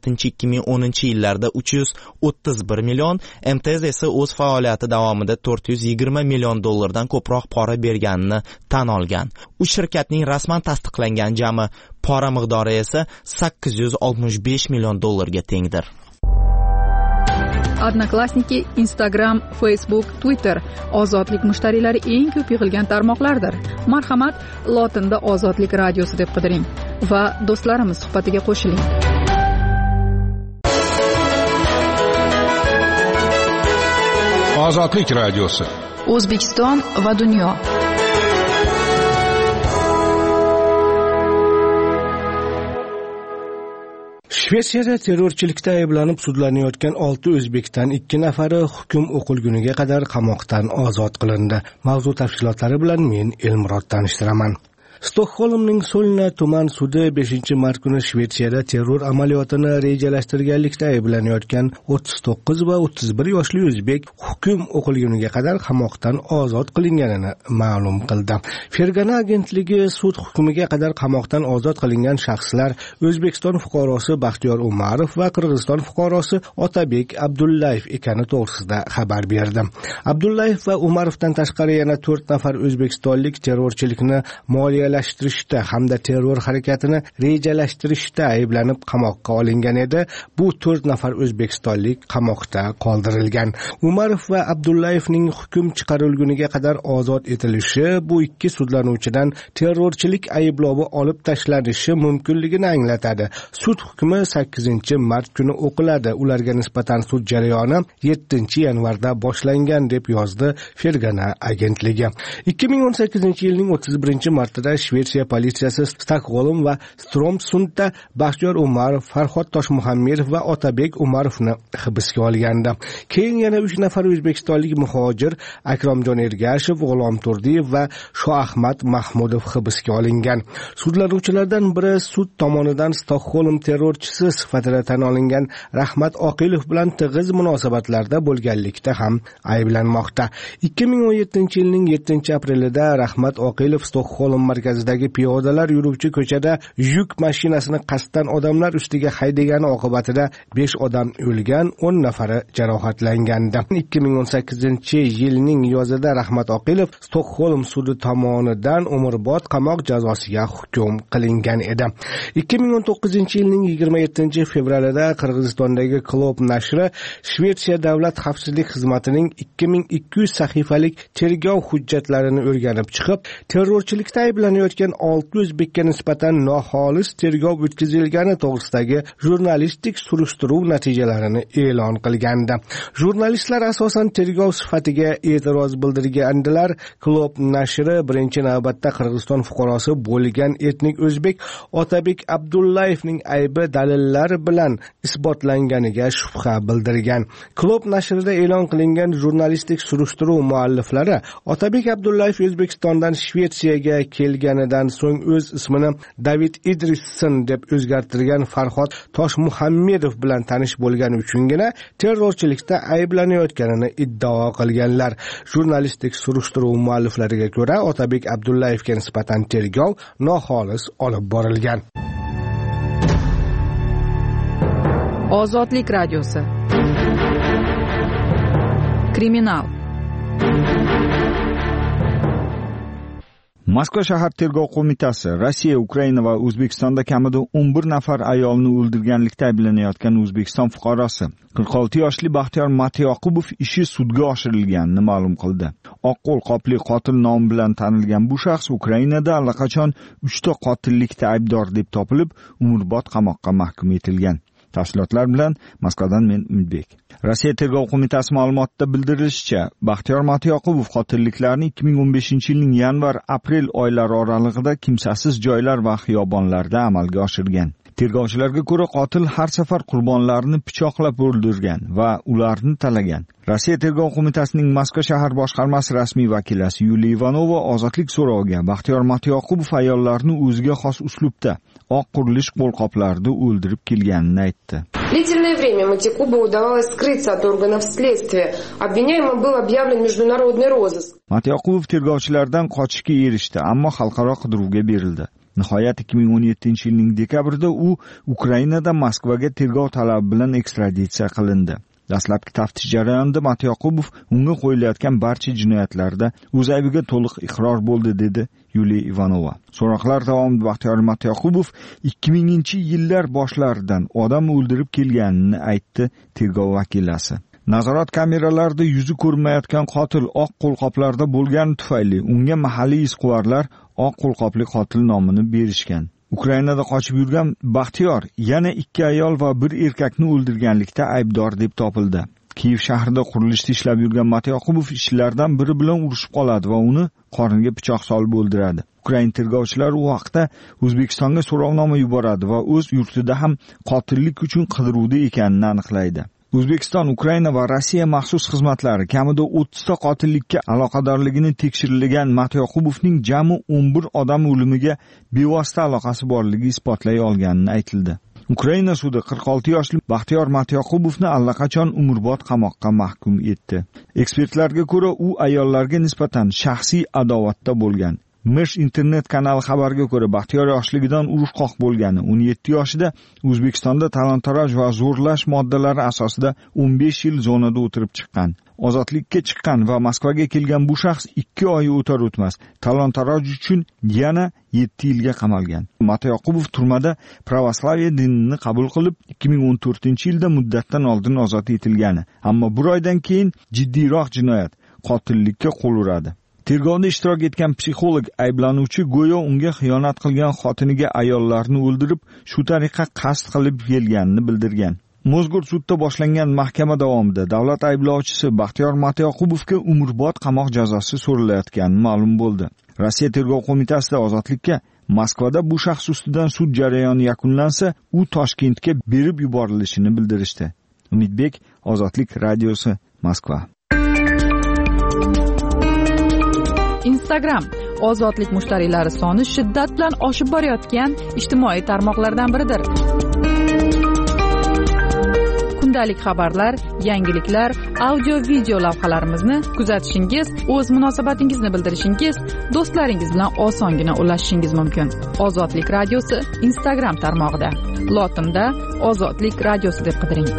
yettinchi ikki ming o'ninchi yillarda uch yuz o'ttiz bir million, M T Z esa o'z faoliyati davomida to'rt yuz yigirma million dollardan ko'proq pora berganini tan olgan. U shirkatning rasman tasdiqlangan jami pora miqdori esa sakkiz yuz oltmish besh million dollarga tengdir. Odnoklassniki, Instagram, Facebook, Twitter ozodlik mushtariylari eng ko'p yig'ilgan tarmoqlardir. Marhamat, lotinda Ozodlik radiosi deb qidiring va do'stlarimiz suhbatiga qo'shiling. Ozodlik radiosi. O'zbekiston va dunyo. Shvetsiyada terrorchilikda ayblanib sudlanayotgan olti o'zbekdan ikki nafari hukm o'qilguniga qadar qamoqdan ozod qilindi. Mavzu tafsilotlari bilan men Elmurod tanishtiraman. Stokholmning Solna tuman sudi beshinchi mart kuni Shvetsiyada terror amaliyotini rejalashtirganlikda ayblanayotgan o'ttiz to'qqiz va o'ttiz bir yoshli o'zbek hukm o'qilguniga qadar qamoqdan ozod qilinganini ma'lum qildi. Fergana agentligi sud hukmiga qadar qamoqdan ozod qilingan shaxslar O'zbekiston fuqarosi Baxtiyor Umarov va Qirg'iziston fuqarosi Otabek Abdullayev ekani to'g'risida xabar berdi. Abdullayev va Umarovdan tashqari yana to'rt nafar o'zbekistonlik terrorchilikni moliya lashtirishda hamda terror harakatini rejalashtirishda ayblanib qamoqqa olingan edi. Bu to'rt nafar o'zbekistonlik qamoqda qoldirilgan. Umarov va Abdullayevning hukm chiqarilguniga qadar ozod etilishi bu ikki sudlanuvchidan terrorchilik ayblovi olib tashlanishi mumkinligini anglatadi. Sud hukmi sakkizinchi mart kuni o'qiladi. Ularga nisbatan sud jarayoni yettinchi yanvarda boshlangan deb yozdi Fergana agentligi. ikki ming o'n sakkizinchi yilning o'ttiz birinchi martida Shvetsiya politsiyasi Stokholm va Stromsundda Baxtiyor Umarov, Farhod Toshmuhammedov va Otabek Umarovni hibsga olgandi. Keyin yana uch nafar o'zbekistonlik muhojir Akromjon Ergashev, G'ulom Turdiyev va Shoahmad Mahmudov hibsga olingan. Sudlanuvchilardan biri sud tomonidan Stokholm terrorchisi sifatida tan olingan Rahmat Oqilov bilan tig'iz munosabatlarda bo'lganlikda ham ayblanmoqda. ikki ming o'n yettinchi yilning yettinchi aprelida Rahmat Oqilov Stokholm markazidagi piyodalar yuruvchi ko'chada yuk mashinasini qasddan odamlar ustiga haydagani oqibatida besh odam o'lgan, o'n nafari jarohatlangandi. ikki ming o'n sakkizinchi yilning yozida Rahmat Oqilov Stokholm sudi tomonidan umrbod qamoq jazosiga hukm qilingan edi. ikki ming o'n to'qqizinchi yilning yigirma yettinchi fevralida Qirg'izistondagi Klob nashri Shvetsiya davlat xavfsizlik xizmatining ikki ming ikki yuz sahifalik tergov hujjatlarini o'rganib chiqib, terrorchilikda ayblanayotgan olti o'zbekka nisbatan noxolis tergov o'tkazilgani to'g'risidagi jurnalistik surishtiruv natijalarini e'lon qilgandi. Jurnalistlar asosan tergov sifatiga e'tiroz bildirgandilar. Klob nashri birinchi navbatda Qirg'iziston fuqarosi bo'lgan etnik o'zbek Otabek Abdullayevning aybi dalillar bilan isbotlanganiga shubha bildirgan. Klob nashrida e'lon qilingan jurnalistik surishtiruv mualliflari Otabek Abdullayev O'zbekistondan Shvetsiyaga kelganidan so'ng o'z ismini David Idrisson deb o'zgartirgan Farhod Toshmuhammedov bilan tanish bo'lgani uchungina terrorchilikda ayblanayotganini iddao qilganlar. Jurnalistik surishtiruv mualliflariga ko'ra, Otabek Abdullayevga nisbatan tergov noxolis olib borilgan. Ozodlik radiosi. Kriminal. Moskva shahar tergov qo'mitasi Rossiya, Ukraina va O'zbekistonda kamida o'n bir nafar ayolni o'ldirganlikda ayblanayotgan O'zbekiston fuqarosi qirq olti yoshli Baxtiyor Matyoqubov ishi sudga oshirilganini ma'lum qildi. Oqqo'l qopli qotil nomi bilan tanilgan bu shaxs Ukrainada allaqachon uchta qotillikda aybdor deb topilib, umrbod qamoqqa mahkum etilgan. Tafsilotlar bilan Moskvadan men Umidbek. Rossiya tergov qo'mitasi ma'lumotida bildirilishicha, Baxtiyor Matyoqubov qotilliklarni ikki ming o'n beshinchi yilning yanvar-aprel oylari oralig'ida kimsasiz joylar va xiyobonlarda amalga oshirgan. Tergovchilarga ko'ra, qotil har safar qurbonlarni pichoqlab o'ldirgan va ularni talagan. Rossiya tergov qo'mitasining Moskva shahar boshqarmasi rasmiy vakilasi Yuliya Ivanova ozodlik so'roviga Baxtiyor Matyoqubov ayollarni o'ziga xos uslubda oq qurilish qo'lqoplarida o'ldirib kelganini aytdi. Длительное время Матякубу удавалось скрыться от органов следствия. Обвиняемым был объявлен международный розыск. Matyoqubov tergovchilardan qochishga erishdi, ammo xalqaro qidiruvga berildi. Nihoyat ikki ming o'n yettinchi yilning dekabrida u Ukrainada Moskvaga tergov talabi bilan ekstraditsiya qilindi. Dastlabki taftish jarayonida Matyoqubov unga qo'yilayotgan barcha jinoyatlarda o'z aybiga to'liq iqror bo'ldi, dedi Yuliya Ivanova. So'roqlar davomida Baxtiyor Matyoqubov ikki minginchi yillar boshlaridan odam o'ldirib kelganini aytdi tergov vakilasi. Nazorat kameralarida yuzi ko'rinmayotgan qotil oq qo'lqoplarda bo'lgani tufayli unga mahalliy izquvarlar oq qo'lqopli qotil nomini berishgan. Ukrainada qochib yurgan Baxtiyor yana ikki ayol va bir erkakni o'ldirganlikda aybdor deb topildi. Kiyev shahrida qurilishda ishlab yurgan Matyoqubov ishchilardan biri bilan urushib qoladi va uni qorniga pichoq solib o'ldiradi. Ukrain tergovchilari u vaqtda O'zbekistonga so'rovnoma yuboradi va o'z yurtida ham qotillik uchun qidiruvda ekanini aniqlaydi. O'zbekiston, Ukraina va Rossiya maxsus xizmatlari kamida o'ttizta qotillikka aloqadorligini tekshirilgan Matyoqubovning jami o'n bir odam o'limiga bevosita aloqasi borligi isbotlay olganini aytildi. Ukraina sudi qirq olti yoshli Baxtiyor Matyoqubovni allaqachon umrbod qamoqqa mahkum etdi. Ekspertlarga ko'ra, u ayollarga nisbatan shaxsiy adovatda bo'lgan. Mesh internet kanali xabarga ko'ra, Baxtiyor yoshligidan urushqoq bo'lgani, o'n yetti yoshida O'zbekistonda talon-taroj va zo'rlash moddalari asosida o'n besh yil zonada o'tirib chiqqan. Ozodlikka chiqqan va Moskvaga kelgan bu shaxs ikki oy o'tar o'tmas talon-taroj uchun yana yetti yilga qamalgan. Matyoqubov turmada pravoslaviya dinini qabul qilib, ikki ming o'n to'rtinchi yilda muddatdan oldin ozod etilgani, ammo bir oydan keyin jiddiyroq jinoyat, qotillikka qo'l uradi. Tergovda ishtirok etgan psixolog ayblanuvchi go'yo unga xiyonat qilgan xotiniga ayollarni o'ldirib, shu tariqa qasd qilib kelganini bildirgan. Mozgur sudda boshlangan mahkama davomida davlat ayblovchisi Baxtiyor Matyoqubovga umrbod qamoq jazosi so'ralayotgani ma'lum bo'ldi. Rossiya tergov qo'mitasida ozodlikka Moskvada bu shaxs ustidan sud jarayoni yakunlansa, u Toshkentga berib yuborilishini bildirishdi. Umidbek, Ozodlik radiosi, Moskva. Instagram ozodlik mushtariylari soni shiddat bilan oshib borayotgan ijtimoiy tarmoqlardan biridir. Kundalik xabarlar, yangiliklar, audio-video lavhalarimizni kuzatishingiz, o'z munosabatingizni bildirishingiz, do'stlaringiz bilan osongina ulashishingiz mumkin. Ozodlik radiosi Instagram tarmog'ida. Lotinda Ozodlik radiosi deb qidiring.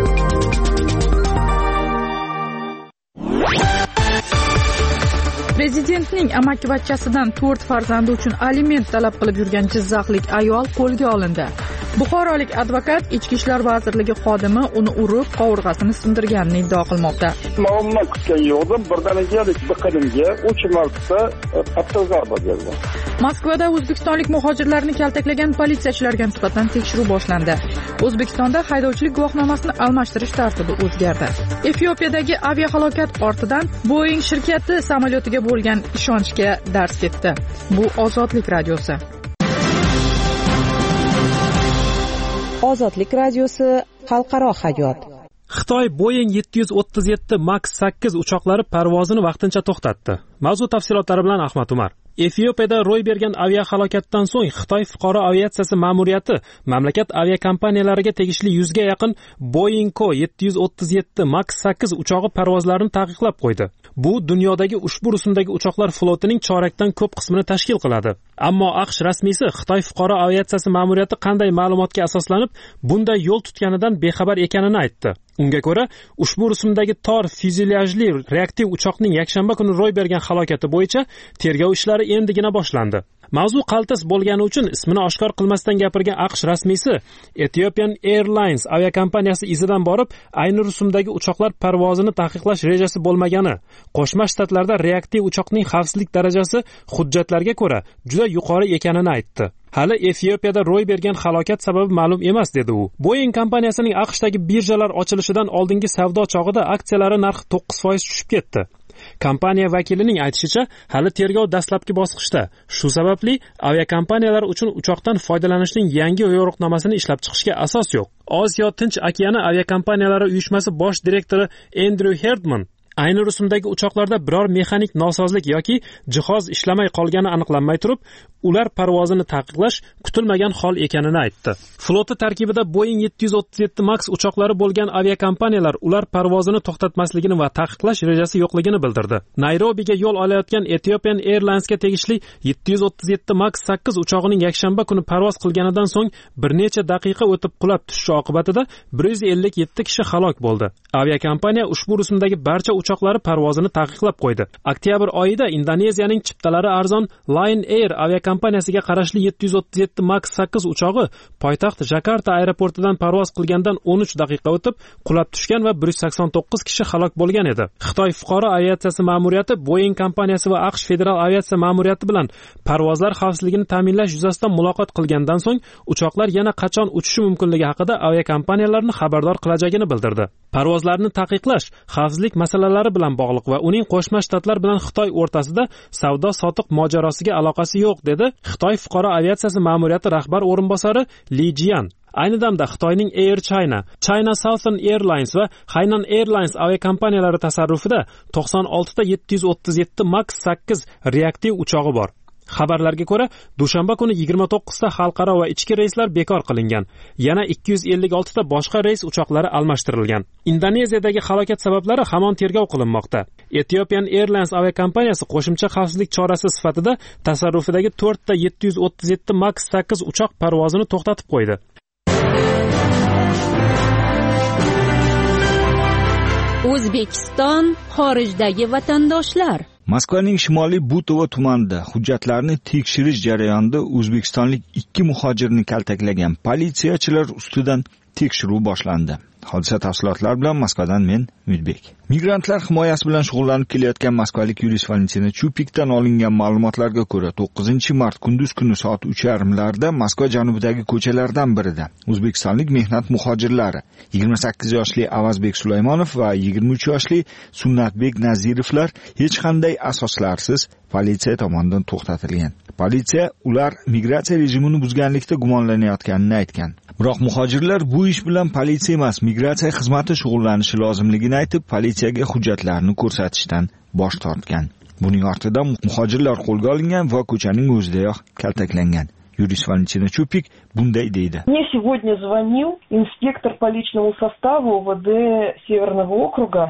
Prezidentning amakivachchasidan to'rt farzandi uchun aliment talab qilib yurgan jizzaxlik ayol qo'lga olindi. Buxorolik advokat Ichki ishlar vazirligi xodimi uni urib, qovurg'asini sindirganini iddao qilmoqda. Ma'lumot kutgan yo'qdim, birdaniga biqinimga uch marta qattiq zarba berdi. Moskvada o'zbekistonlik muhojirlarni kaltaklagan politsiyachilarga nisbatan tekshiruv boshlandi. O'zbekistonda haydovchilik guvohnomasini almashtirish tartibi o'zgardi. Efiopiyadagi aviahalokat ortidan Boeing shirkati samolyotiga bo'lgan ishonchga dars ketdi. Bu Ozodlik radiosi. Ozodlik radiosi xalqaro hayot. Xitoy Boeing yetti yuz o'ttiz yetti Max sakkiz uchoqlari parvozini vaqtincha to'xtatdi. Mavzu tafsilotlari bilan Ahmad Umar. Efiopiyada ro'y bergan aviahalokatdan so'ng Xitoy fuqaro aviatsiyasi ma'muriyati mamlakat aviakompaniyalariga tegishli yuzga yaqin Boeing yetti yuz o'ttiz yetti Max sakkiz uchog'i parvozlarini taqiqlab qo'ydi. Bu dunyodagi ushbu rusumdagi uchoqlar flotining chorakdan ko'p qismini tashkil qiladi. Ammo AQSh rasmiysi Xitoy fuqaro aviatsiyasi ma'muriyati qanday ma'lumotga asoslanib bunday yo'l tutganidan bexabar ekanini aytdi. Unga ko'ra, ushbu rusumdagi tor fyuzelyajli reaktiv uchoqning yakshanba kuni ro'y bergan halokati bo'yicha tergov ishlari endigina boshlandi. Mavzu qaltis bo'lgani uchun ismini oshkor qilmasdan gapirgan AQSh rasmiysi Ethiopian Airlines aviakompaniyasi izidan borib, ayni rusumdagi uchoqlar parvozini taqiqlash rejasi bo'lmagani, Qo'shma Shtatlarda reaktiv uchoqning xavfsizlik darajasi hujjatlarga ko'ra juda yuqori ekanini aytdi. Hali Efiopiyada ro'y bergan halokat sababi ma'lum emas, dedi u. Boeing kompaniyasining AQShdagi birjalar ochilishidan oldingi savdo chog'ida aksiyalari narxi to'qqiz foiz tushib ketdi. Kompaniya vakilining aytishicha, hali tergov dastlabki bosqichda. Shu sababli aviakompaniyalar uchun uchoqdan foydalanishning yangi yo'riqnomasini ishlab chiqishga asos yo'q. Osiyo Tinch okeani aviakompaniyalari uyushmasi bosh direktori Andrew Herdman ayni rusumdagi uchoqlarda biror mexanik nosozlik yoki jihoz ishlamay qolgani aniqlanmay turib, ular parvozini taqiqlash kutilmagan hol ekanini aytdi. Floti tarkibida Boeing yetti yuz o'ttiz yetti Max uchoqlari bo'lgan aviakompaniyalar ular parvozini to'xtatmasligini va taqiqlash rejasi yo'qligini bildirdi. Nayrobiga yo'l olayotgan Ethiopian Airlinesga tegishli yetti yuz o'ttiz yetti Max sakkiz uchog'ining yakshanba kuni parvoz qilganidan so'ng bir necha daqiqa o'tib qulab tushishi oqibatida bir yuz ellik yetti kishi halok bo'ldi. Aviakompaniya ushbu rusumdagi barcha uchoqlari parvozini taqiqlab qo'ydi. Oktyabr oyida Indoneziyaning chiptalari arzon Lion Air aviakompaniyasiga qarashli yetti yuz o'ttiz yetti Max sakkiz uchog'i poytaxt Jakarta aeroportidan parvoz qilgandan o'n uch daqiqa o'tib qulab tushgan va bir yuz sakson to'qqiz kishi halok bo'lgan edi. Xitoy fuqaro aviatsiyasi ma'muriyati Boeing kompaniyasi va AQSh federal aviatsiya ma'muriyati bilan parvozlar xavfsizligini ta'minlash yuzasidan muloqot qilgandan so'ng uchoqlar yana qachon uchishi mumkinligi haqida aviakompaniyalarni xabardor qilajagini bildirdi. Parvozlarni taqiqlash xavfsizlik masalalari bilan bog'liq va uning Qo'shma Shtatlar bilan Xitoy o'rtasida savdo-sotiq mojarosiga aloqasi yo'q, dedi Xitoy fuqaro aviatsiyasi ma'muriyati rahbar o'rinbosari Li Jian. Ayni damda Xitoyning Air China, China Southern Airlines va Hainan Airlines aviakompaniyalari tasarrufida to'qson olti ta yetti yuz o'ttiz yetti Max sakkiz reaktiv uchog'i bor. Xabarlarga ko'ra, dushanba kuni yigirma to'qqiz ta xalqaro va ichki reyslar bekor qilingan. Yana ikki yuz ellik olti ta boshqa reys uchoqlari almashtirilgan. Indoneziyadagi halokat sabablari hamon tergov qilinmoqda. Ethiopian Airlines aviakompaniyasi qo'shimcha xavfsizlik chorasi sifatida tasarrufidagi to'rt ta yetti yuz o'ttiz yetti Max sakkiz uchoq parvozini to'xtatib qo'ydi. O'zbekiston xorijdagi vatandoshlar. Moskvaning shimoliy Butovo tumanida hujjatlarni tekshirish jarayonida o'zbekistonlik ikki muhojirni kaltaklagan politsiyachilar ustidan tekshiruv boshlandi. Hodisa tafsilotlari bilan Moskvadan men Umidbek. Migrantlar himoyasi bilan shug'ullanib kelayotgan moskvalik yurist Valentina Chupikdan olingan ma'lumotlarga ko'ra, to'qqizinchi mart kunduz kuni soat uch yarim larda Moskva janubidagi ko'chalardan birida o'zbekistonlik mehnat muhojirlari yigirma sakkiz yoshli Avazbek Sulaymonov va yigirma uch yoshli Sunnatbek Nazirovlar hech qanday asoslarsiz politsiya tomonidan to'xtatilgan. Politsiya ular migratsiya rejimini buzganlikda gumonlanayotganini aytgan. Biroq muhojirlar bu ish bilan politsiya emas, migratsiya xizmati shug'ullanishi lozimligini aytib, politsiyaga hujjatlarni ko'rsatishdan bosh tortgan. Buning ortidan muhojirlar qo'lga olingan va ko'chaning o'zidayoq kaltaklangan. Yurist Valentina Chupik bunday deydi. Мне сегодня звонил инспектор по личному составу ОВД Северного округа.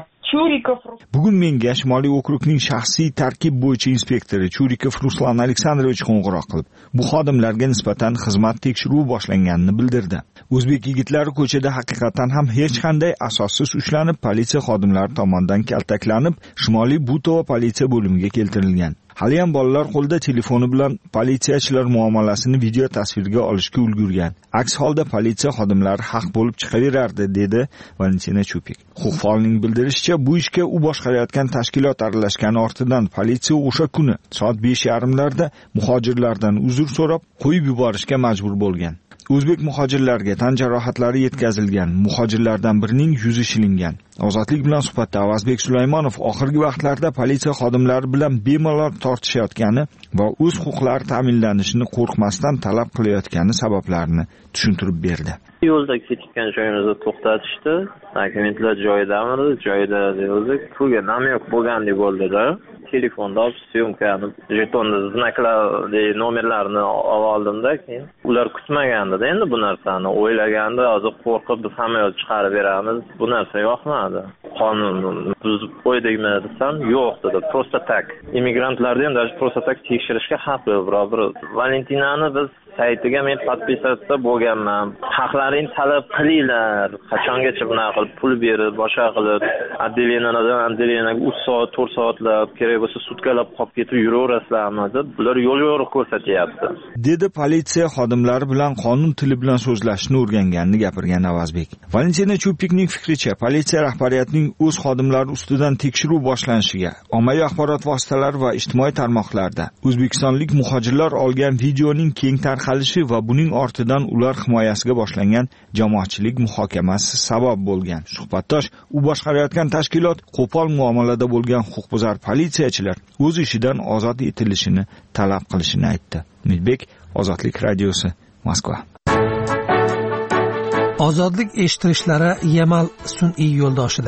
Bugun menga Shimoliy okrugning shaxsiy tarkib bo'yicha inspektori Churikov Ruslan Aleksandrovich qo'ng'iroq qilib, bu xodimlarga nisbatan xizmat tekshiruvi boshlanganini bildirdi. O'zbek yigitlari ko'chada haqiqatan ham hech qanday asossiz ushlanib, politsiya xodimlari tomonidan kaltaklanib, Shimoliy Butovo politsiya bo'limiga keltirilgan. Haliyam bolalar qo'lda telefoni bilan politsiyachilar muomalasini video tasvirga olishga ulgurgan. Aks holda politsiya xodimlari haq bo'lib chiqaverardi, dedi Valentina Chupik. Huquq faolining bildirishicha, bu ishga u boshqarayotgan tashkilot aralashgani ortidan politsiya o'sha kuni soat besh yarim larda muhojirlardan uzr so'rab, qo'yib yuborishga majbur bo'lgan. O'zbek muhojirlarga tan jarohatlari yetkazilgan. Muhojirlardan birining yuzi shilingan. Ozodlik bilan suhbatda Avazbek Sulaymonov oxirgi vaqtlarda politsiya xodimlari bilan bemalol tortishayotgani va o'z huquqlari ta'minlanishini qo'rqmasdan talab qilayotgani sabablarini tushuntirib berdi. Yo'lda ketgan joyimizda to'xtatishdi. Dokumentlar joyidami? Joyida o'zi pulga namyoq bo'lgandek bo'ldi-da. Telefonda syomkani, jetonni, znaklarni, nomerlarini oldim-da, keyin ular kutmaganda endi bu narsani o'ylaganda, hozir qo'rqib biz hamma yo'l chiqarib beramiz. Bu narsa yoqmadi. Qonunni buzib qo'ydikmi desam, yo'q dedi. Просто так. Immigrantlarni ham даже просто так tekshirishga haqli, biroq Valentinani biz saytiga men podpisatsiya bo'lganman. Haqlaringni talab qilinglar. Qachongacha bunaqa qilib pul berib, boshqa qilib, отделениyadan отделениyaga uch soat, to'rt soatlab, kerak bo'lsa sutkalab qolib ketib yuraverasizlarmi deb bular yo'l yo'riq ko'rsatyapti. Dedi politsiya xodimlari bilan qonun tili bilan so'zlashni o'rganganini gapirgan Avazbek. Valentina Chupikning fikricha, politsiya rahbariyatining o'z xodimlari ustidan tekshiruv boshlanishiga, ommaviy axborot vositalari va ijtimoiy tarmoqlarda o'zbekistonlik muhojirlar olgan videoning keng tarqalishi va buning ortidan ular himoyasiga boshlangan jamoatchilik muhokamasi sabab bo'lgan. Suhbatdosh u boshqarayotgan tashkilot qo'pol muomalada bo'lgan huquqbuzar politsiyachilar o'z ishidan ozod etilishini talab qilishini aytdi. Umidbek, Ozodlik radiosi, Moskva. Ozodlik eshittirishlari Yamal sun'iy yo'ldoshida.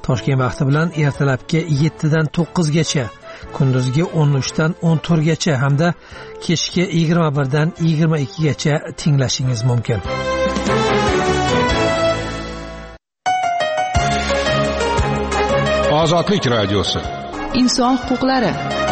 Toshkent vaqti bilan ertalabki yettidan to'qqizgacha, kunduzgi o'n uchdan o'n to'rtgacha hamda kechki yigirma birdan yigirma ikkigacha tinglashingiz mumkin. Ozodlik radiosi. Inson huquqlari.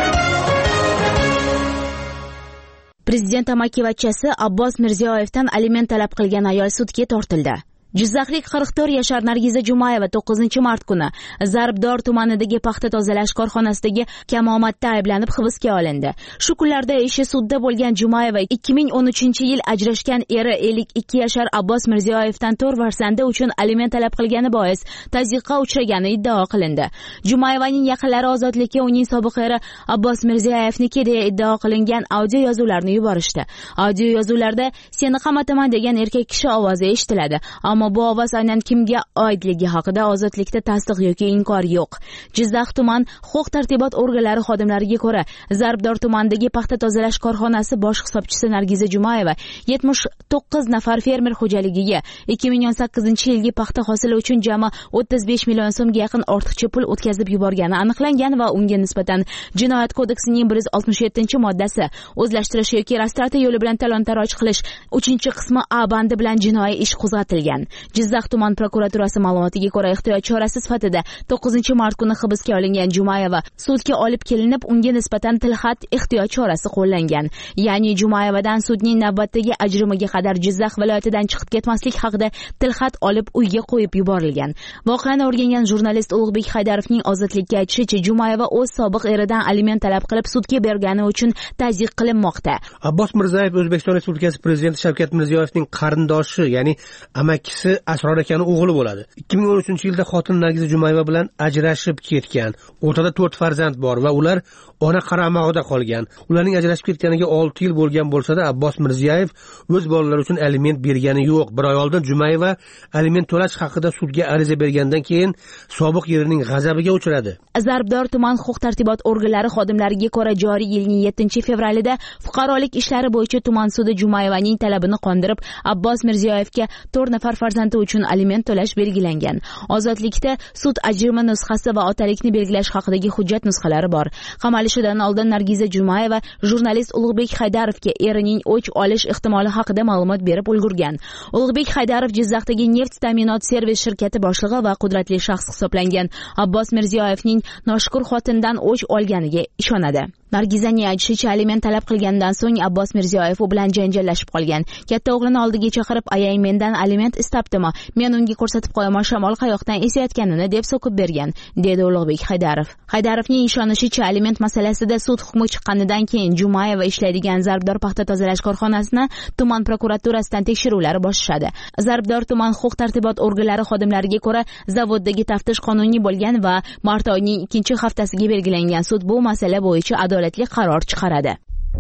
Prezident amakivachchasi Abbos Mirziyoyevdan aliment talab qilgan ayol sudga tortildi. Jizzaxlik qirq to'rt yashar Nargiza Jumayeva to'qqizinchi mart kuni Zarbdor tumanidagi paxta tozalash korxonasidagi kamomatda ayblanib hibsga olindi. Shu kunlarda ishi sudda bo'lgan Jumayeva ikki ming o'n uchinchi yil ajrashgan eri ellik ikki yashar Abbos Mirziyoyevdan to'rt farzandi uchun aliment talab qilgani bois tazyiqqa uchragani iddao qilindi. Jumayevaning yaqinlari ozodlikka uning sobiq eri Abbos Mirziyoyevniki deya iddao qilingan audio yozuvlarni yuborishdi. Audio yozuvlarda "Seni qamataman" degan erkak kishi ovozi eshitiladi. Ammo bu ovoz aynan kimga oidligi haqida ozodlikda tasdiq yoki inkor yo'q. Jizzax tuman huquq tartibot organlari xodimlariga ko'ra, Zarbdor tumanidagi paxta tozalash korxonasi bosh hisobchisi Nargiza Jumayeva yetmish to'qqiz nafar fermer xo'jaligiga ikki ming o'n sakkizinchi yilgi paxta hosili uchun jami o'ttiz besh million so'mga yaqin ortiqcha pul o'tkazib yuborgani aniqlangan va unga nisbatan Jinoyat kodeksining bir yuz oltmish yettinchi moddasi o'zlashtirish yoki rastrata yo'li bilan talon-taroj qilish uchinchi qismi A bandi bilan jinoiy ish qo'zg'atilgan. Jizzax tuman prokuraturasi ma'lumotiga ko'ra, ehtiyot chorasi sifatida to'qqizinchi mart kuni hibsga olingan Jumayeva sudga olib kelinib, unga nisbatan tilxat ehtiyot chorasi qo'llangan. Ya'ni Jumayevadan sudning navbatdagi ajrimiga qadar Jizzax viloyatidan chiqib ketmaslik haqida tilxat olib uyga qo'yib yuborilgan. Voqeani o'rgangan jurnalist Ulug'bek Haydarovning ozodlikka aytishicha, Jumayeva o'z sobiq eridan aliment talab qilib sudga bergani uchun tazyiq qilinmoqda. Abbos Mirzayev O'zbekiston Respublikasi Prezidenti Shavkat Mirziyoyevning qarindoshi, ya'ni amakisi Asror akaning o'g'li bo'ladi. ikki ming o'n uchinchi yilda xotin Nargiza Jumayeva bilan ajrashib ketgan. O'rtada to'rt farzand bor va ular ona qaramog'ida qolgan. Ularning ajrashib ketganiga olti yil bo'lgan bo'lsa-da, Abbos Mirziyoyev o'z bolalari uchun aliment bergani yo'q. Bir oy oldin Jumayeva aliment to'lash haqida sudga ariza bergandan keyin sobiq erining g'azabiga uchradi. Zarbdor tuman huquq tartibot organlari xodimlariga ko'ra, joriy yilning yettinchi fevralida fuqarolik ishlari bo'yicha tuman sudi Jumayevaning talabini qondirib, Abbos Mirziyoyevga to'rt nafar farzandi uchun aliment to'lash belgilangan. Ozodlikda sud ajrimi nusxasi va otalikni belgilash haqidagi hujjat nusxalari bor. Qamalishidan oldin Nargiza Jumayeva jurnalist Ulug'bek Haydarovga erining o'ch olish ehtimoli haqida ma'lumot berib ulgurgan. Ulug'bek Haydarov Jizzaxdagi neft ta'minot servis shirkati boshlig'i va qudratli shaxs hisoblangan. Abbos Mirziyoyevning noshukur xotinidan o'ch olganiga ishonadi. Nargizaning aytishicha, aliment talab qilgandan so'ng Abbos Mirziyoyev u bilan janjallashib qolgan. Katta o'g'lini oldiga chaqirib, "Ayang mendan aliment istabdimi? Men unga ko'rsatib qo'yaman, shamol qayoqdan esayotganini" deb so'kib bergan, dedi Ulug'bek Haydarov. Haydarovning ishonishicha, aliment masalasida sud hukmi chiqqanidan keyin Jumayeva ishlaydigan Zarbdor paxta tozalash korxonasini tuman prokuraturasidan tekshiruvlar boshlashadi. Zarbdor tuman huquq tartibot organlari xodimlariga ko'ra, zavoddagi taftish qonuniy bo'lgan va mart oyining ikkinchi haftasiga belgilangan sud bu masala bo'yicha adolatli qaror chiqaradi.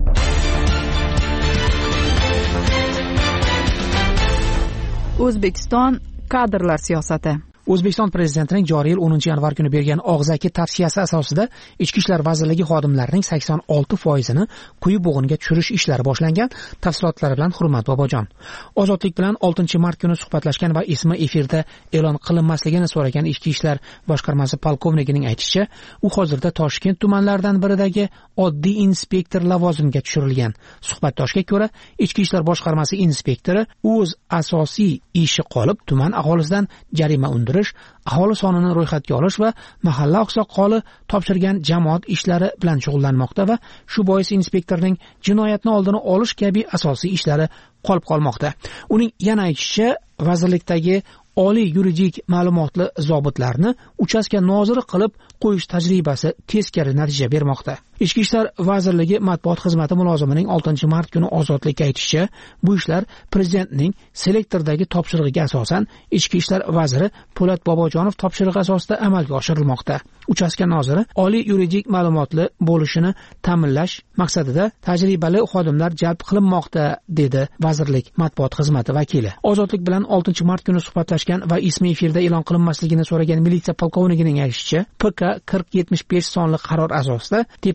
O'zbekiston kadrlar siyosati. O'zbekiston prezidentining joriy yil o'ninchi yanvar kuni bergan og'zaki tavsiyasi asosida Ichki ishlar vazirligi xodimlarining sakson olti foizini quyi bo'g'inga tushirish ishlari boshlangan. Tafsilotlari bilan Hurmat Bobojon. Ozodlik bilan oltinchi mart kuni suhbatlashgan va ismi efirda e'lon qilinmasligini so'ragan Ichki ishlar boshqarmasi polkovnikining aytishicha, u hozirda Toshkent tumanlaridan biridagi oddiy inspektor lavozimiga tushirilgan. Suhbatdoshga ko'ra, Ichki ishlar boshqarmasi inspektori o'z asosiy ishi qolib, tuman aholisidan jarima undirish, aholi sonini ro'yxatga olish va mahalla oqsoqoli topshirgan jamoat ishlari bilan shug'ullanmoqda va shu bois inspektorning jinoyatni oldini olish kabi asosiy ishlari qolib qolmoqda. Uning yana aytishicha, vazirlikdagi oliy yuridik ma'lumotli zobitlarni uchastka noziri qilib qo'yish tajribasi teskari natija bermoqda. Ichki ishlar vazirligi matbuot xizmati mulozimining oltinchi mart kuni Ozodlikka aytishicha, bu ishlar prezidentning selektordagi topshirig'iga asosan Ichki ishlar vaziri Po'lat Bobojonov topshirig'i asosida amalga oshirilmoqda. Uchastka noziri oliy yuridik ma'lumotli bo'lishini ta'minlash maqsadida tajribali xodimlar jalb qilinmoqda, dedi vazirlik matbuot xizmati vakili. Ozodlik bilan oltinchi mart kuni suhbatlashgan va ismi efirda e'lon qilinmasligini so'ragan militsiya polkovnikining aytishicha, P K qirq yetmish besh sonli qaror asosida tepa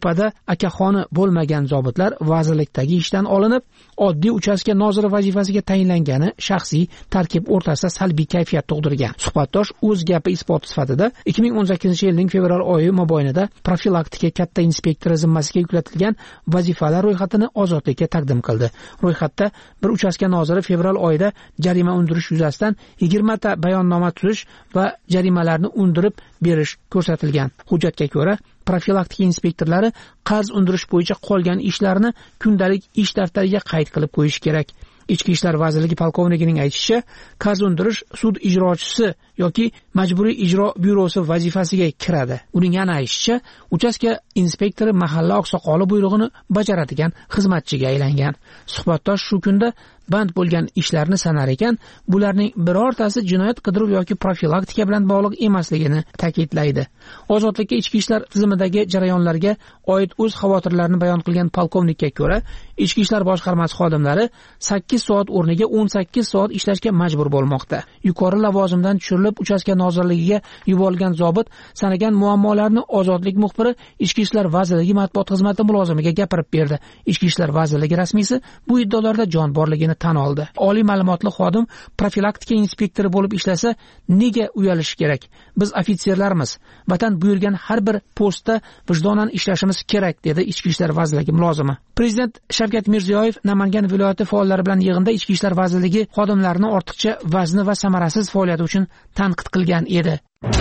supada akaxoni bo'lmagan zobitlar vazirlikdagi ishdan olinib, oddiy uchastka noziri vazifasiga tayinlangani shaxsiy tarkib o'rtasida salbiy kayfiyat tug'dirgan. Suhbatdosh o'z gapi isboti sifatida ikki ming o'n sakkizinchi yilning fevral oyi mobaynida profilaktika katta inspektori zimmasiga yuklatilgan vazifalar ro'yxatini Ozodlikka taqdim qildi. Ro'yxatda bir uchastka noziri fevral oyida jarima undirish yuzasidan yigirma ta bayonnoma tuzish va jarimalarni undirib berish ko'rsatilgan. Hujjatga ko'ra, profilaktika inspektorlari qarz undirish bo'yicha qolgan ishlarni kundalik ish daftariga qayd qilib qo'yish kerak. Ichki ishlar vazirligi polkovnikining aytishicha, qarz undirish sud ijrochisi yoki majburiy ijro byurosi vazifasiga kiradi. Uning yana aytishicha, uchastka inspektori mahalla oqsoqoli buyrug'ini bajaradigan xizmatchiga aylangan. Suhbatdosh shu kunda band bo'lgan ishlarni sanar ekan, bularning birortasi jinoyat qidiruv yoki profilaktika bilan bog'liq emasligini ta'kidlaydi. Ozodlikka ichki ishlar tizimidagi jarayonlarga oid o'z xavotirlarini bayon qilgan polkovnikka ko'ra, ichki ishlar boshqarmasi xodimlari sakkiz soat o'rniga o'n sakkiz soat ishlashga majbur bo'lmoqda. Yuqori lavozimdan tushirilib uchastka nozirligiga yuborilgan zobit sanagan muammolarni Ozodlik muxbiri Ichki ishlar vazirligi matbuot xizmati mulozimiga gapirib berdi. Ichki ishlar vazirligi rasmiysi bu iddaolarda jon borligini tan oldi. Oliy ma'lumotli xodim profilaktika inspektori bo'lib ishlasa, nega uyalish kerak? Biz ofitserlarmiz. Vatan buyurgan har bir postda vijdonan ishlashimiz kerak, dedi Ichki ishlar vazirligi mulozimi. Prezident Shavkat Mirziyoyev Namangan viloyati faollari bilan yig'inda Ichki ishlar vazirligi xodimlarini ortiqcha vazni va samarasiz faoliyati uchun tanqid qilgan edi.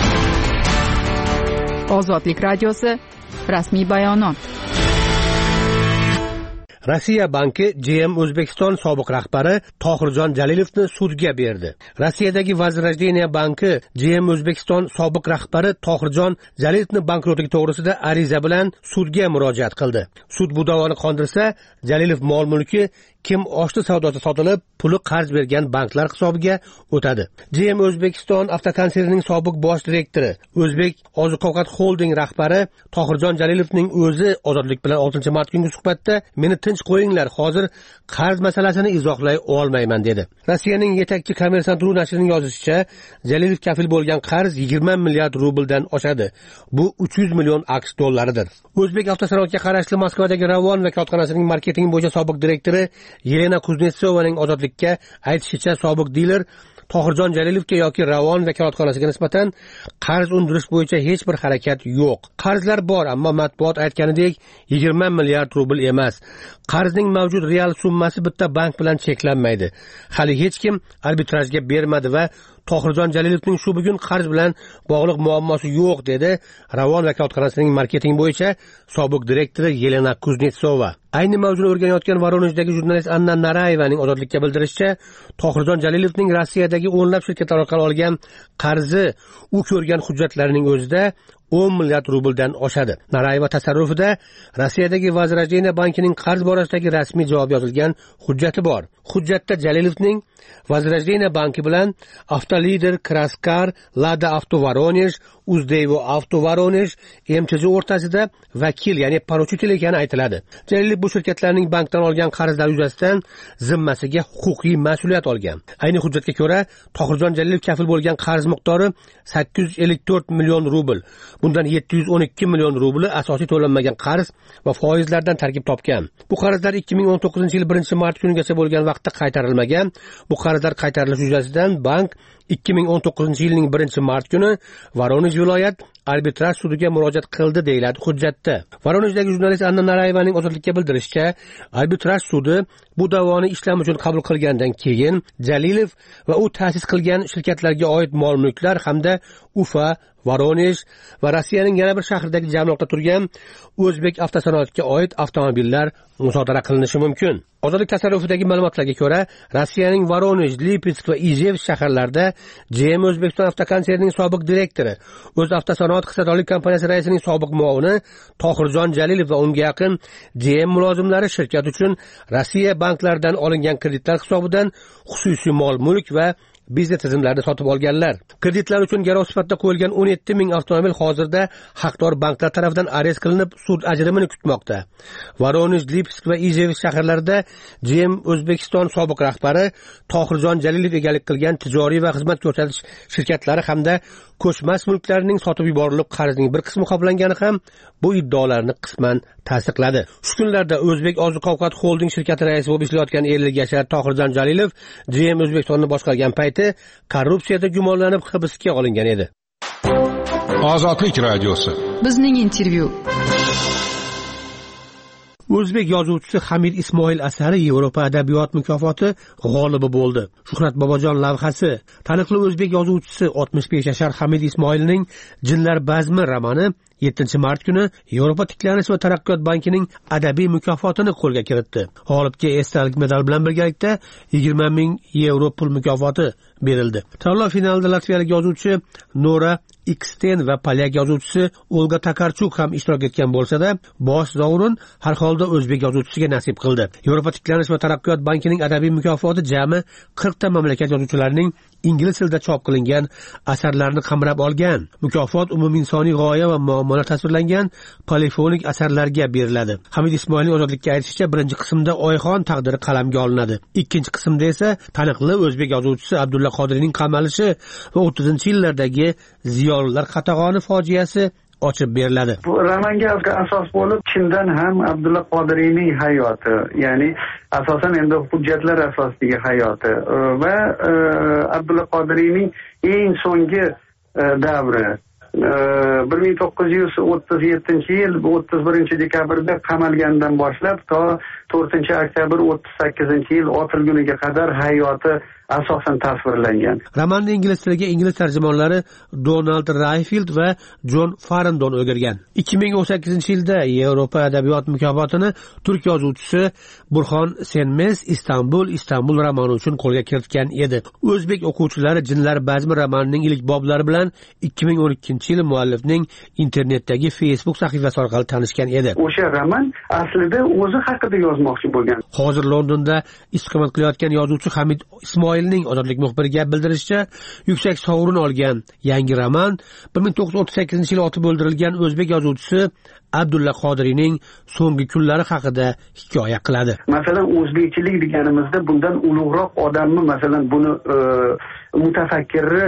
Ozodlik radiosi rasmiy bayonot. Rossiya banki J M O'zbekiston sobiq rahbari Tohirjon Jalilovni sudga berdi. Rossiyadagi Vozrojdeniya banki J M O'zbekiston sobiq rahbari Tohirjon Jalilovni bankrotligi to'g'risida ariza bilan sudga murojaat qildi. Sud bu da'voni qondirsa, Jalilov mol-mulki kim oshli savdosi sotilib, puli qarz bergan banklar hisobiga o'tadi. J M O'zbekiston avtokonsernining sobiq bosh direktori, O'zbek oziq-ovqat holding rahbari Tohirjon Jalilovning o'zi Ozodlik bilan oltinchi mart kungi suhbatda meni tinch qo'yinglar, hozir qarz masalasini izohlay olmayman dedi. Rossiyaning yetakchi Kommersant.ru nashrining yozishicha, Jalilov kafil bo'lgan qarz yigirma milliard rubldan oshadi. Bu uch yuz million AQSh dollaridir. O'zbek avtosanoatga qarashli Moskvadagi Ravon vakolatxonasining marketing bo'yicha sobiq direktori Yelena Kuznetsovaning Ozodlikka aytishicha, sobiq diler Tohirjon Jalilovga yoki Ravon vakolatxonasiga nisbatan qarz undirish bo'yicha hech bir harakat yo'q. Qarzlar bor, ammo matbuot aytganidek yigirma milliard rubl emas. Qarzning mavjud real summasi bitta bank bilan cheklanmaydi. Hali hech kim arbitrajga bermadi va Tohirjon Jalilovning shu bugun qarz bilan bog'liq muammosi yo'q, dedi Ravon vakolatxonasining marketing bo'yicha sobiq direktori Yelena Kuznetsova. Ayni mavzuni o'rganayotgan Voronejdagi jurnalist Anna Narayevaning Ozodlikka bildirishicha, Tohirjon Jalilovning Rossiyadagi o'nlab shirkatlar orqali olgan qarzi u ko'rgan hujjatlarning o'zida o'n milliard rubldan oshadi. Narayeva tasarrufida Rossiyadagi Vozrojdeniya bankining qarz borasidagi rasmiy javob yozilgan hujjati bor. Hujjatda Jalilovning Vozrojdeniya banki bilan Avtolider, Kraskar, Lada Avto Voronej, Uzdevo Avto Voronej M T J o'rtasida vakil, ya'ni poruchitel ekani aytiladi. Jalilov bu shirkatlarning bankdan olgan qarzlar yuzasidan zimmasiga huquqiy mas'uliyat olgan. Ayni hujjatga ko'ra, Tohirjon Jalilov kafil bo'lgan qarz miqdori sakkiz yuz ellik to'rt million rubl. Bundan yetti yuz o'n ikki million rubli asosiy to'lanmagan qarz va foizlardan tarkib topgan. Bu qarzlar ikki ming o'n to'qqizinchi yil birinchi mart kunigacha bo'lgan vaqtda qaytarilmagan. Bu qarzlar qaytarilishi yuzasidan bank ikki ming o'n to'qqizinchi yilning birinchi mart kuni Voronej viloyat arbitraj sudiga murojaat qildi, deyiladi hujjatda. Voronejdagi jurnalist Anna Narayevaning Ozodlikka bildirishicha, arbitraj sudi bu da'voni ishlam uchun qabul qilgandan keyin Jalilov va u ta'sis qilgan shirkatlarga oid mol-mulklar hamda Ufa, Voronej va Rossiyaning yana bir shahridagi jamliqda turgan O'zbek avtosanoatga oid avtomobillar musodara qilinishi mumkin. Ozodlik tasarrufidagi ma'lumotlarga ko'ra, Rossiyaning Voronej, Lipetsk va Ijevsk shaharlarida J M O'zbekiston avtokonsernining sobiq direktori, o'z avtosanoat hissadorlik kompaniyasi raisining sobiq muovini Tohirjon Jalilov va unga yaqin J M mulozimlari shirkat uchun Rossiya banklaridan olingan kreditlar hisobidan xususiy mol-mulk va biznes tizimlarini sotib olganlar. Kreditlar uchun garov sifatida qo'yilgan o'n yetti ming avtomobil hozirda haqdor banklar tomonidan arest qilinib, sud ajrimini kutmoqda. Voronoj, Lipsk va Ijevsk shaharlarida G M O'zbekiston sobiq rahbari Tohirjon Jalilov egalik qilgan tijoriy va xizmat ko'rsatish shirkatlari hamda ko'chmas mulklarining sotib yuborilib, qarzning bir qismi qoplangani ham bu iddaolarni qisman tasdiqladi. Shu kunlarda O'zbek oziq-ovqat xolding shirkati raisi bo'lib ishlayotgan ellik yashar Tohirjon Jalilov G M O'zbekistonni boshqargan payti korrupsiyada gumonlanib hibsga olingan edi. Ozodlik radiosi. Bizning intervyu. O'zbek yozuvchisi Hamid Ismoil asari Yevropa adabiyot mukofoti g'olibi bo'ldi. Shuhrat Bobojon lavhasi. Taniqli o'zbek yozuvchisi oltmish besh yashar Hamid Ismoilning Jinlar bazmi romani yettinchi mart kuni Yevropa tiklanish va taraqqiyot bankining adabiy mukofotini qo'lga kiritdi. G'olibga esdalik medal bilan birgalikda yigirma ming yevro pul mukofoti berildi. Tanlov finalida latviyalik yozuvchi Nora Iksten va polyak yozuvchisi Olga Takarchuk ham ishtirok etgan bo'lsa-da, bosh sovrin har holda o'zbek yozuvchisiga nasib qildi. Yevropa tiklanish va taraqqiyot bankining adabiy mukofoti jami qirq ta mamlakat yozuvchilarining ingliz tilida chop qilingan asarlarini qamrab olgan. Mukofot umuminsoniy g'oya va muammolar tasvirlangan polifonik asarlarga beriladi. Hamid Ismoilning ozodlikka aytishicha, birinchi qismda Oyxon taqdiri qalamga olinadi. Ikkinchi qismda esa taniqli o'zbek yozuvchisi Abdulla Qodiriyning qamalishi va o'ttizinchi yillardagi ziyolilar qatag'oni fojiasi ochib beriladi. Bu romanga asos bo'lib, chindan ham Abdulla Qodiriyning hayoti, ya'ni asosan endi hujjatlar asosidagi hayoti va Abdulla Qodiriyning eng so'nggi davri bir ming to'qqiz yuz o'ttiz yettinchi yil o'ttiz birinchi dekabrda qamalgandan boshlab to to'rtinchi oktyabr o'ttiz sakkizinchi yil otilguniga qadar hayoti asosan tasvirlangan. Romanning ingliz tiliga ingliz tarjimonlari Donald Rayfield va John Farrington o'girgan. ikki ming o'n sakkizinchi yilda Yevropa adabiyot mukofotini turk yozuvchisi Burxon Senmes Istanbul Istanbul romani uchun qo'lga kiritgan edi. O'zbek o'quvchilari Jinlar bazmi romanining ilk boblari bilan ikki ming o'n ikkinchi yil muallifning internetdagi Facebook sahifasi orqali tanishgan edi. O'sha roman aslida o'zi haqida yozmoqchi bo'lgan. Hozir Londonda istiqomat qilayotgan yozuvchi Hamid Ismoil ning ozodlik muxbiriga bildirishicha, yuksak sovrin olgan yangi roman bir ming to'qqiz yuz o'ttiz sakkizinchi yil otib o'ldirilgan o'zbek yozuvchisi Abdulla Qodiriyning so'nggi kunlari haqida hikoya qiladi. Masalan, o'zbekchilik deganimizda bundan ulug'roq odamni, masalan, buni mutafakkirni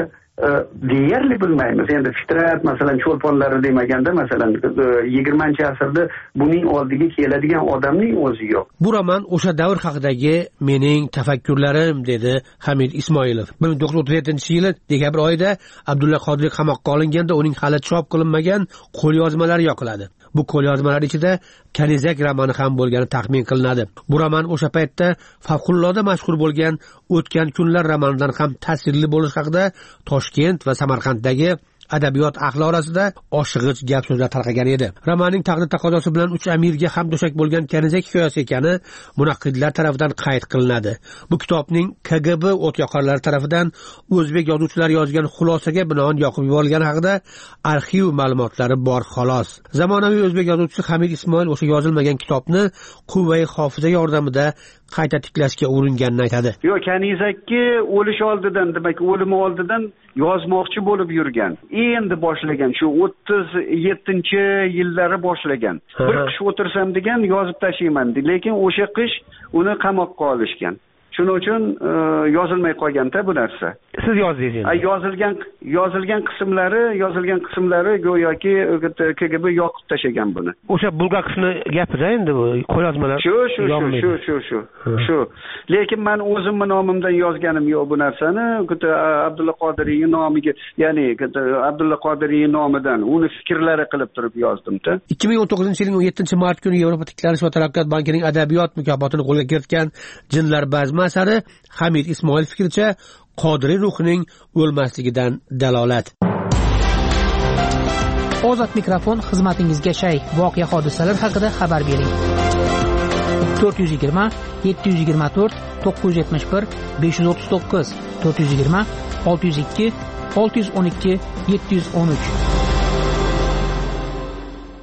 deyarli bilmaymiz. Endi fitrat, masalan, cho'lponlari demaganda, masalan, yigirmanchi asrda buning oldiga keladigan odamning o'zi yo'q. Bu roman o'sha davr haqidagi mening tafakkurlarim, dedi Hamid Ismoilov. bir ming to'qqiz yuz o'ttiz yettinchi yili dekabr oyida Abdulla Qodiriy qamoqqa olinganda uning hali chop qilinmagan qo'lyozmalari yoqiladi. Bu qo'lyozmalar ichida Kanizak romani ham bo'lgani taxmin qilinadi. Bu roman o'sha paytda favqulodda mashhur bo'lgan O'tgan kunlar romanidan ham ta'sirli bo'lish haqida Toshkent va Samarqanddagi adabiyot ahli orasida oshig'ich gap so'zlar tarqagan edi. Romanning taqdir taqozosi bilan uch amirga ham do'shak bo'lgan Kanizak hikoyasi ekani munaqqidlar tomonidan qayd qilinadi. Bu kitobning K G B o'tyoqarlari tomonidan o'zbek yozuvchilari yozgan xulosaga binoan yoqib yuborilgani haqida arxiv ma'lumotlari bor xolos. Zamonaviy o'zbek yozuvchisi Hamid Ismoil o'sha yozilmagan kitobni quvvai hofiza yordamida qayta tiklashga uringanini aytadi. Yo'q, Kanizakki o'lish oldidan, demak, o'limi oldidan yozmoqchi bo'lib yurgan. Endi boshlagan, shu o'ttiz yettinchi yillari boshlagan. Bir qish o'tirsam degan, yozib tashlayman, lekin o'sha qish uni qamoqqa olishgan. Shuning uchun yozilmay qolganda bu narsa. Siz yozdingiz endi. Yozilgan yozilgan qismlari, yozilgan qismlari go'yoki K G B yoqib tashagan buni. O'sha bulgar qismi gapida endi bu qo'lyozmalar. Shu, shu, shu, shu, shu, shu. Lekin men o'zimning nomimdan yozganim yo'q bu narsani. Abdulla Qodiriyning nomiga, ya'ni Abdulla Qodiriyning nomidan uni fikrlari qilib turib yozdim-da. ikki ming o'n to'qqizinchi yilning o'n yettinchi mart kuni Yevropa tiklanish va taraqqiyot bankining adabiyot mukofotini qo'lga kiritgan Jinlar bazmi asari Hamid Ismoil fikricha Qodiriy ruhining o'lmasligidan dalolat. Ozod mikrofon xizmatingizga shay. Voqea hodisalar haqida xabar bering. to'rt yuz yigirma yetti yuz yigirma to'rt to'qqiz yuz yetmish bir besh yuz o'ttiz to'qqiz to'rt yuz yigirma olti yuz ikki olti yuz o'n ikki yetti yuz o'n uch.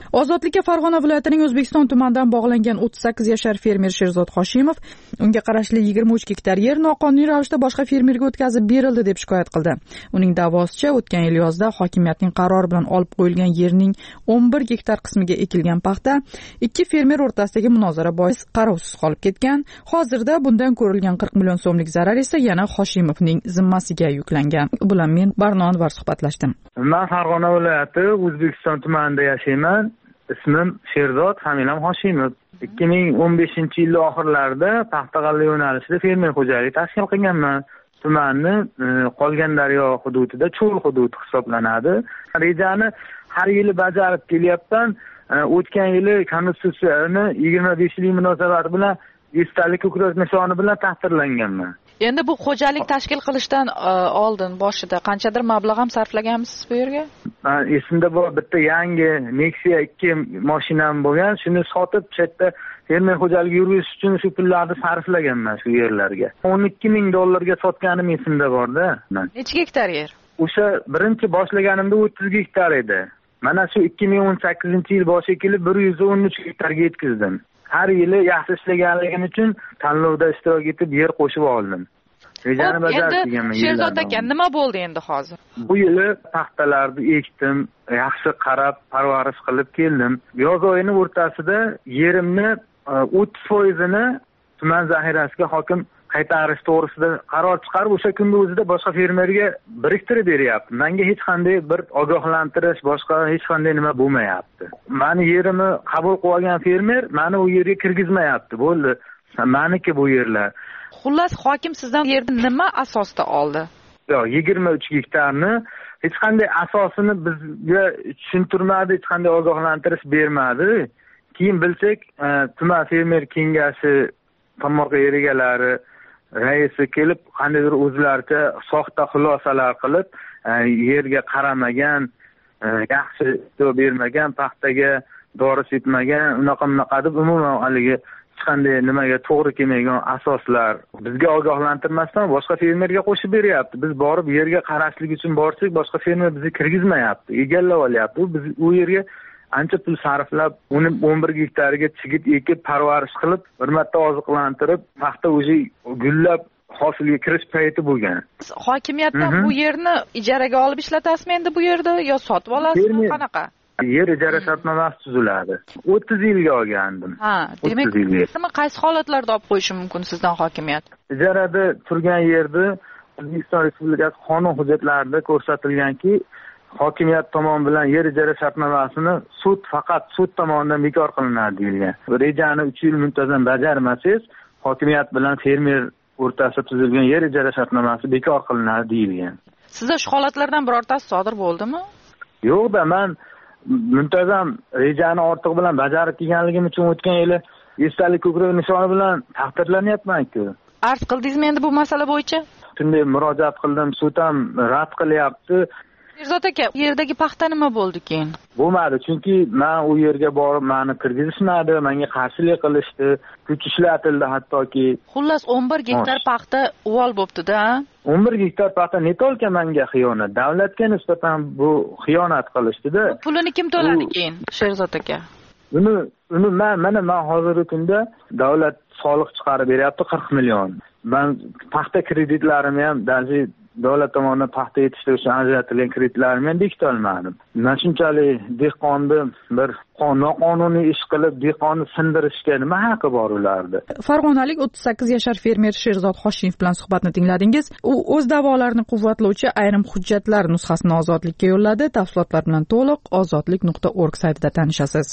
Ozodlikka Farg'ona viloyatining O'zbekiston tumanidan bog'langan o'ttiz sakkiz yashar fermer Sherzod Hoshimov unga qarashli yigirma uch gektar yer noqonuniy ravishda boshqa fermerga o'tkazib berildi deb shikoyat qildi. Uning da'vosicha, o'tgan yil yozda hokimiyatning qarori bilan olib qo'yilgan yerning o'n bir gektar qismiga ekilgan paxta ikki fermer o'rtasidagi munozara bois qarovsiz qolib ketgan. Hozirda bundan ko'rilgan qirq million so'mlik zarar esa yana Hoshimovning zimmasiga yuklangan. Bu bilan men Barno Anvar suhbatlashdim. Men Farg'ona viloyati O'zbekiston tumanida yashayman. Ismim Sherzod, familiyam Hoshimov. ikki ming o'n beshinchi yil oxirlarida Paxtag'alla yo'nalishida fermer xo'jaligi tashkil qilganman. Tumanni Qolgandaryo hududida cho'l hududi hisoblanadi. Rejani har yili bajarib kelyapman. O'tgan yili konstitutsiyani yigirma besh yillik munosabati bilan esdalik ko'krak nishoni bilan taqdirlanganman. Endi bu xo'jalik tashkil qilishdan oldin boshida qanchadir mablag' ham sarflaganmisiz bu yerga? Men esimda bor, bitta yangi Nexia ikki mashinam bo'lgan, shuni sotib chetda fermer xo'jaligi yuritish uchun shu pullarni sarflaganman shu yerlarga. o'n ikki ming dollarga sotganim esimda bor-da. Necha gektar yer? O'sha birinchi boshlaganimda o'ttiz gektar edi. Mana shu ikki ming o'n sakkizinchi yil boshiga kelib bir yuz o'n uch gektarga yetkazdim. Har yili yaxshi ishlaganligim uchun tanlovda ishtirok etib yer qo'shib oldim. Rejani bajarib kelganman. Sherzod aka, nima bo'ldi endi hozir? Bu yili paxtalarni ekdim, yaxshi qarab, parvarish qilib keldim. Yoz oyining o'rtasida yerimni o'ttiz foizini tuman zaxirasiga hokim qaytarish to'g'risida qaror chiqarib, o'sha kunda o'zida boshqa fermerga biriktirib beryapti. Menga hech qanday bir ogohlantirish, boshqa hech qanday nima bo'lmayapti. Meni yerimni qabul qilib olgan fermer meni u yerga kirgizmayapti. Bo'ldi, meniki bu yerlar. Xullas, hokim sizdan yerni nima asosda oldi? Yo'q, yigirma uch gektarni hech qanday asosini bizga tushuntirmadi, hech qanday ogohlantirish bermadi. Keyin bilsak, tuman fermer kengashi tomorqa yer egalari raisi kelib, qandaydir o'zlaricha soxta xulosalar qilib, yerga qaramagan, yaxshi isto bermagan, paxtaga dori sepmagan, unaqa bunaqa deb umuman haligi hech qanday nimaga to'g'ri kelmagan asoslar bizga ogohlantirmasdan boshqa fermerga qo'shib beryapti. Biz borib yerga qarashlik uchun borsak, boshqa fermer bizni kirgizmayapti, egallab olyapti. Biz u yerga ancha pul sarflab, uni o'n bir gektariga chigit ekib, parvarish qilib, bir marta oziqlantirib, paxta o'zi gullab hosilga kirish payti bo'lgan. Hokimiyatdan bu yerni ijaraga olib ishlatasizmi endi bu yerda yo sotib olasizmi, qanaqa? Yer ijara shartnomasi tuziladi. o'ttiz yilga olgandim. Ha, demak, nima qaysi holatlarda olib qo'yishi mumkin sizdan hokimiyat? Ijarada turgan yerda O'zbekiston Respublikasi qonun hujjatlarida ko'rsatilganki, hokimiyat tomon bilan yer ijara shartnomasini sud faqat sud tomonidan bekor qilinadi deyilgan. Rejani uch yil muntazam bajarmasangiz, hokimiyat bilan fermer o'rtasida tuzilgan yer ijara shartnomasi bekor qilinadi deyilgan. Sizda shu holatlardan birortasi sodir bo'ldimi? Yo'q-da, men muntazam rejani ortiq bilan bajarib kelganligim uchun o'tgan yili esdalik ko'krak nishoni bilan taqdirlanyapman-ku. Arz qildingizmi endi bu masala bo'yicha? Shunday murojaat qildim, sud ham rad qilyapti. Sherzod aka, yerdagi paxta nima bo'ldi keyin? Bo'lmadi, chunki men u yerga borib meni kirgizishmadi, menga qarshilik qilishdi, kuch ishlatildi hattoki. Xullas o'n bir gektar paxta uvol bo'pti-da. o'n bir gektar paxta netolka menga xiyonat, davlatga nisbatan bu xiyonat qilishdi-da. Pulini kim to'ladi keyin, Sherzod aka? Uni uni men mana men hozirgi kunda davlat soliq chiqarib beryapti qirq million. Men paxta kreditlarimni ham darji davlat tomonidan paxta yetishtirish uchun ajratilgan kreditlarimni ham bekita olmadim. Men shunchalik dehqonni bir noqonuniy ish qilib, dehqonni sindirishga nima haqqi bor ularda? Farg'onalik o'ttiz sakkiz yashar fermer Sherzod Hoshimov bilan suhbatni tingladingiz. U o'z da'volarini quvvatlovchi ayrim hujjatlar nusxasini Ozodlikka yo'lladi. Tafsilotlar bilan to'liq ozodlik nuqta org saytida tanishasiz.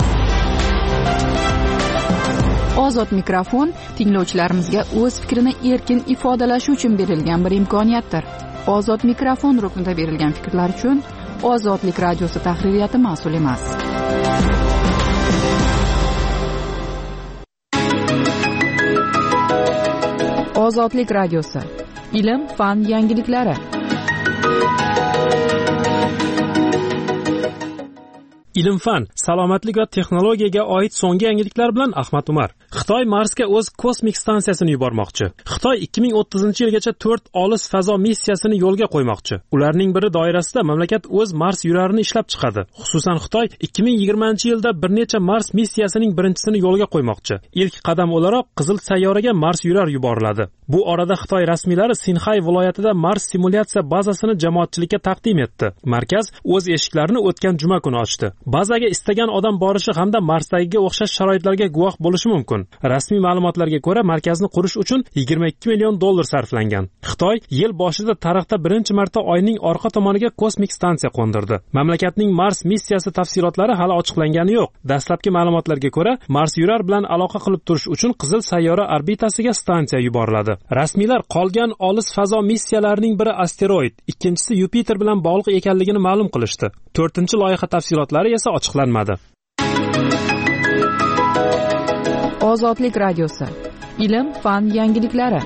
Ozod mikrofon tinglovchilarimizga o'z fikrini erkin ifodalashi uchun berilgan bir imkoniyatdir. Ozod mikrofon ruknida berilgan fikrlar uchun Ozodlik radiosi tahririyati mas'ul emas. Ozodlik radiosi. Ilm, fan yangiliklari. Ilm-fan, salomatlik va texnologiyaga oid so'nggi yangiliklar bilan Ahmad Umar. Xitoy Marsga o'z kosmik stansiyasini yubormoqchi. Xitoy ikki ming o'ttizinchi yilgacha to'rt olis fazo missiyasini yo'lga qo'ymoqchi. Ularning biri doirasida mamlakat o'z Mars yurarini ishlab chiqadi. Xususan Xitoy ikki ming yigirmanchi yilda bir necha Mars missiyasining birinchisini yo'lga qo'ymoqchi. Ilk qadam o'laroq Qizil sayyoraga Mars yurar yuboriladi. Bu orada Xitoy rasmiylari Sinxay viloyatida Mars simulyatsiya bazasini jamoatchilikka taqdim etdi. Markaz o'z eshiklarini o'tgan juma kuni ochdi. Bazaga istagan odam borishi hamda Marsdagiga o'xshash sharoitlarga guvoh bo'lishi mumkin. Rasmiy ma'lumotlarga ko'ra, markazni qurish uchun yigirma ikki million dollar sarflangan. Xitoy yil boshida tarixda birinchi marta Oyning orqa tomoniga kosmik stansiya qo'ndirdi. Mamlakatning Mars missiyasi tafsilotlari hali ochiqlangani yo'q. Dastlabki ma'lumotlarga ko'ra, Mars yurar bilan aloqa qilib turish uchun Qizil sayyora orbitasiga stansiya yuboriladi. Rasmiylar qolgan olis fazo missiyalarining biri asteroid, ikkinchisi Yupiter bilan bog'liq ekanligini ma'lum qilishdi. To'rtinchi loyiha tafsilotlari esa ochiqlanmadi. Ozodlik radiosi. Ilm, fan yangiliklari.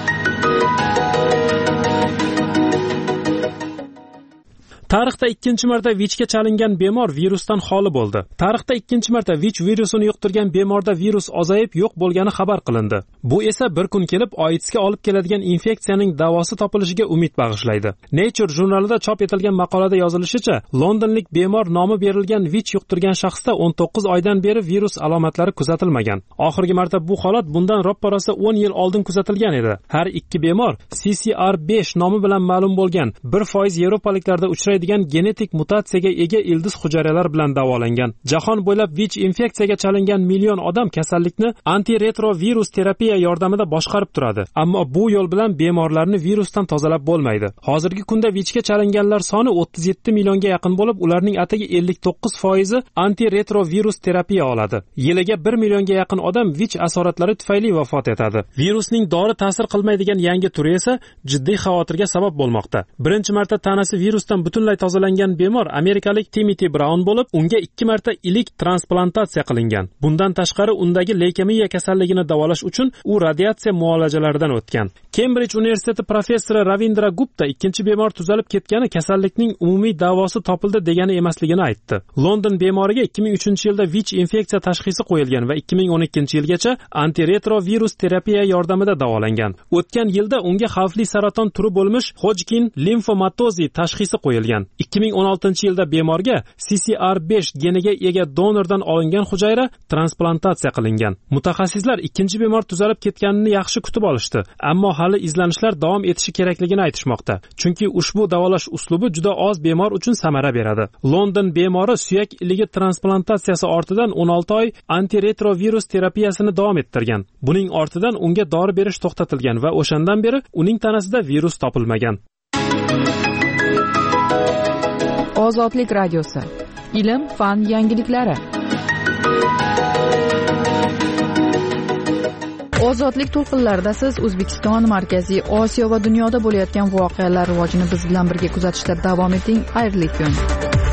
Tarixda ikkinchi marta vichga chalingan bemor virusdan xoli bo'ldi. Tarixda ikkinchi marta vich virusini yuqtirgan bemorda virus ozayib yo'q bo'lgani xabar qilindi. Bu esa bir kun kelib AIDSga olib keladigan infeksiyaning davosi topilishiga umid bag'ishlaydi. Nature jurnalida chop etilgan maqolada yozilishicha, londonlik bemor nomi berilgan vich yuqtirgan shaxsda o'n to'qqiz oydan beri virus alomatlari kuzatilmagan. Oxirgi marta bu holat bundan roppa-rosa o'n yil oldin kuzatilgan edi. Har ikki bemor C C R besh nomi bilan ma'lum bo'lgan bir foiz yevropaliklarda uchraydi genetik mutatsiyaga ega ildiz hujayralar bilan davolangan. Jahon bo'ylab vich infeksiyaga chalingan million odam kasallikni antiretrovirus terapiya yordamida boshqarib turadi. Ammo bu yo'l bilan bemorlarni virusdan tozalab bo'lmaydi. Hozirgi kunda vichga chalinganlar soni o'ttiz yetti millionga yaqin bo'lib, ularning atigi ellik to'qqiz foizi antiretrovirus terapiya oladi. Yiliga bir millionga yaqin odam vich asoratlari tufayli vafot etadi. Virusning dori ta'sir qilmaydigan yangi turi esa jiddiy xavotirga sabab bo'lmoqda. Birinchi marta tanasi virusdan butunlay tozalangan bemor amerikalik Timothy Brown bo'lib, unga ikki marta ilik transplantatsiya qilingan. Bundan tashqari undagi leykemiya kasalligini davolash uchun u radiatsiya muolajalaridan o'tgan. Cambridge universiteti professori Ravindra Gupta ikkinchi bemor tuzalib ketgani kasallikning umumiy davosi topildi degani emasligini aytdi. London bemoriga ikki ming uchinchi yilda vich infeksiya tashxisi qo'yilgan va ikki ming o'n ikkinchi yilgacha antiretrovirus terapiya yordamida davolangan. O'tgan yilda unga xavfli saraton turi bo'lmish Hodgkin limfomatozi tashxisi qo'yilgan. ikki ming o'n oltinchi yilda bemorga C C R besh geniga ega donordan olingan hujayra transplantatsiya qilingan. Mutaxassislar ikkinchi bemor tuzalib ketganini yaxshi kutib olishdi, ammo hali izlanishlar davom etishi kerakligini aytishmoqda. Chunki ushbu davolash uslubi juda oz bemor uchun samara beradi. London bemori suyak iligi transplantatsiyasi ortidan o'n olti oy antiretrovirus terapiyasini davom ettirgan. Buning ortidan unga dori berish to'xtatilgan va o'shandan beri uning tanasida virus topilmagan. Ozodlik radiosi. Ilm, fan yangiliklari. Ozodlik to'lqinlarida siz O'zbekiston, Markaziy Osiyo va dunyoda bo'layotgan voqealar rivojini biz bilan birga kuzatishda davom eting. Xayrli kun.